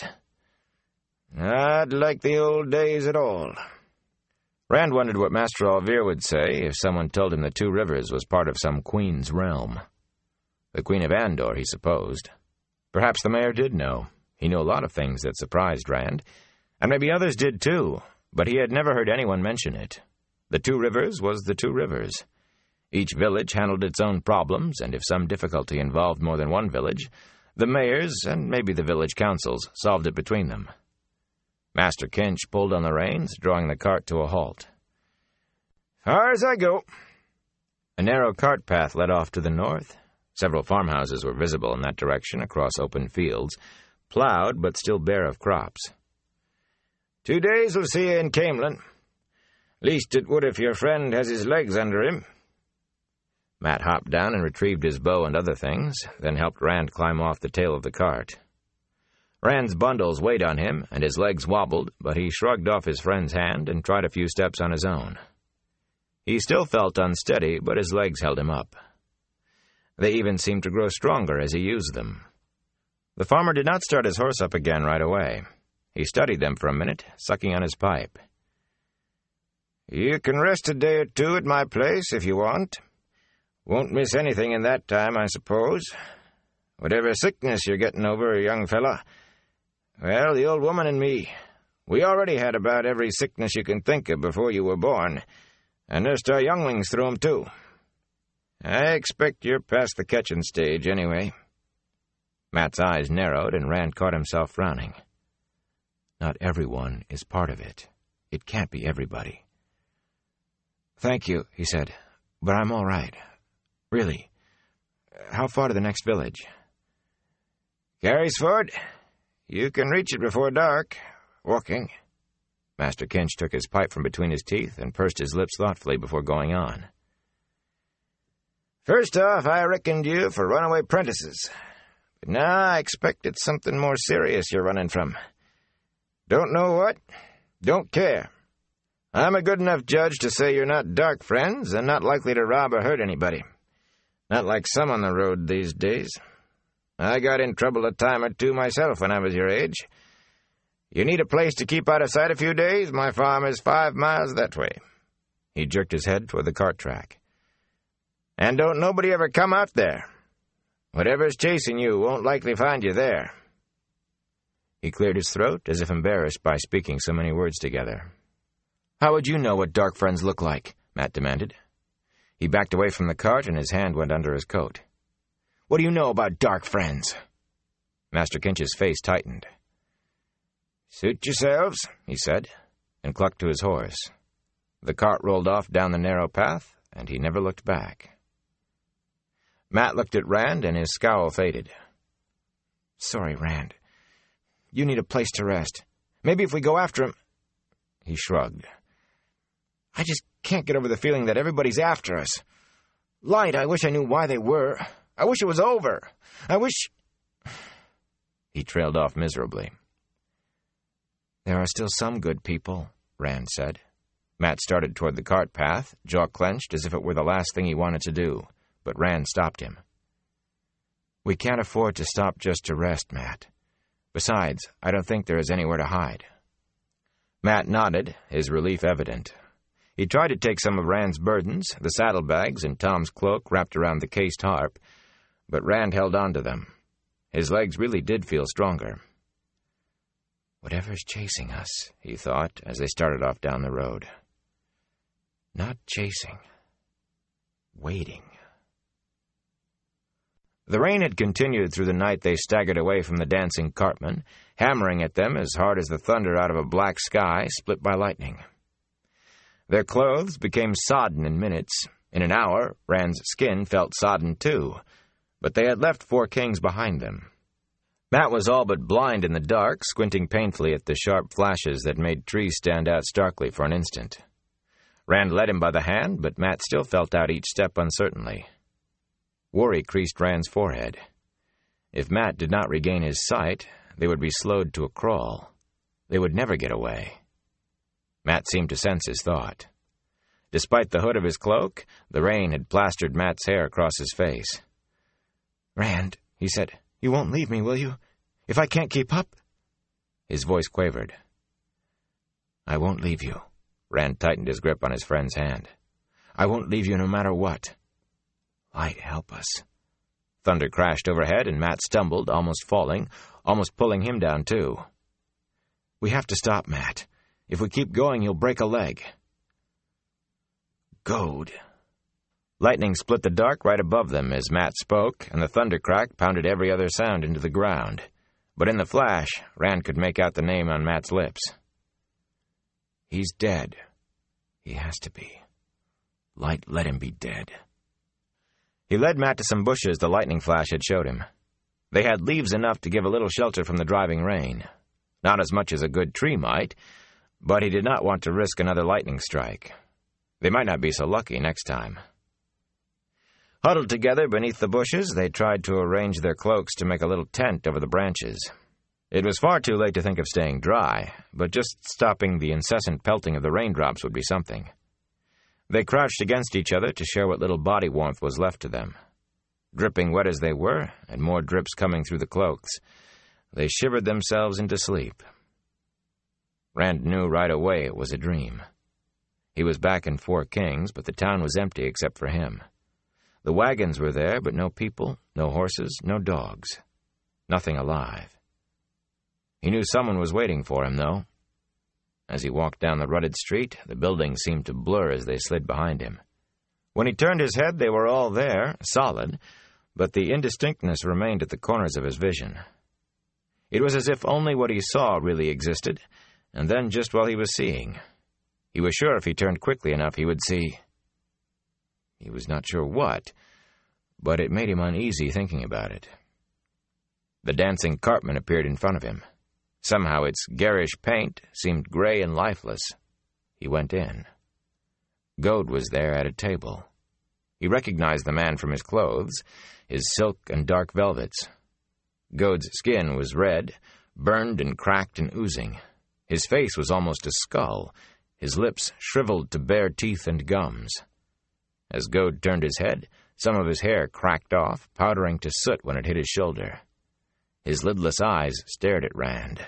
Not like the old days at all." Rand wondered what Master Alvir would say if someone told him the Two Rivers was part of some queen's realm. The Queen of Andor, he supposed. Perhaps the mayor did know. He knew a lot of things that surprised Rand, and maybe others did too, but he had never heard anyone mention it. The Two Rivers was the Two Rivers. Each village handled its own problems, and if some difficulty involved more than one village, the mayors and maybe the village councils solved it between them. Master Kinch pulled on the reins, drawing the cart to a halt. "Far as I go." A narrow cart path led off to the north. Several farmhouses were visible in that direction across open fields, plowed but still bare of crops. "Two days will see you in Camelin. Least it would if your friend has his legs under him." Matt hopped down and retrieved his bow and other things, then helped Rand climb off the tail of the cart. Rand's bundles weighed on him, and his legs wobbled, but he shrugged off his friend's hand and tried a few steps on his own. He still felt unsteady, but his legs held him up. They even seemed to grow stronger as he used them. The farmer did not start his horse up again right away. He studied them for a minute, sucking on his pipe. "You can rest a day or two at my place if you want. Won't miss anything in that time, I suppose. Whatever sickness you're getting over, young fella. Well, the old woman and me, we already had about every sickness you can think of before you were born, and nursed our younglings through 'em too. I expect you're past the catching stage, anyway." Matt's eyes narrowed, and Rand caught himself frowning. Not everyone is part of it. It can't be everybody. "Thank you," he said, "but I'm all right. Really. How far to the next village?" "Carysford. You can reach it before dark, walking." Master Kinch took his pipe from between his teeth and pursed his lips thoughtfully before going on. "First off, I reckoned you for runaway prentices. But now I expect it's something more serious you're running from. Don't know what, don't care. I'm a good enough judge to say you're not dark friends and not likely to rob or hurt anybody. Not like some on the road these days. I got in trouble a time or two myself when I was your age. You need a place to keep out of sight a few days? My farm is five miles that way." He jerked his head toward the cart track. "And don't nobody ever come out there. Whatever's chasing you won't likely find you there." He cleared his throat, as if embarrassed by speaking so many words together. "How would you know what dark friends look like?" Matt demanded. He backed away from the cart, and his hand went under his coat. "What do you know about dark friends?" Master Kinch's face tightened. "Suit yourselves," he said, and clucked to his horse. The cart rolled off down the narrow path, and he never looked back. Matt looked at Rand, and his scowl faded. "Sorry, Rand. You need a place to rest. Maybe if we go after him—" He shrugged. "I just can't get over the feeling that everybody's after us. Light, I wish I knew why they were. I wish it was over. I wish—" He trailed off miserably. "There are still some good people," Rand said. Matt started toward the cart path, jaw clenched as if it were the last thing he wanted to do, but Rand stopped him. "We can't afford to stop just to rest, Matt. Besides, I don't think there is anywhere to hide." Matt nodded, his relief evident. He tried to take some of Rand's burdens, the saddlebags and Tom's cloak wrapped around the cased harp, but Rand held on to them. His legs really did feel stronger. Whatever's chasing us, he thought, as they started off down the road. Not chasing. Waiting. The rain had continued through the night they staggered away from the dancing cartmen, hammering at them as hard as the thunder out of a black sky split by lightning. Their clothes became sodden in minutes. In an hour, Rand's skin felt sodden too, but they had left Four Kings behind them. Matt was all but blind in the dark, squinting painfully at the sharp flashes that made trees stand out starkly for an instant. Rand led him by the hand, but Matt still felt out each step uncertainly. Worry creased Rand's forehead. If Matt did not regain his sight, they would be slowed to a crawl. They would never get away. Matt seemed to sense his thought. Despite the hood of his cloak, the rain had plastered Matt's hair across his face. "Rand," he said, "you won't leave me, will you? If I can't keep up?" His voice quavered. "I won't leave you." Rand tightened his grip on his friend's hand. "I won't leave you no matter what. Light, help us." Thunder crashed overhead, and Matt stumbled, almost falling, almost pulling him down, too. "We have to stop, Matt. If we keep going, you'll break a leg." "Goad." Lightning split the dark right above them as Matt spoke, and the thunder crack pounded every other sound into the ground. But in the flash, Rand could make out the name on Matt's lips. "He's dead. He has to be. Light, let him be dead." He led Matt to some bushes the lightning flash had showed him. They had leaves enough to give a little shelter from the driving rain. Not as much as a good tree might, but he did not want to risk another lightning strike. They might not be so lucky next time. Huddled together beneath the bushes, they tried to arrange their cloaks to make a little tent over the branches. It was far too late to think of staying dry, but just stopping the incessant pelting of the raindrops would be something. They crouched against each other to share what little body warmth was left to them. Dripping wet as they were, and more drips coming through the cloaks, they shivered themselves into sleep. Rand knew right away it was a dream. He was back in Four Kings, but the town was empty except for him. The wagons were there, but no people, no horses, no dogs. Nothing alive. He knew someone was waiting for him, though. As he walked down the rutted street, the buildings seemed to blur as they slid behind him. When he turned his head, they were all there, solid, but the indistinctness remained at the corners of his vision. It was as if only what he saw really existed, and then just what he was seeing. He was sure if he turned quickly enough he would see... He was not sure what, but it made him uneasy thinking about it. The dancing cartman appeared in front of him. Somehow its garish paint seemed gray and lifeless. He went in. Goad was there at a table. He recognized the man from his clothes, his silk and dark velvets. Goad's skin was red, burned and cracked and oozing. His face was almost a skull, his lips shriveled to bare teeth and gums. As Goad turned his head, some of his hair cracked off, powdering to soot when it hit his shoulder. His lidless eyes stared at Rand.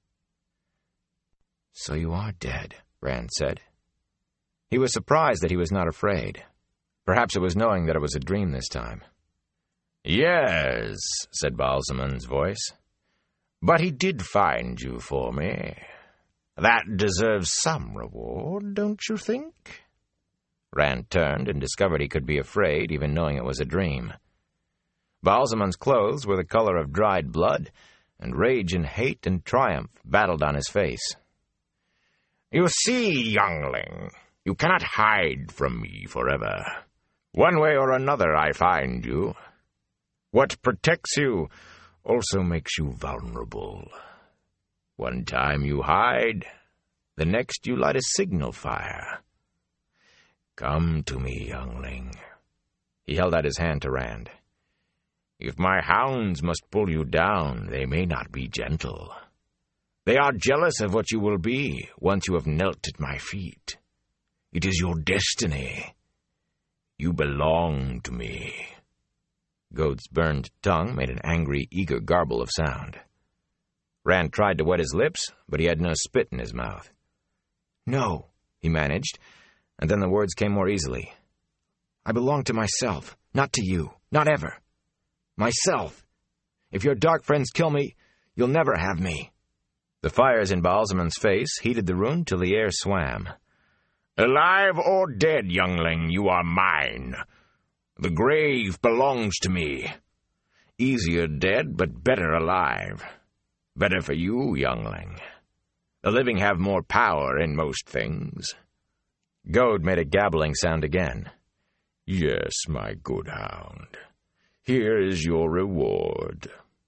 "So you are dead," Rand said. He was surprised that he was not afraid. Perhaps it was knowing that it was a dream this time. "Yes," said Baalzaman's voice. "But he did find you for me. That deserves some reward, don't you think?" Rand turned and discovered he could be afraid, even knowing it was a dream. Baalzaman's clothes were the color of dried blood, and rage and hate and triumph battled on his face. "You see, youngling, you cannot hide from me forever. One way or another I find you. What protects you also makes you vulnerable. One time you hide, the next you light a signal fire. Come to me, youngling." He held out his hand to Rand. "If my hounds must pull you down, they may not be gentle. They are jealous of what you will be once you have knelt at my feet. It is your destiny. You belong to me." Goad's burned tongue made an angry, eager garble of sound. Rand tried to wet his lips, but he had no spit in his mouth. "No," he managed, and then the words came more easily. "I belong to myself, not to you, not ever. Myself. If your dark friends kill me, you'll never have me." The fires in Baalzaman's face heated the room till the air swam. "Alive or dead, youngling, you are mine. The grave belongs to me. Easier dead, but better alive. Better for you, youngling. The living have more power in most things." Gode made a gabbling sound again. "Yes, my good hound. Here is your reward."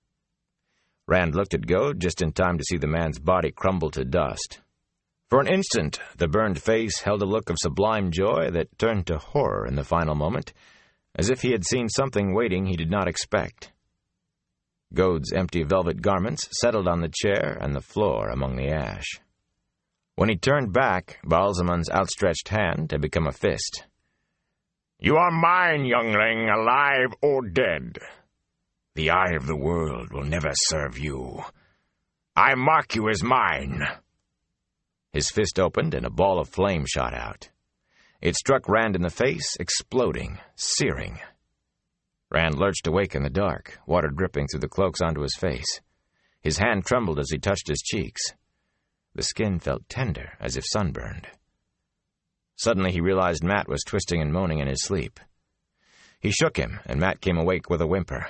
Rand looked at Gode just in time to see the man's body crumble to dust. For an instant, the burned face held a look of sublime joy that turned to horror in the final moment, as if he had seen something waiting he did not expect. Gode's empty velvet garments settled on the chair and the floor among the ash. When he turned back, Baalzaman's outstretched hand had become a fist. "You are mine, youngling, alive or dead. The eye of the world will never serve you. I mark you as mine." His fist opened and a ball of flame shot out. It struck Rand in the face, exploding, searing. Rand lurched awake in the dark, water dripping through the cloaks onto his face. His hand trembled as he touched his cheeks. The skin felt tender, as if sunburned. Suddenly he realized Matt was twisting and moaning in his sleep. He shook him, and Matt came awake with a whimper.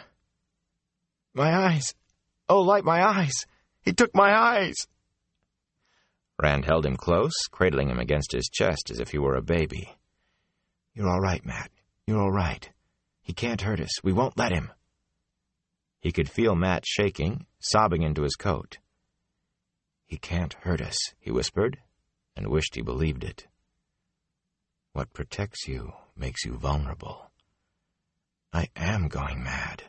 "My eyes! Oh, light my eyes! He took my eyes!" Rand held him close, cradling him against his chest as if he were a baby. "You're all right, Matt. You're all right. He can't hurt us. We won't let him." He could feel Matt shaking, sobbing into his coat. "He can't hurt us," he whispered, and wished he believed it. "What protects you makes you vulnerable. I am going mad."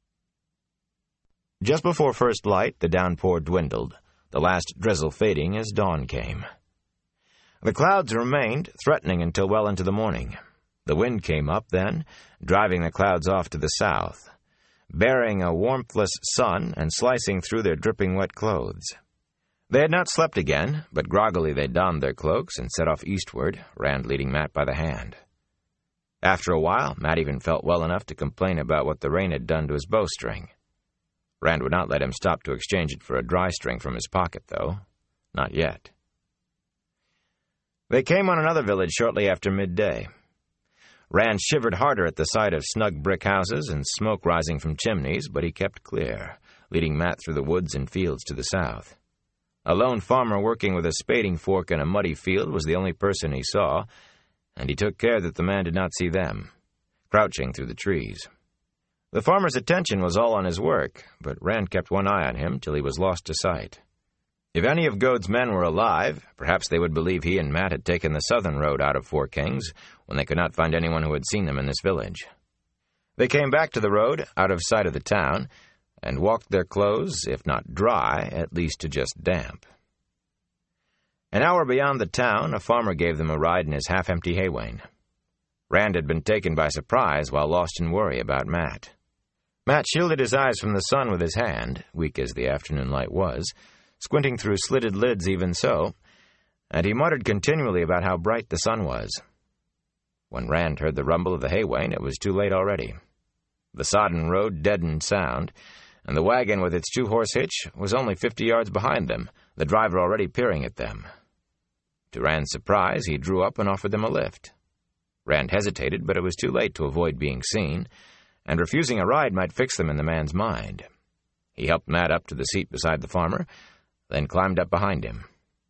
Just before first light, the downpour dwindled, the last drizzle fading as dawn came. The clouds remained, threatening until well into the morning. The wind came up then, driving the clouds off to the south, bearing a warmthless sun and slicing through their dripping wet clothes. They had not slept again, but groggily they donned their cloaks and set off eastward, Rand leading Matt by the hand. After a while, Matt even felt well enough to complain about what the rain had done to his bowstring. Rand would not let him stop to exchange it for a dry string from his pocket, though. Not yet. They came on another village shortly after midday. Rand shivered harder at the sight of snug brick houses and smoke rising from chimneys, but he kept clear, leading Matt through the woods and fields to the south. A lone farmer working with a spading fork in a muddy field was the only person he saw, and he took care that the man did not see them, crouching through the trees. The farmer's attention was all on his work, but Rand kept one eye on him till he was lost to sight. If any of Gode's men were alive, perhaps they would believe he and Matt had taken the southern road out of Four Kings when they could not find anyone who had seen them in this village. They came back to the road, out of sight of the town, and walked their clothes, if not dry, at least to just damp. An hour beyond the town, a farmer gave them a ride in his half-empty haywain. Rand had been taken by surprise while lost in worry about Matt. Matt shielded his eyes from the sun with his hand, weak as the afternoon light was, squinting through slitted lids even so, and he muttered continually about how bright the sun was. When Rand heard the rumble of the haywain, it was too late already. The sodden road deadened sound, and the wagon with its two-horse hitch was only fifty yards behind them, the driver already peering at them. To Rand's surprise, he drew up and offered them a lift. Rand hesitated, but it was too late to avoid being seen, and refusing a ride might fix them in the man's mind. He helped Matt up to the seat beside the farmer, then climbed up behind him.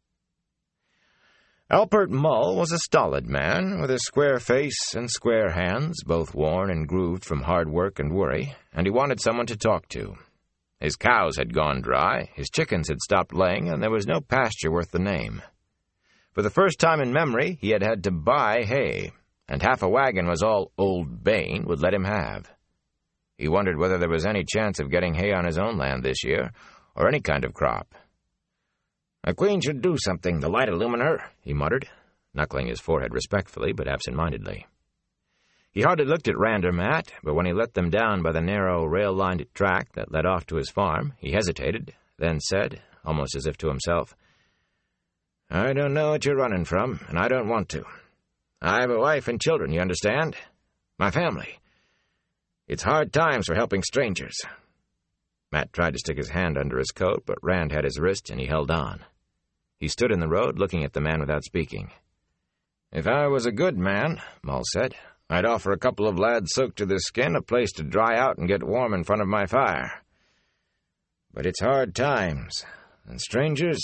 Alpert Mull was a stolid man, with a square face and square hands, both worn and grooved from hard work and worry, and he wanted someone to talk to. His cows had gone dry, his chickens had stopped laying, and there was no pasture worth the name. For the first time in memory, he had had to buy hay, and half a wagon was all Old Bane would let him have. He wondered whether there was any chance of getting hay on his own land this year, or any kind of crop. "A queen should do something to light illumine her," he muttered, knuckling his forehead respectfully but absent-mindedly. He hardly looked at Rand or Matt, but when he let them down by the narrow, rail-lined track that led off to his farm, he hesitated, then said, almost as if to himself, "I don't know what you're running from, and I don't want to. I have a wife and children, you understand? My family. It's hard times for helping strangers." Matt tried to stick his hand under his coat, but Rand had his wrist and he held on. He stood in the road, looking at the man without speaking. "If I was a good man," Mull said, "I'd offer a couple of lads soaked to the skin a place to dry out and get warm in front of my fire. But it's hard times, and strangers...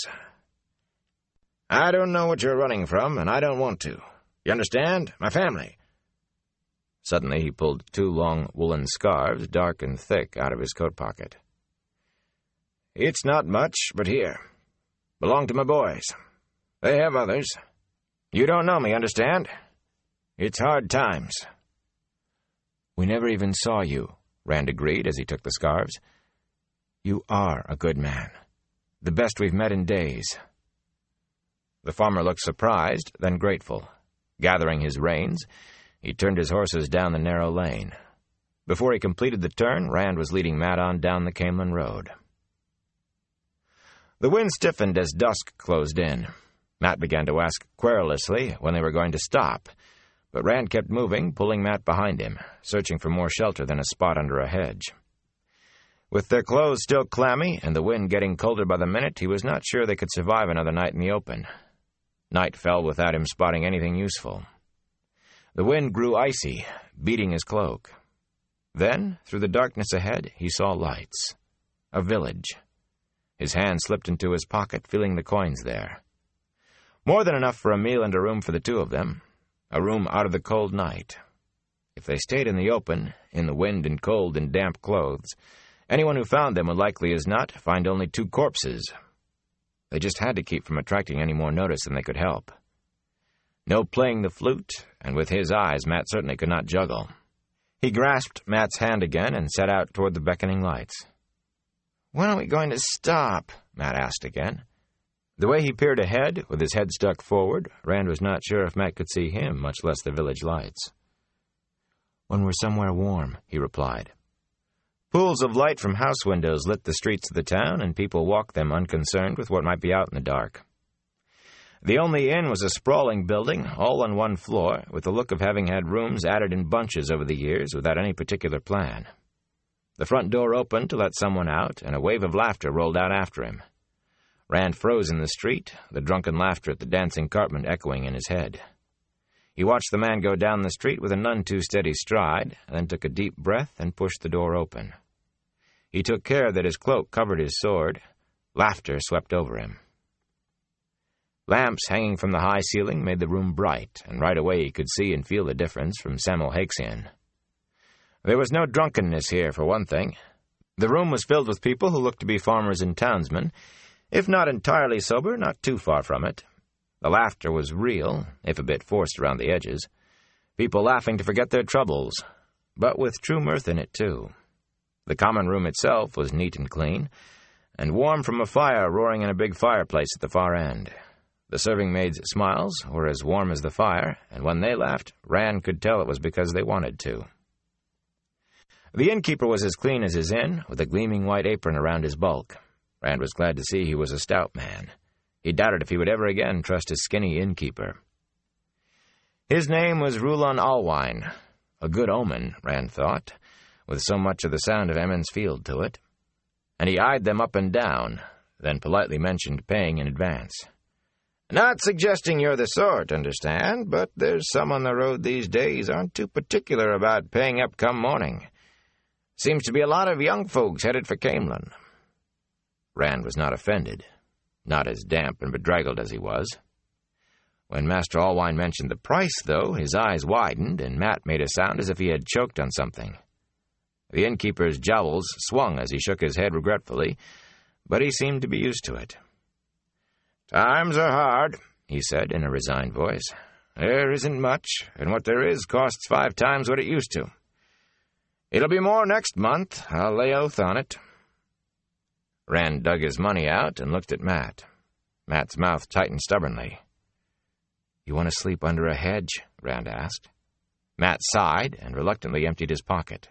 I don't know what you're running from, and I don't want to. You understand? My family." Suddenly he pulled two long woolen scarves, dark and thick, out of his coat pocket. "It's not much, but here. Belong to my boys. They have others. You don't know me, understand? It's hard times." "We never even saw you," Rand agreed as he took the scarves. "You are a good man. The best we've met in days." The farmer looked surprised, then grateful. Gathering his reins, he turned his horses down the narrow lane. Before he completed the turn, Rand was leading Matt on down the Camelin Road. The wind stiffened as dusk closed in. Matt began to ask querulously when they were going to stop, but Rand kept moving, pulling Matt behind him, searching for more shelter than a spot under a hedge. With their clothes still clammy and the wind getting colder by the minute, he was not sure they could survive another night in the open. Night fell without him spotting anything useful. The wind grew icy, beating his cloak. Then, through the darkness ahead, he saw lights. A village. His hand slipped into his pocket, feeling the coins there. More than enough for a meal and a room for the two of them. A room out of the cold night. If they stayed in the open, in the wind and cold and damp clothes, anyone who found them would likely as not find only two corpses. They just had to keep from attracting any more notice than they could help. No playing the flute, and with his eyes Matt certainly could not juggle. He grasped Matt's hand again and set out toward the beckoning lights. "When are we going to stop?" Matt asked again. The way he peered ahead, with his head stuck forward, Rand was not sure if Matt could see him, much less the village lights. "When we're somewhere warm," he replied. Pools of light from house windows lit the streets of the town, and people walked them unconcerned with what might be out in the dark. The only inn was a sprawling building, all on one floor, with the look of having had rooms added in bunches over the years without any particular plan. The front door opened to let someone out, and a wave of laughter rolled out after him. Rand froze in the street, the drunken laughter at the dancing cartman echoing in his head. He watched the man go down the street with a none-too-steady stride, then took a deep breath and pushed the door open. He took care that his cloak covered his sword. Laughter swept over him. Lamps hanging from the high ceiling made the room bright, and right away he could see and feel the difference from Sam'l Haxian. There was no drunkenness here, for one thing. The room was filled with people who looked to be farmers and townsmen, if not entirely sober, not too far from it. The laughter was real, if a bit forced around the edges. People laughing to forget their troubles, but with true mirth in it, too. The common room itself was neat and clean, and warm from a fire roaring in a big fireplace at the far end. The serving maids' smiles were as warm as the fire, and when they laughed, Rand could tell it was because they wanted to. The innkeeper was as clean as his inn, with a gleaming white apron around his bulk. Rand was glad to see he was a stout man. He doubted if he would ever again trust his skinny innkeeper. His name was Rulon Alwine. A good omen, Rand thought, with so much of the sound of Emond's Field to it. And he eyed them up and down, then politely mentioned paying in advance. "Not suggesting you're the sort, understand, but there's some on the road these days aren't too particular about paying up come morning. Seems to be a lot of young folks headed for Camelin." Rand was not offended, not as damp and bedraggled as he was. When Master Alwine mentioned the price, though, his eyes widened, and Matt made a sound as if he had choked on something. The innkeeper's jowls swung as he shook his head regretfully, but he seemed to be used to it. "Times are hard," he said in a resigned voice. "There isn't much, and what there is costs five times what it used to. It'll be more next month, I'll lay oath on it." Rand dug his money out and looked at Matt. Matt's mouth tightened stubbornly. "You want to sleep under a hedge?" Rand asked. Matt sighed and reluctantly emptied his pocket.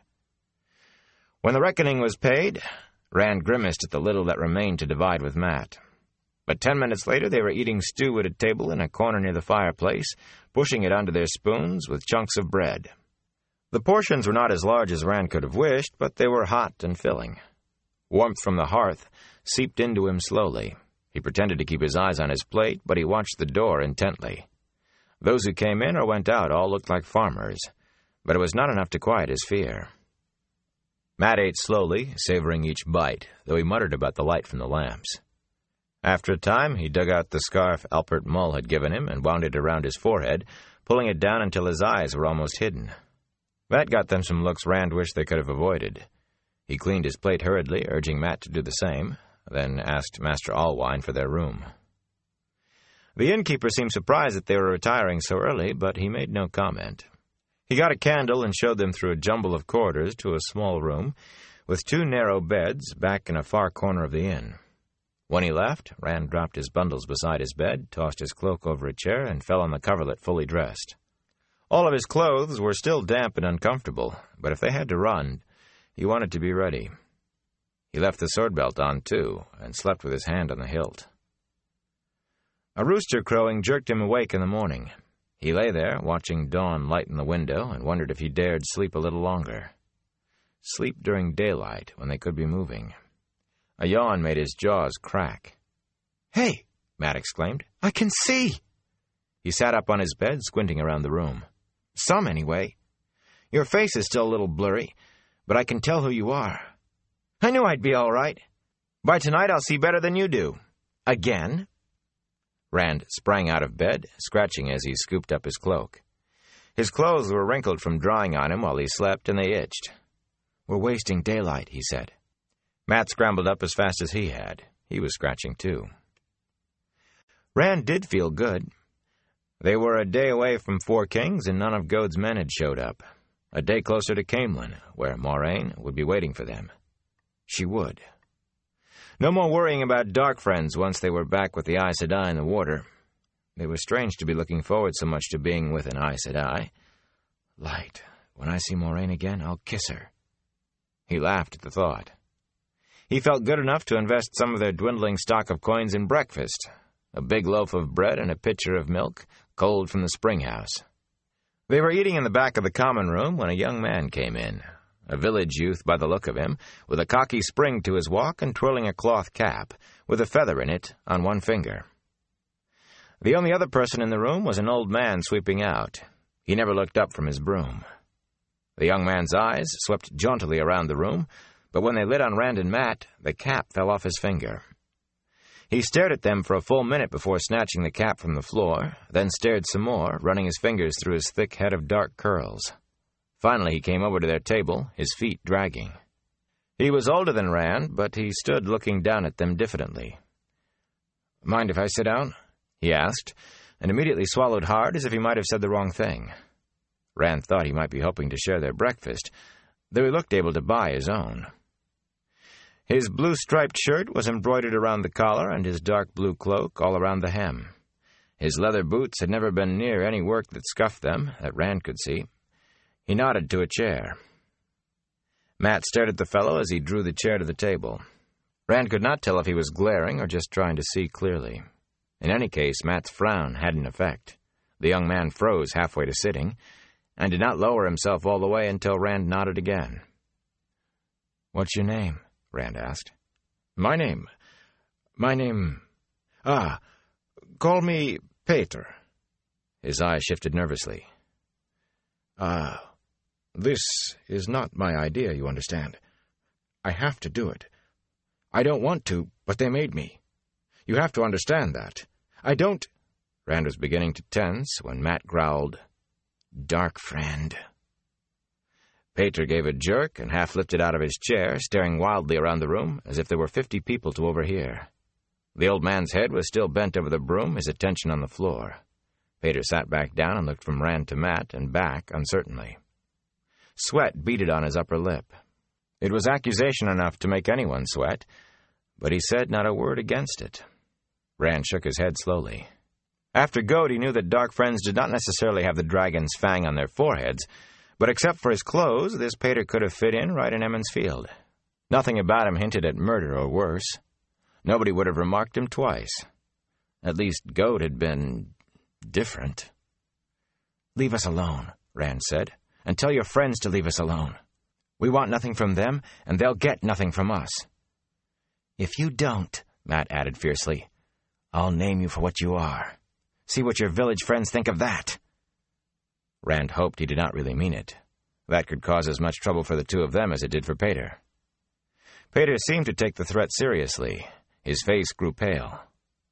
When the reckoning was paid, Rand grimaced at the little that remained to divide with Matt. But ten minutes later they were eating stew at a table in a corner near the fireplace, pushing it onto their spoons with chunks of bread. The portions were not as large as Rand could have wished, but they were hot and filling. Warmth from the hearth seeped into him slowly. He pretended to keep his eyes on his plate, but he watched the door intently. Those who came in or went out all looked like farmers, but it was not enough to quiet his fear. Mat ate slowly, savoring each bite, though he muttered about the light from the lamps. After a time, he dug out the scarf Alpert Mull had given him and wound it around his forehead, pulling it down until his eyes were almost hidden. That got them some looks Rand wished they could have avoided. He cleaned his plate hurriedly, urging Mat to do the same, then asked Master Allwine for their room. The innkeeper seemed surprised that they were retiring so early, but he made no comment. He got a candle and showed them through a jumble of corridors to a small room with two narrow beds back in a far corner of the inn. When he left, Rand dropped his bundles beside his bed, tossed his cloak over a chair, and fell on the coverlet fully dressed. All of his clothes were still damp and uncomfortable, but if they had to run, he wanted to be ready. He left the sword belt on, too, and slept with his hand on the hilt. A rooster crowing jerked him awake in the morning. He lay there, watching dawn lighten the window, and wondered if he dared sleep a little longer. Sleep during daylight, when they could be moving. A yawn made his jaws crack. "Hey!" Mat exclaimed. "I can see!" He sat up on his bed, squinting around the room. "Some, anyway. Your face is still a little blurry, but I can tell who you are. I knew I'd be all right. By tonight I'll see better than you do. Again?" Rand sprang out of bed, scratching as he scooped up his cloak. His clothes were wrinkled from drying on him while he slept, and they itched. "We're wasting daylight," he said. Mat scrambled up as fast as he had. He was scratching, too. Rand did feel good. They were a day away from Four Kings, and none of Gode's men had showed up. A day closer to Caemlyn, where Moraine would be waiting for them. She would. No more worrying about dark friends once they were back with the Aes Sedai in the water. It was strange to be looking forward so much to being with an Aes Sedai. Light. When I see Moraine again, I'll kiss her. He laughed at the thought. He felt good enough to invest some of their dwindling stock of coins in breakfast, a big loaf of bread and a pitcher of milk, cold from the spring house. They were eating in the back of the common room when a young man came in, a village youth by the look of him, with a cocky spring to his walk and twirling a cloth cap, with a feather in it, on one finger. The only other person in the room was an old man sweeping out. He never looked up from his broom. The young man's eyes swept jauntily around the room, but when they lit on Rand and Mat, the cap fell off his finger. He stared at them for a full minute before snatching the cap from the floor, then stared some more, running his fingers through his thick head of dark curls. Finally he came over to their table, his feet dragging. He was older than Rand, but he stood looking down at them diffidently. "Mind if I sit down?" he asked, and immediately swallowed hard as if he might have said the wrong thing. Rand thought he might be hoping to share their breakfast, though he looked able to buy his own. His blue-striped shirt was embroidered around the collar and his dark blue cloak all around the hem. His leather boots had never been near any work that scuffed them, that Rand could see. He nodded to a chair. Mat stared at the fellow as he drew the chair to the table. Rand could not tell if he was glaring or just trying to see clearly. In any case, Mat's frown had an effect. The young man froze halfway to sitting, and did not lower himself all the way until Rand nodded again. "What's your name?" Rand asked. My name? My name... Ah, call me Peter." His eyes shifted nervously. Ah, this is not my idea, you understand. I have to do it. I don't want to, but they made me. You have to understand that. I don't... Rand was beginning to tense when Mat growled, "Dark friend." Peter gave a jerk and half lifted out of his chair, staring wildly around the room as if there were fifty people to overhear. The old man's head was still bent over the broom, his attention on the floor. Peter sat back down and looked from Rand to Mat and back uncertainly. Sweat beaded on his upper lip. It was accusation enough to make anyone sweat, but he said not a word against it. Rand shook his head slowly. After Gode, he knew that dark friends did not necessarily have the dragon's fang on their foreheads, but except for his clothes, this Peter could have fit in right in Emond's Field. Nothing about him hinted at murder or worse. Nobody would have remarked him twice. At least Goad had been different. "Leave us alone," Rand said, "and tell your friends to leave us alone. We want nothing from them, and they'll get nothing from us." "If you don't," Matt added fiercely, "I'll name you for what you are. See what your village friends think of that." Rand hoped he did not really mean it. That could cause as much trouble for the two of them as it did for Pater. Pater seemed to take the threat seriously. His face grew pale.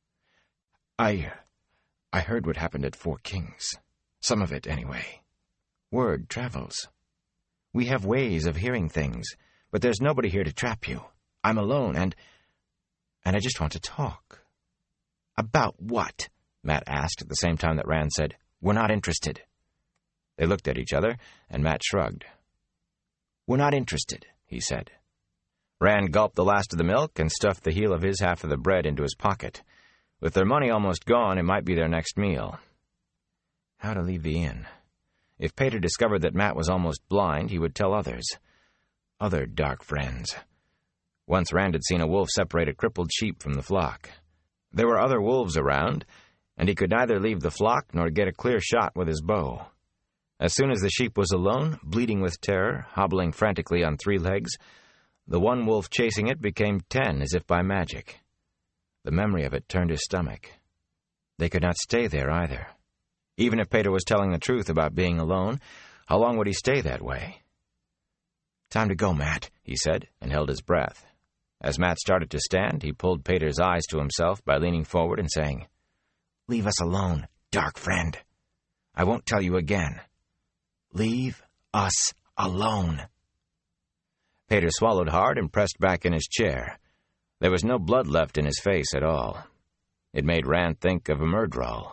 I... I heard what happened at Four Kings. Some of it, anyway. Word travels. We have ways of hearing things, but there's nobody here to trap you. I'm alone, and... and I just want to talk." "About what?" Matt asked at the same time that Rand said, "We're not interested." They looked at each other, and Matt shrugged. "We're not interested," he said. Rand gulped the last of the milk and stuffed the heel of his half of the bread into his pocket. With their money almost gone, it might be their next meal. How to leave the inn? If Pater discovered that Matt was almost blind, he would tell others. Other dark friends. Once Rand had seen a wolf separate a crippled sheep from the flock. There were other wolves around, and he could neither leave the flock nor get a clear shot with his bow. As soon as the sheep was alone, bleeding with terror, hobbling frantically on three legs, the one wolf chasing it became ten as if by magic. The memory of it turned his stomach. They could not stay there either. Even if Pater was telling the truth about being alone, how long would he stay that way? "Time to go, Matt," he said, and held his breath. As Matt started to stand, he pulled Pater's eyes to himself by leaning forward and saying, "Leave us alone, dark friend. I won't tell you again. Leave us alone." Pater swallowed hard and pressed back in his chair. There was no blood left in his face at all. It made Rand think of a Myrddraal.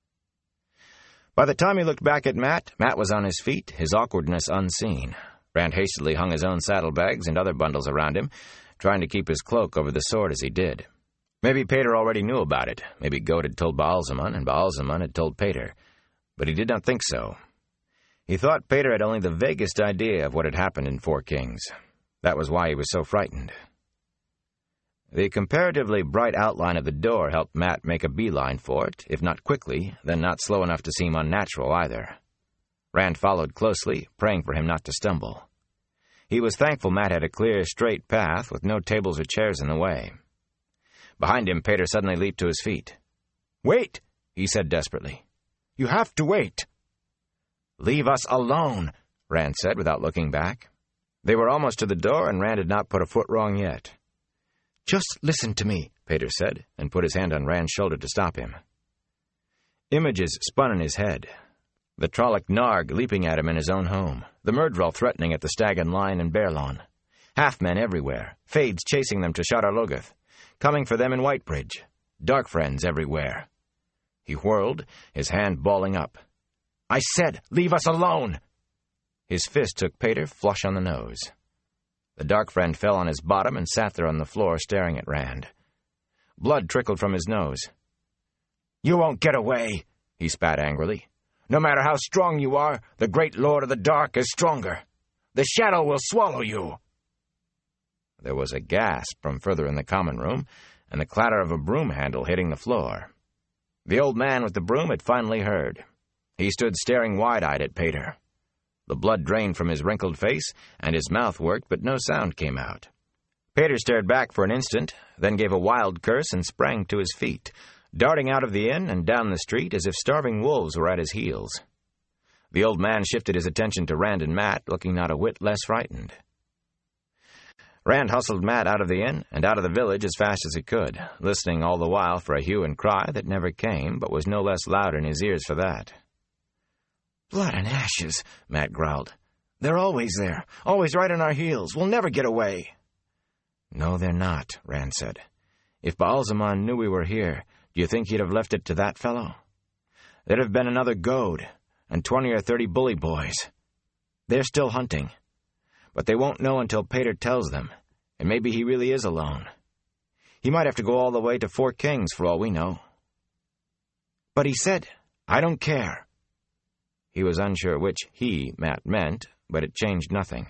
By the time he looked back at Matt, Matt was on his feet, his awkwardness unseen. Rand hastily hung his own saddlebags and other bundles around him, trying to keep his cloak over the sword as he did. Maybe Pater already knew about it. Maybe Goad had told Baalzamon, and Baalzamon had told Pater. But he did not think so. He thought Pater had only the vaguest idea of what had happened in Four Kings. That was why he was so frightened. The comparatively bright outline of the door helped Matt make a beeline for it, if not quickly, then not slow enough to seem unnatural either. Rand followed closely, praying for him not to stumble. He was thankful Matt had a clear, straight path with no tables or chairs in the way. Behind him, Pater suddenly leaped to his feet. "Wait!" he said desperately. "You have to wait." "Leave us alone," Rand said without looking back. They were almost to the door, and Rand had not put a foot wrong yet. "Just listen to me," Pater said, and put his hand on Rand's shoulder to stop him. Images spun in his head. The Trolloc Narg leaping at him in his own home. The Myrddraal threatening at the Stag and Lion in Baerlon. Half-men everywhere. Fades chasing them to Shadar Logoth. Coming for them in Whitebridge. Dark friends everywhere. He whirled, his hand balling up. "I said, leave us alone!" His fist took Pater flush on the nose. The dark friend fell on his bottom and sat there on the floor staring at Rand. Blood trickled from his nose. "You won't get away," he spat angrily. "No matter how strong you are, the great Lord of the Dark is stronger. The shadow will swallow you." There was a gasp from further in the common room, and the clatter of a broom handle hitting the floor. The old man with the broom had finally heard. He stood staring wide-eyed at Pater. The blood drained from his wrinkled face, and his mouth worked, but no sound came out. Pater stared back for an instant, then gave a wild curse and sprang to his feet, darting out of the inn and down the street as if starving wolves were at his heels. The old man shifted his attention to Rand and Matt, looking not a whit less frightened. Rand hustled Matt out of the inn and out of the village as fast as he could, listening all the while for a hue and cry that never came, but was no less loud in his ears for that. "Blood and ashes," Matt growled. "They're always there, always right on our heels. We'll never get away." "No, they're not," Rand said. "If Baalzamon knew we were here, do you think he'd have left it to that fellow? There'd have been another Goad, and twenty or thirty bully boys. They're still hunting. But they won't know until Pater tells them, and maybe he really is alone. He might have to go all the way to Four Kings for all we know." "But he said, 'I don't care.'" He was unsure which he, Matt, meant, but it changed nothing.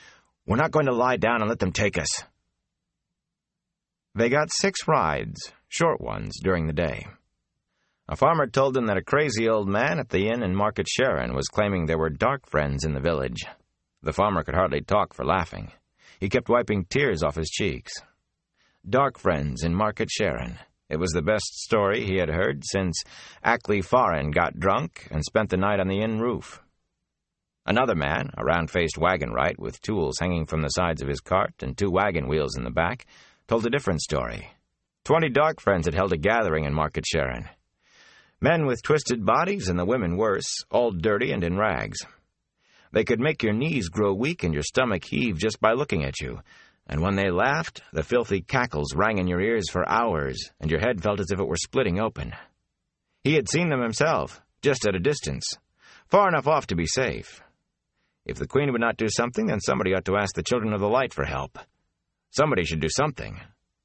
"We're not going to lie down and let them take us." They got six rides, short ones during the day. A farmer told them that a crazy old man at the inn in Market Sharon was claiming there were dark friends in the village. The farmer could hardly talk for laughing. He kept wiping tears off his cheeks. Dark friends in Market Sharon. It was the best story he had heard since Ackley Farren got drunk and spent the night on the inn roof. Another man, a round-faced wagon-wright with tools hanging from the sides of his cart and two wagon wheels in the back, told a different story. Twenty dark friends had held a gathering in Market Sharon. Men with twisted bodies and the women worse, all dirty and in rags. They could make your knees grow weak and your stomach heave just by looking at you, and when they laughed, the filthy cackles rang in your ears for hours, and your head felt as if it were splitting open. He had seen them himself, just at a distance, far enough off to be safe. If the Queen would not do something, then somebody ought to ask the Children of the Light for help. Somebody should do something.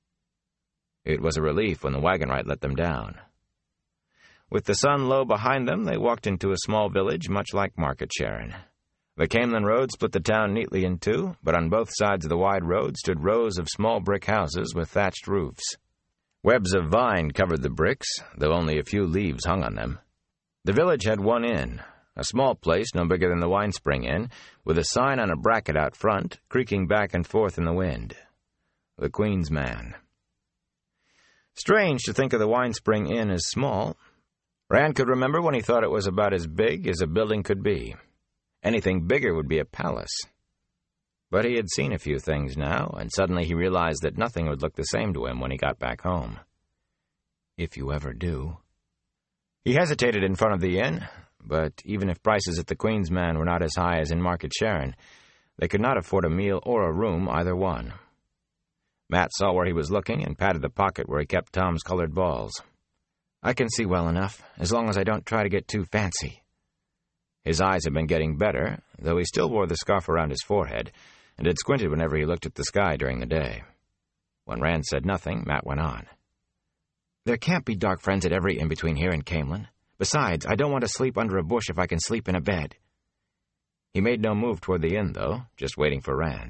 It was a relief when the wagon-wright let them down. With the sun low behind them, they walked into a small village much like Market Sharon. The Camelin Road split the town neatly in two, but on both sides of the wide road stood rows of small brick houses with thatched roofs. Webs of vine covered the bricks, though only a few leaves hung on them. The village had one inn, a small place no bigger than the Wine Spring Inn, with a sign on a bracket out front, creaking back and forth in the wind. The Queen's Man. Strange to think of the Wine Spring Inn as small. Rand could remember when he thought it was about as big as a building could be. Anything bigger would be a palace. But he had seen a few things now, and suddenly he realized that nothing would look the same to him when he got back home. If you ever do. He hesitated in front of the inn, but even if prices at the Queen's Man were not as high as in Market Sharon, they could not afford a meal or a room, either one. Matt saw where he was looking and patted the pocket where he kept Tom's colored balls. I can see well enough, as long as I don't try to get too fancy. His eyes had been getting better, though he still wore the scarf around his forehead, and had squinted whenever he looked at the sky during the day. When Rand said nothing, Matt went on. There can't be dark friends at every inn between here and Camelin. Besides, I don't want to sleep under a bush if I can sleep in a bed. He made no move toward the inn, though, just waiting for Rand.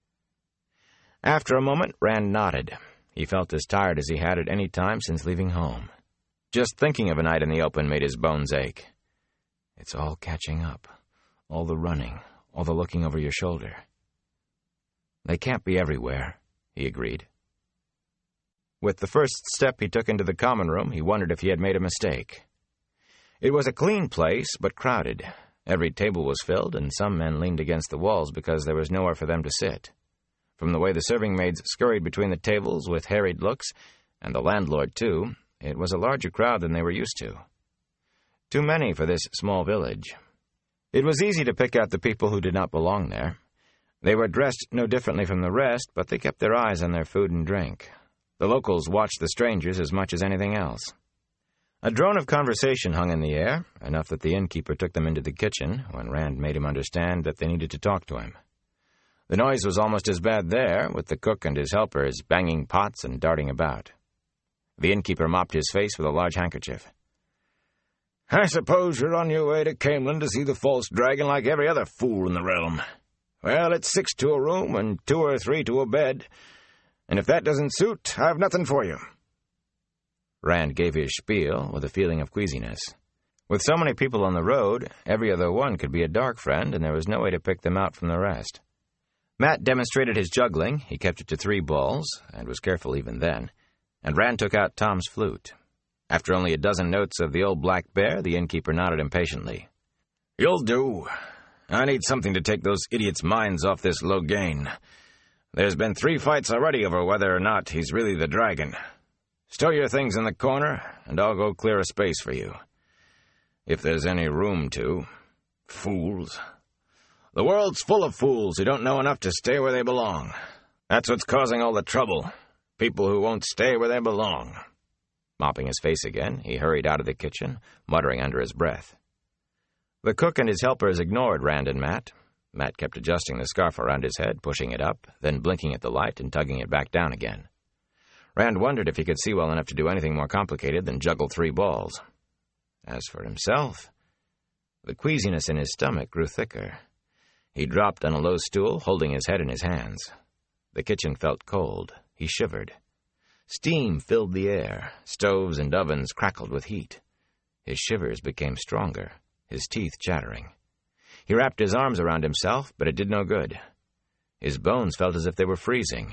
After a moment, Rand nodded. He felt as tired as he had at any time since leaving home. Just thinking of a night in the open made his bones ache. It's all catching up. All the running, all the looking over your shoulder. They can't be everywhere, he agreed. With the first step he took into the common room, he wondered if he had made a mistake. It was a clean place, but crowded. Every table was filled, and some men leaned against the walls because there was nowhere for them to sit. From the way the serving maids scurried between the tables with harried looks, and the landlord, too, it was a larger crowd than they were used to. Too many for this small village. It was easy to pick out the people who did not belong there. They were dressed no differently from the rest, but they kept their eyes on their food and drink. The locals watched the strangers as much as anything else. A drone of conversation hung in the air, enough that the innkeeper took them into the kitchen when Rand made him understand that they needed to talk to him. The noise was almost as bad there, with the cook and his helpers banging pots and darting about. The innkeeper mopped his face with a large handkerchief. I suppose you're on your way to Camelin to see the false dragon like every other fool in the realm. Well, it's six to a room and two or three to a bed, and if that doesn't suit, I've nothing for you. Rand gave his spiel with a feeling of queasiness. With so many people on the road, every other one could be a dark friend, and there was no way to pick them out from the rest. Matt demonstrated his juggling. He kept it to three balls, and was careful even then, and Rand took out Tom's flute. After only a dozen notes of the old black bear, the innkeeper nodded impatiently. You'll do. I need something to take those idiots' minds off this Logain. There's been three fights already over whether or not he's really the dragon. Stow your things in the corner, and I'll go clear a space for you. If there's any room to. Fools. The world's full of fools who don't know enough to stay where they belong. That's what's causing all the trouble. People who won't stay where they belong. Mopping his face again, he hurried out of the kitchen, muttering under his breath. The cook and his helpers ignored Rand and Matt. Matt kept adjusting the scarf around his head, pushing it up, then blinking at the light and tugging it back down again. Rand wondered if he could see well enough to do anything more complicated than juggle three balls. As for himself, the queasiness in his stomach grew thicker. He dropped on a low stool, holding his head in his hands. The kitchen felt cold. He shivered. Steam filled the air. Stoves and ovens crackled with heat. His shivers became stronger, his teeth chattering. He wrapped his arms around himself, but it did no good. His bones felt as if they were freezing.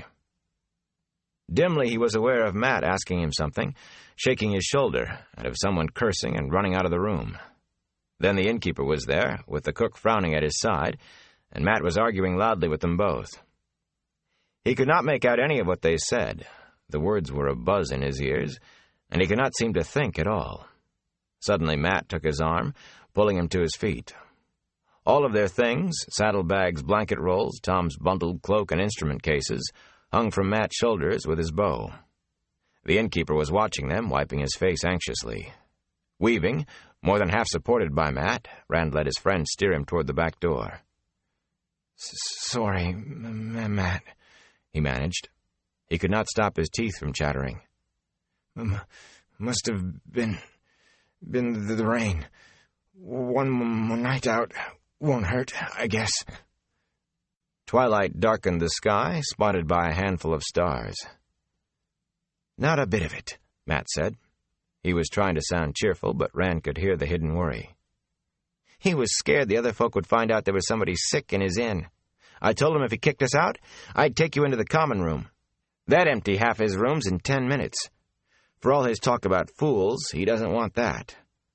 Dimly he was aware of Matt asking him something, shaking his shoulder, and of someone cursing and running out of the room. Then the innkeeper was there, with the cook frowning at his side, and Matt was arguing loudly with them both. He could not make out any of what they said. The words were a buzz in his ears, and he could not seem to think at all. Suddenly Matt took his arm, pulling him to his feet. All of their things, saddlebags, blanket rolls, Tom's bundled cloak, and instrument cases, hung from Matt's shoulders with his bow. The innkeeper was watching them, wiping his face anxiously. Weaving, more than half supported by Matt, Rand let his friend steer him toward the back door. "Sorry, M- Matt," he managed. He could not stop his teeth from chattering. M- must have been... been the, the rain. One m- night out won't hurt, I guess. Twilight darkened the sky, spotted by a handful of stars. "Not a bit of it," Matt said. He was trying to sound cheerful, but Rand could hear the hidden worry. "He was scared the other folk would find out there was somebody sick in his inn. I told him if he kicked us out, I'd take you into the common room. That'd empty half his rooms in ten minutes. For all his talk about fools, he doesn't want that."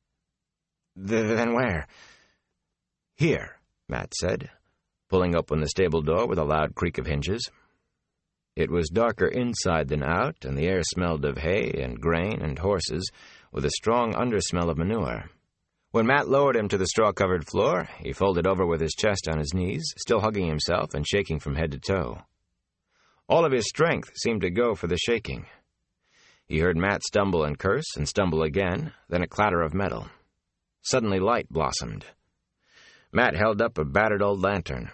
Th- "Then where?" "Here," Matt said, pulling open the stable door with a loud creak of hinges. It was darker inside than out, and the air smelled of hay and grain and horses, with a strong undersmell of manure. When Matt lowered him to the straw-covered floor, he folded over with his chest on his knees, still hugging himself and shaking from head to toe. All of his strength seemed to go for the shaking. He heard Matt stumble and curse, and stumble again, then a clatter of metal. Suddenly light blossomed. Matt held up a battered old lantern.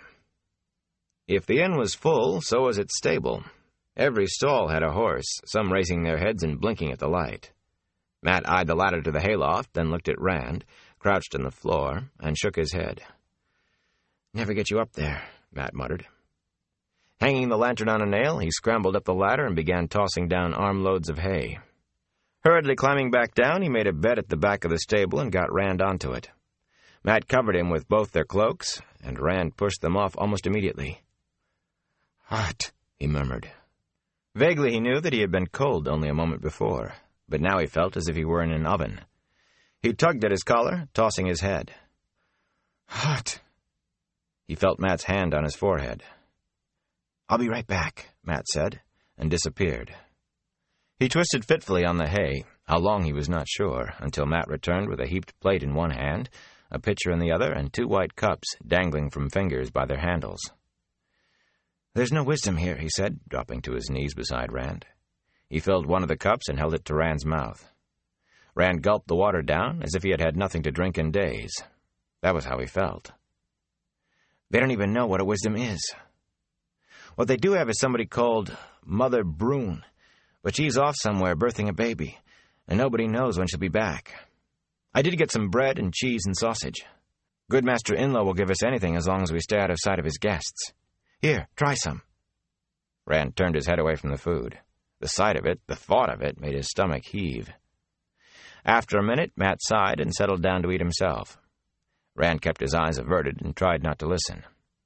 If the inn was full, so was its stable. Every stall had a horse, some raising their heads and blinking at the light. Matt eyed the ladder to the hayloft, then looked at Rand, crouched on the floor, and shook his head. "Never get you up there," Matt muttered. Hanging the lantern on a nail, he scrambled up the ladder and began tossing down armloads of hay. Hurriedly climbing back down, he made a bed at the back of the stable and got Rand onto it. Matt covered him with both their cloaks, and Rand pushed them off almost immediately. "Hot," he murmured. Vaguely he knew that he had been cold only a moment before, but now he felt as if he were in an oven. He tugged at his collar, tossing his head. "Hot." He felt Matt's hand on his forehead. "I'll be right back," Matt said, and disappeared. He twisted fitfully on the hay, how long he was not sure, until Matt returned with a heaped plate in one hand, a pitcher in the other, and two white cups dangling from fingers by their handles. "There's no wisdom here," he said, dropping to his knees beside Rand. He filled one of the cups and held it to Rand's mouth. Rand gulped the water down as if he had had nothing to drink in days. That was how he felt. "They don't even know what a wisdom is. What they do have is somebody called Mother Brune, but she's off somewhere birthing a baby, and nobody knows when she'll be back. I did get some bread and cheese and sausage. Good Master Inlo will give us anything as long as we stay out of sight of his guests. Here, try some." Rand turned his head away from the food. The sight of it, the thought of it, made his stomach heave. After a minute, Matt sighed and settled down to eat himself. Rand kept his eyes averted and tried not to listen.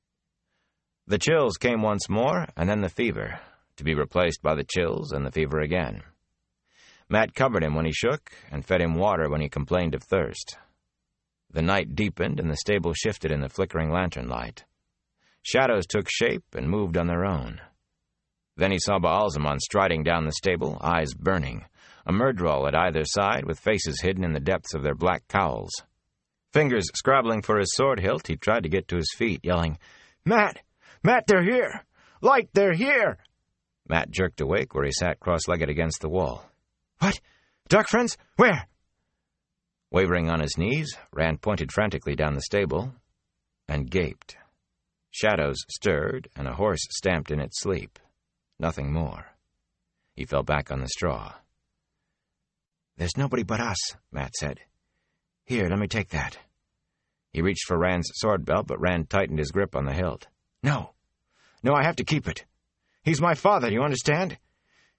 The chills came once more, and then the fever, to be replaced by the chills and the fever again. Matt covered him when he shook, and fed him water when he complained of thirst. The night deepened, and the stable shifted in the flickering lantern light. Shadows took shape and moved on their own. Then he saw Baalzamon striding down the stable, eyes burning, a Myrddraal at either side with faces hidden in the depths of their black cowls. Fingers scrabbling for his sword hilt, he tried to get to his feet, yelling, "Matt! Matt, they're here! Light, they're here!" Matt jerked awake where he sat cross-legged against the wall. "What? Dark friends? Where?" Wavering on his knees, Rand pointed frantically down the stable and gaped. Shadows stirred, and a horse stamped in its sleep. Nothing more. He fell back on the straw. "There's nobody but us," Matt said. "Here, let me take that." He reached for Rand's sword belt, but Rand tightened his grip on the hilt. "No. No, I have to keep it. He's my father, do you understand?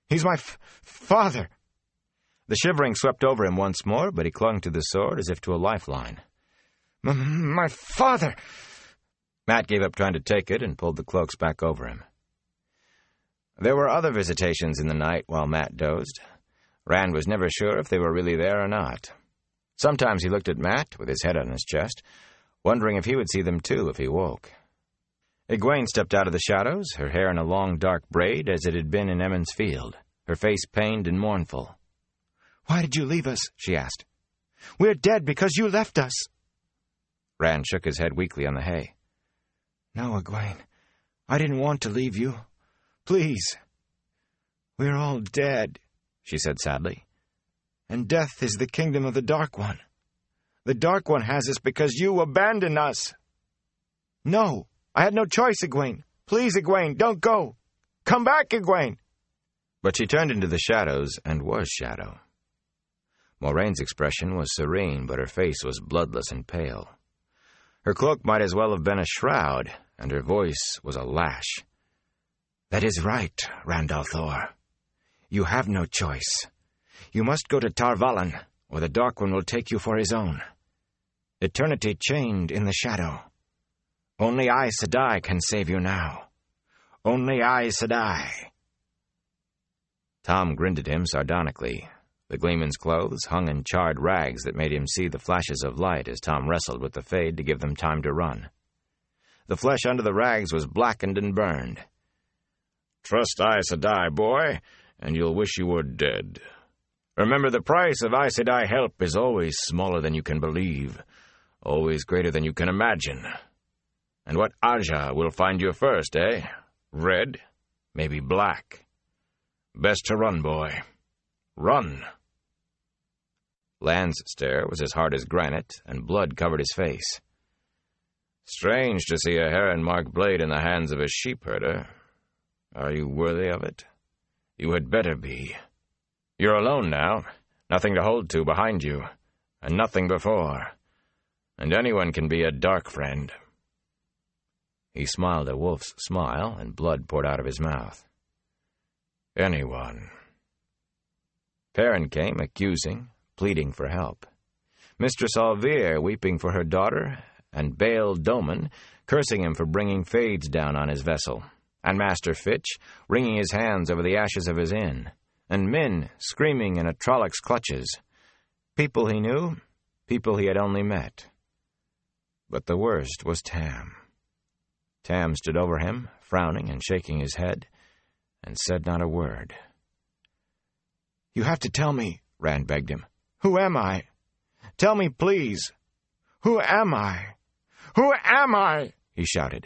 He's my f- father. The shivering swept over him once more, but he clung to the sword as if to a lifeline. M- my father! Matt gave up trying to take it and pulled the cloaks back over him. There were other visitations in the night while Matt dozed. Rand was never sure if they were really there or not. Sometimes he looked at Matt, with his head on his chest, wondering if he would see them too if he woke. Egwene stepped out of the shadows, her hair in a long dark braid as it had been in Emond's field, her face pained and mournful. "Why did you leave us?" she asked. "We're dead because you left us." Rand shook his head weakly on the hay. "No, Egwene, I didn't want to leave you. Please. We're all dead," she said sadly. "And death is the kingdom of the Dark One. The Dark One has us because you abandoned us." "No, I had no choice, Egwene. Please, Egwene, don't go. Come back, Egwene." But she turned into the shadows and was Shadow. Moraine's expression was serene, but her face was bloodless and pale. Her cloak might as well have been a shroud, and her voice was a lash. "That is right, Rand al'Thor. You have no choice. You must go to Tar Valon, or the Dark One will take you for his own. Eternity chained in the shadow. Only Aes Sedai can save you now. Only Aes Sedai." Tom grinned at him sardonically. The Gleeman's clothes hung in charred rags that made him see the flashes of light as Tom wrestled with the Fade to give them time to run. The flesh under the rags was blackened and burned. "Trust Aes Sedai, boy, and you'll wish you were dead. Remember, the price of Aes Sedai help is always smaller than you can believe, always greater than you can imagine. And what Aja will find you first, eh? Red? Maybe black. Best to run, boy. Run." Land's stare was as hard as granite, and blood covered his face. "Strange to see a heron-marked blade in the hands of a sheepherder. Are you worthy of it? You had better be. You're alone now, nothing to hold to behind you, and nothing before. And anyone can be a dark friend." He smiled a wolf's smile, and blood poured out of his mouth. "Anyone." Perrin came, accusing, pleading for help. Mistress Alvere weeping for her daughter, and Bael Doman cursing him for bringing Fades down on his vessel, and Master Fitch wringing his hands over the ashes of his inn, and Min screaming in a Trollocs' clutches. People he knew, people he had only met. But the worst was Tam. Tam stood over him, frowning and shaking his head, and said not a word. "You have to tell me," Rand begged him. "Who am I? Tell me, please. Who am I? Who am I?" he shouted.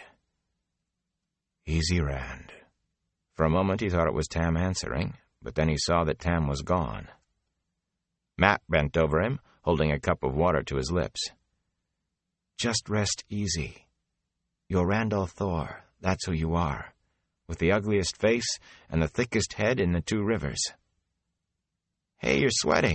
"Easy, Rand." For a moment he thought it was Tam answering, but then he saw that Tam was gone. Matt bent over him, holding a cup of water to his lips. "Just rest easy. You're Rand al'Thor, that's who you are, with the ugliest face and the thickest head in the Two Rivers. Hey, you're sweating.